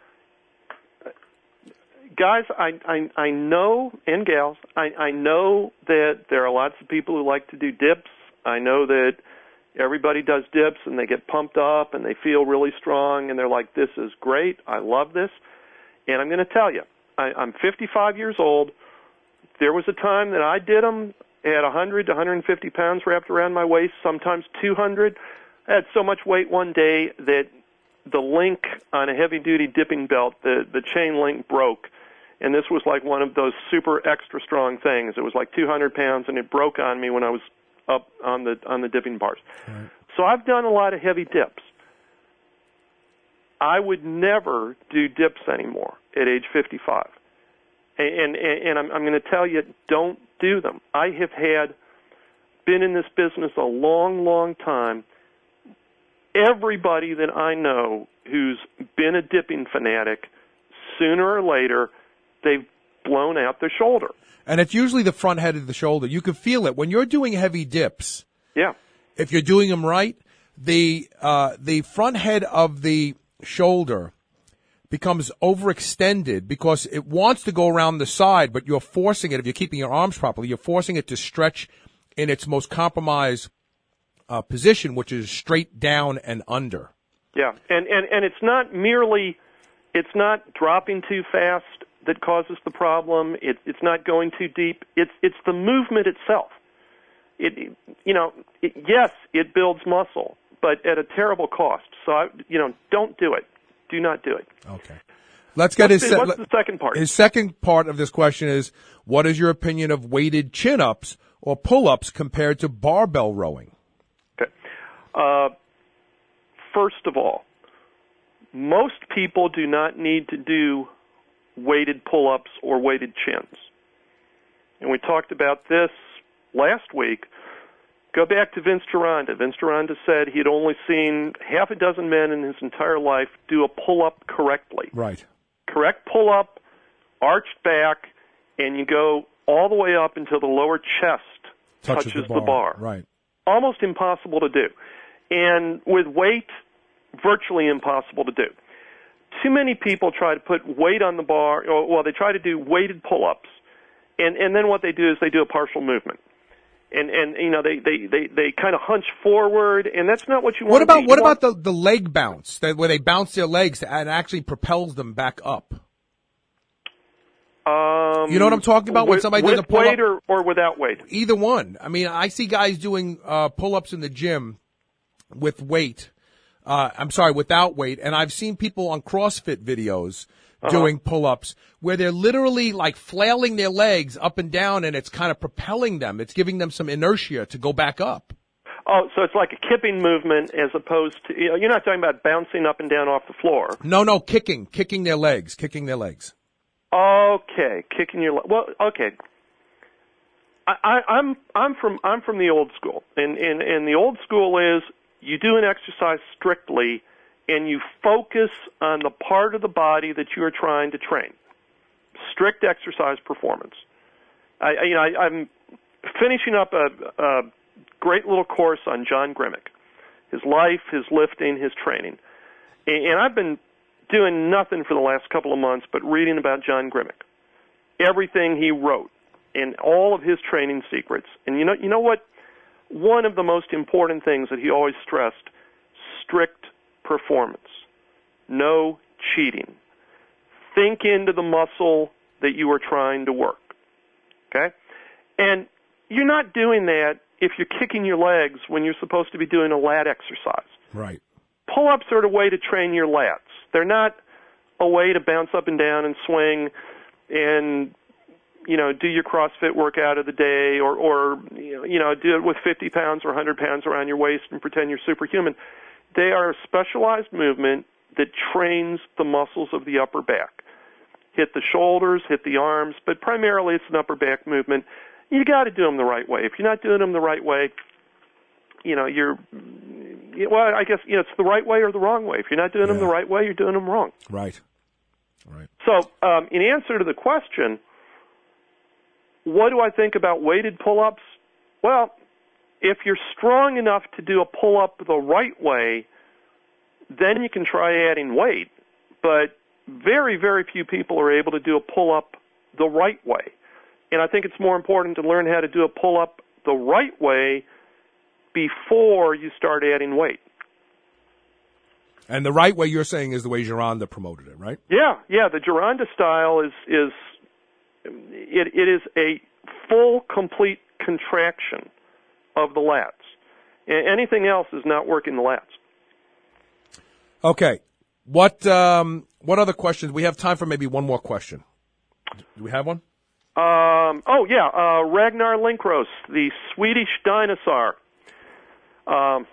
Guys, I, I, I know, and gals, I, I know that there are lots of people who like to do dips. I know that everybody does dips and they get pumped up and they feel really strong and they're like, this is great, I love this. And I'm going to tell you, I, I'm fifty-five years old. There was a time that I did them at one hundred to one hundred fifty pounds wrapped around my waist, sometimes two hundred. I had so much weight one day that the link on a heavy-duty dipping belt, the, the chain link broke, and this was like one of those super extra strong things. It was like two hundred pounds, and it broke on me when I was up on the on the dipping bars. Right. So I've done a lot of heavy dips. I would never do dips anymore at age fifty-five, and and, and I'm, I'm going to tell you, don't do them. I have had been in this business a long, long time. Everybody that I know who's been a dipping fanatic, sooner or later, they've blown out their shoulder. And it's usually the front head of the shoulder. You can feel it when you're doing heavy dips. Yeah. If you're doing them right, the uh, the front head of the shoulder becomes overextended because it wants to go around the side, but you're forcing it. If you're keeping your arms properly, you're forcing it to stretch in its most compromised Uh, position, which is straight down and under. Yeah, and, and, and it's not merely, it's not dropping too fast that causes the problem. It, it's not going too deep. It's it's the movement itself. It, you know, it, yes, it builds muscle, but at a terrible cost. So, I, you know, don't do it. Do not do it. Okay. Let's get what's his. The, se- what's the second part? His second part of this question is: what is your opinion of weighted chin-ups or pull-ups compared to barbell rowing? Okay. Uh, first of all, most people do not need to do weighted pull-ups or weighted chins. And we talked about this last week. Go back to Vince Gironda. Vince Gironda said he had only seen half a dozen men in his entire life do a pull-up correctly. Right. Correct pull-up, arched back, and you go all the way up until the lower chest touches, touches the, the bar. bar. Right. Almost impossible to do. And with weight, virtually impossible to do. Too many people try to put weight on the bar, or, well, they try to do weighted pull-ups, and, and then what they do is they do a partial movement. And, and you know, they, they, they, they kind of hunch forward, and that's not what you want What to about do. what You about want- the, the leg bounce, that, where they bounce their legs and actually propels them back up? Um, You know what I'm talking about? When with, somebody with does a pull-up? weight or, or without weight? Either one. I mean, I see guys doing uh, pull-ups in the gym with weight. Uh, I'm sorry, without weight. And I've seen people on CrossFit videos Uh-huh. doing pull-ups where they're literally like flailing their legs up and down, and it's kind of propelling them. It's giving them some inertia to go back up. Oh, so it's like a kipping movement as opposed to, you know, you're not talking about bouncing up and down off the floor. No, no, kicking, kicking their legs, kicking their legs. Okay, kicking your le- well. Okay, I, I, I'm I'm from I'm from the old school, and, and and the old school is you do an exercise strictly, and you focus on the part of the body that you are trying to train. Strict exercise performance. I, I you know I, I'm finishing up a, a great little course on John Grimmick, his life, his lifting, his training, and, and I've been doing nothing for the last couple of months but reading about John Grimmick, everything he wrote, and all of his training secrets. And you know, you know what? One of the most important things that he always stressed: strict performance, no cheating. Think into the muscle that you are trying to work. Okay, and you're not doing that if you're kicking your legs when you're supposed to be doing a lat exercise. Right. Pull-ups are a way to train your lats. They're not a way to bounce up and down and swing and, you know, do your CrossFit workout of the day, or, or you know, do it with fifty pounds or one hundred pounds around your waist and pretend you're superhuman. They are a specialized movement that trains the muscles of the upper back. Hit the shoulders, hit the arms, but primarily it's an upper back movement. You got to do them the right way. If you're not doing them the right way, you know, you're, well, I guess, you know, it's the right way or the wrong way. If you're not doing them the right way, you're doing them wrong. Right. Right. So, um, in answer to the question, what do I think about weighted pull-ups? Well, if you're strong enough to do a pull-up the right way, then you can try adding weight. But very, very few people are able to do a pull-up the right way. And I think it's more important to learn how to do a pull-up the right way before you start adding weight. And the right way you're saying is the way Gironda promoted it, right? Yeah, yeah. The Gironda style is is it it is a full, complete contraction of the lats. Anything else is not working the lats. Okay. What um what other questions? We have time for maybe one more question. Do we have one? Um, oh yeah, uh, Ragnar Linkros, the Swedish dinosaur. Um,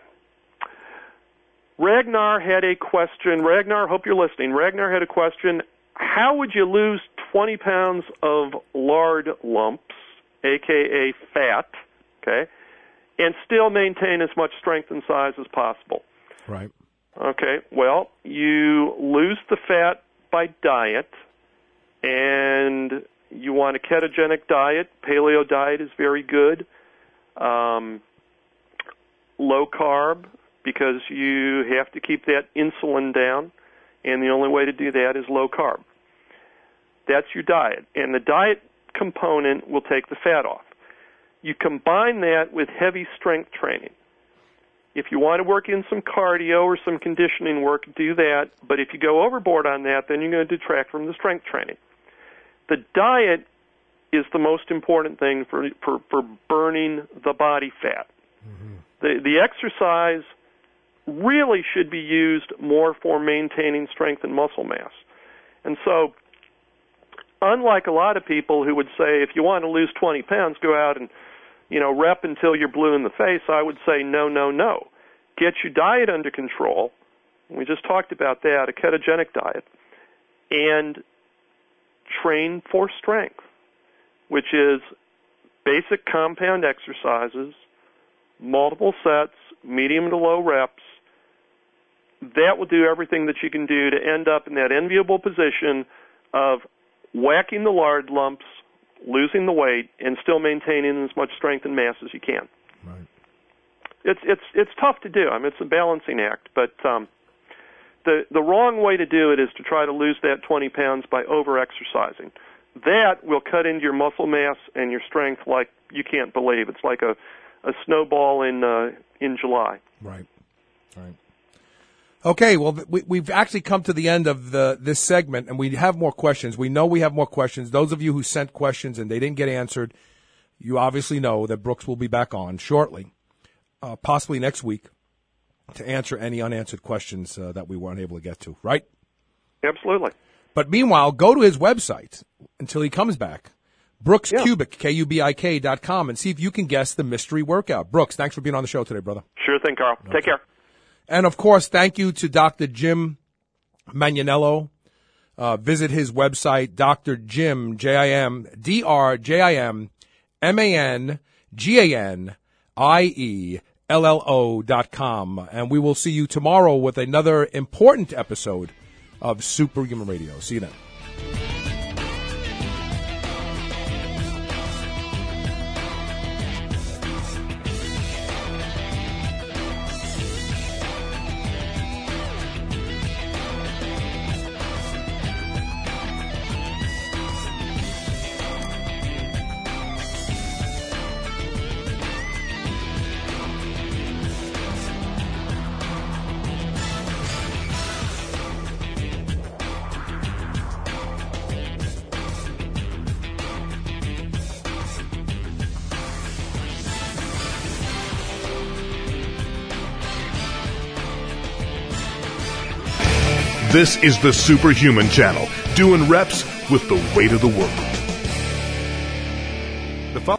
Ragnar had a question. Ragnar, hope you're listening. Ragnar had a question. How would you lose twenty pounds of lard lumps, a k a fat, okay, and still maintain as much strength and size as possible? Right. Okay, well, you lose the fat by diet, and you want a ketogenic diet. Paleo diet is very good. Um, low carb, because you have to keep that insulin down, and the only way to do that is low carb. That's your diet, and the diet component will take the fat off. You combine that with heavy strength training. If you want to work in some cardio or some conditioning work, do that, but if you go overboard on that, then you're going to detract from the strength training. The diet is the most important thing for for, for burning the body fat. Mm-hmm. The the exercise really should be used more for maintaining strength and muscle mass. And so, unlike a lot of people who would say, if you want to lose twenty pounds, go out and, you know, rep until you're blue in the face, I would say no, no, no. Get your diet under control. We just talked about that, a ketogenic diet, and train for strength, which is basic compound exercises multiple sets, medium to low reps. That will do everything that you can do to end up in that enviable position of whacking the lard lumps, losing the weight, and still maintaining as much strength and mass as you can. Right. It's it's it's tough to do. I mean, it's a balancing act, but um, the the wrong way to do it is to try to lose that twenty pounds by over-exercising. That will cut into your muscle mass and your strength like you can't believe. It's like a, a snowball in uh, in July. Right. Right. Okay, well, we, we've actually come to the end of the this segment, and we have more questions. We know we have more questions. Those of you who sent questions and they didn't get answered, you obviously know that Brooks will be back on shortly, uh, possibly next week, to answer any unanswered questions uh, that we weren't able to get to, right? Absolutely. But meanwhile, go to his website until he comes back, Brooks Yeah. Kubik, K U B I K dot com, and see if you can guess the mystery workout. Brooks, thanks for being on the show today, brother. Sure thing, Carl. Okay. Take care. And, of course, thank you to Doctor Jim Manganiello. Uh, visit his website, Doctor Jim, J I M, D R J I M, M A N, G A N, I E, L L O dot com. And we will see you tomorrow with another important episode of Superhuman Radio. See you then. This is the Superhuman Channel, doing reps with the weight of the world.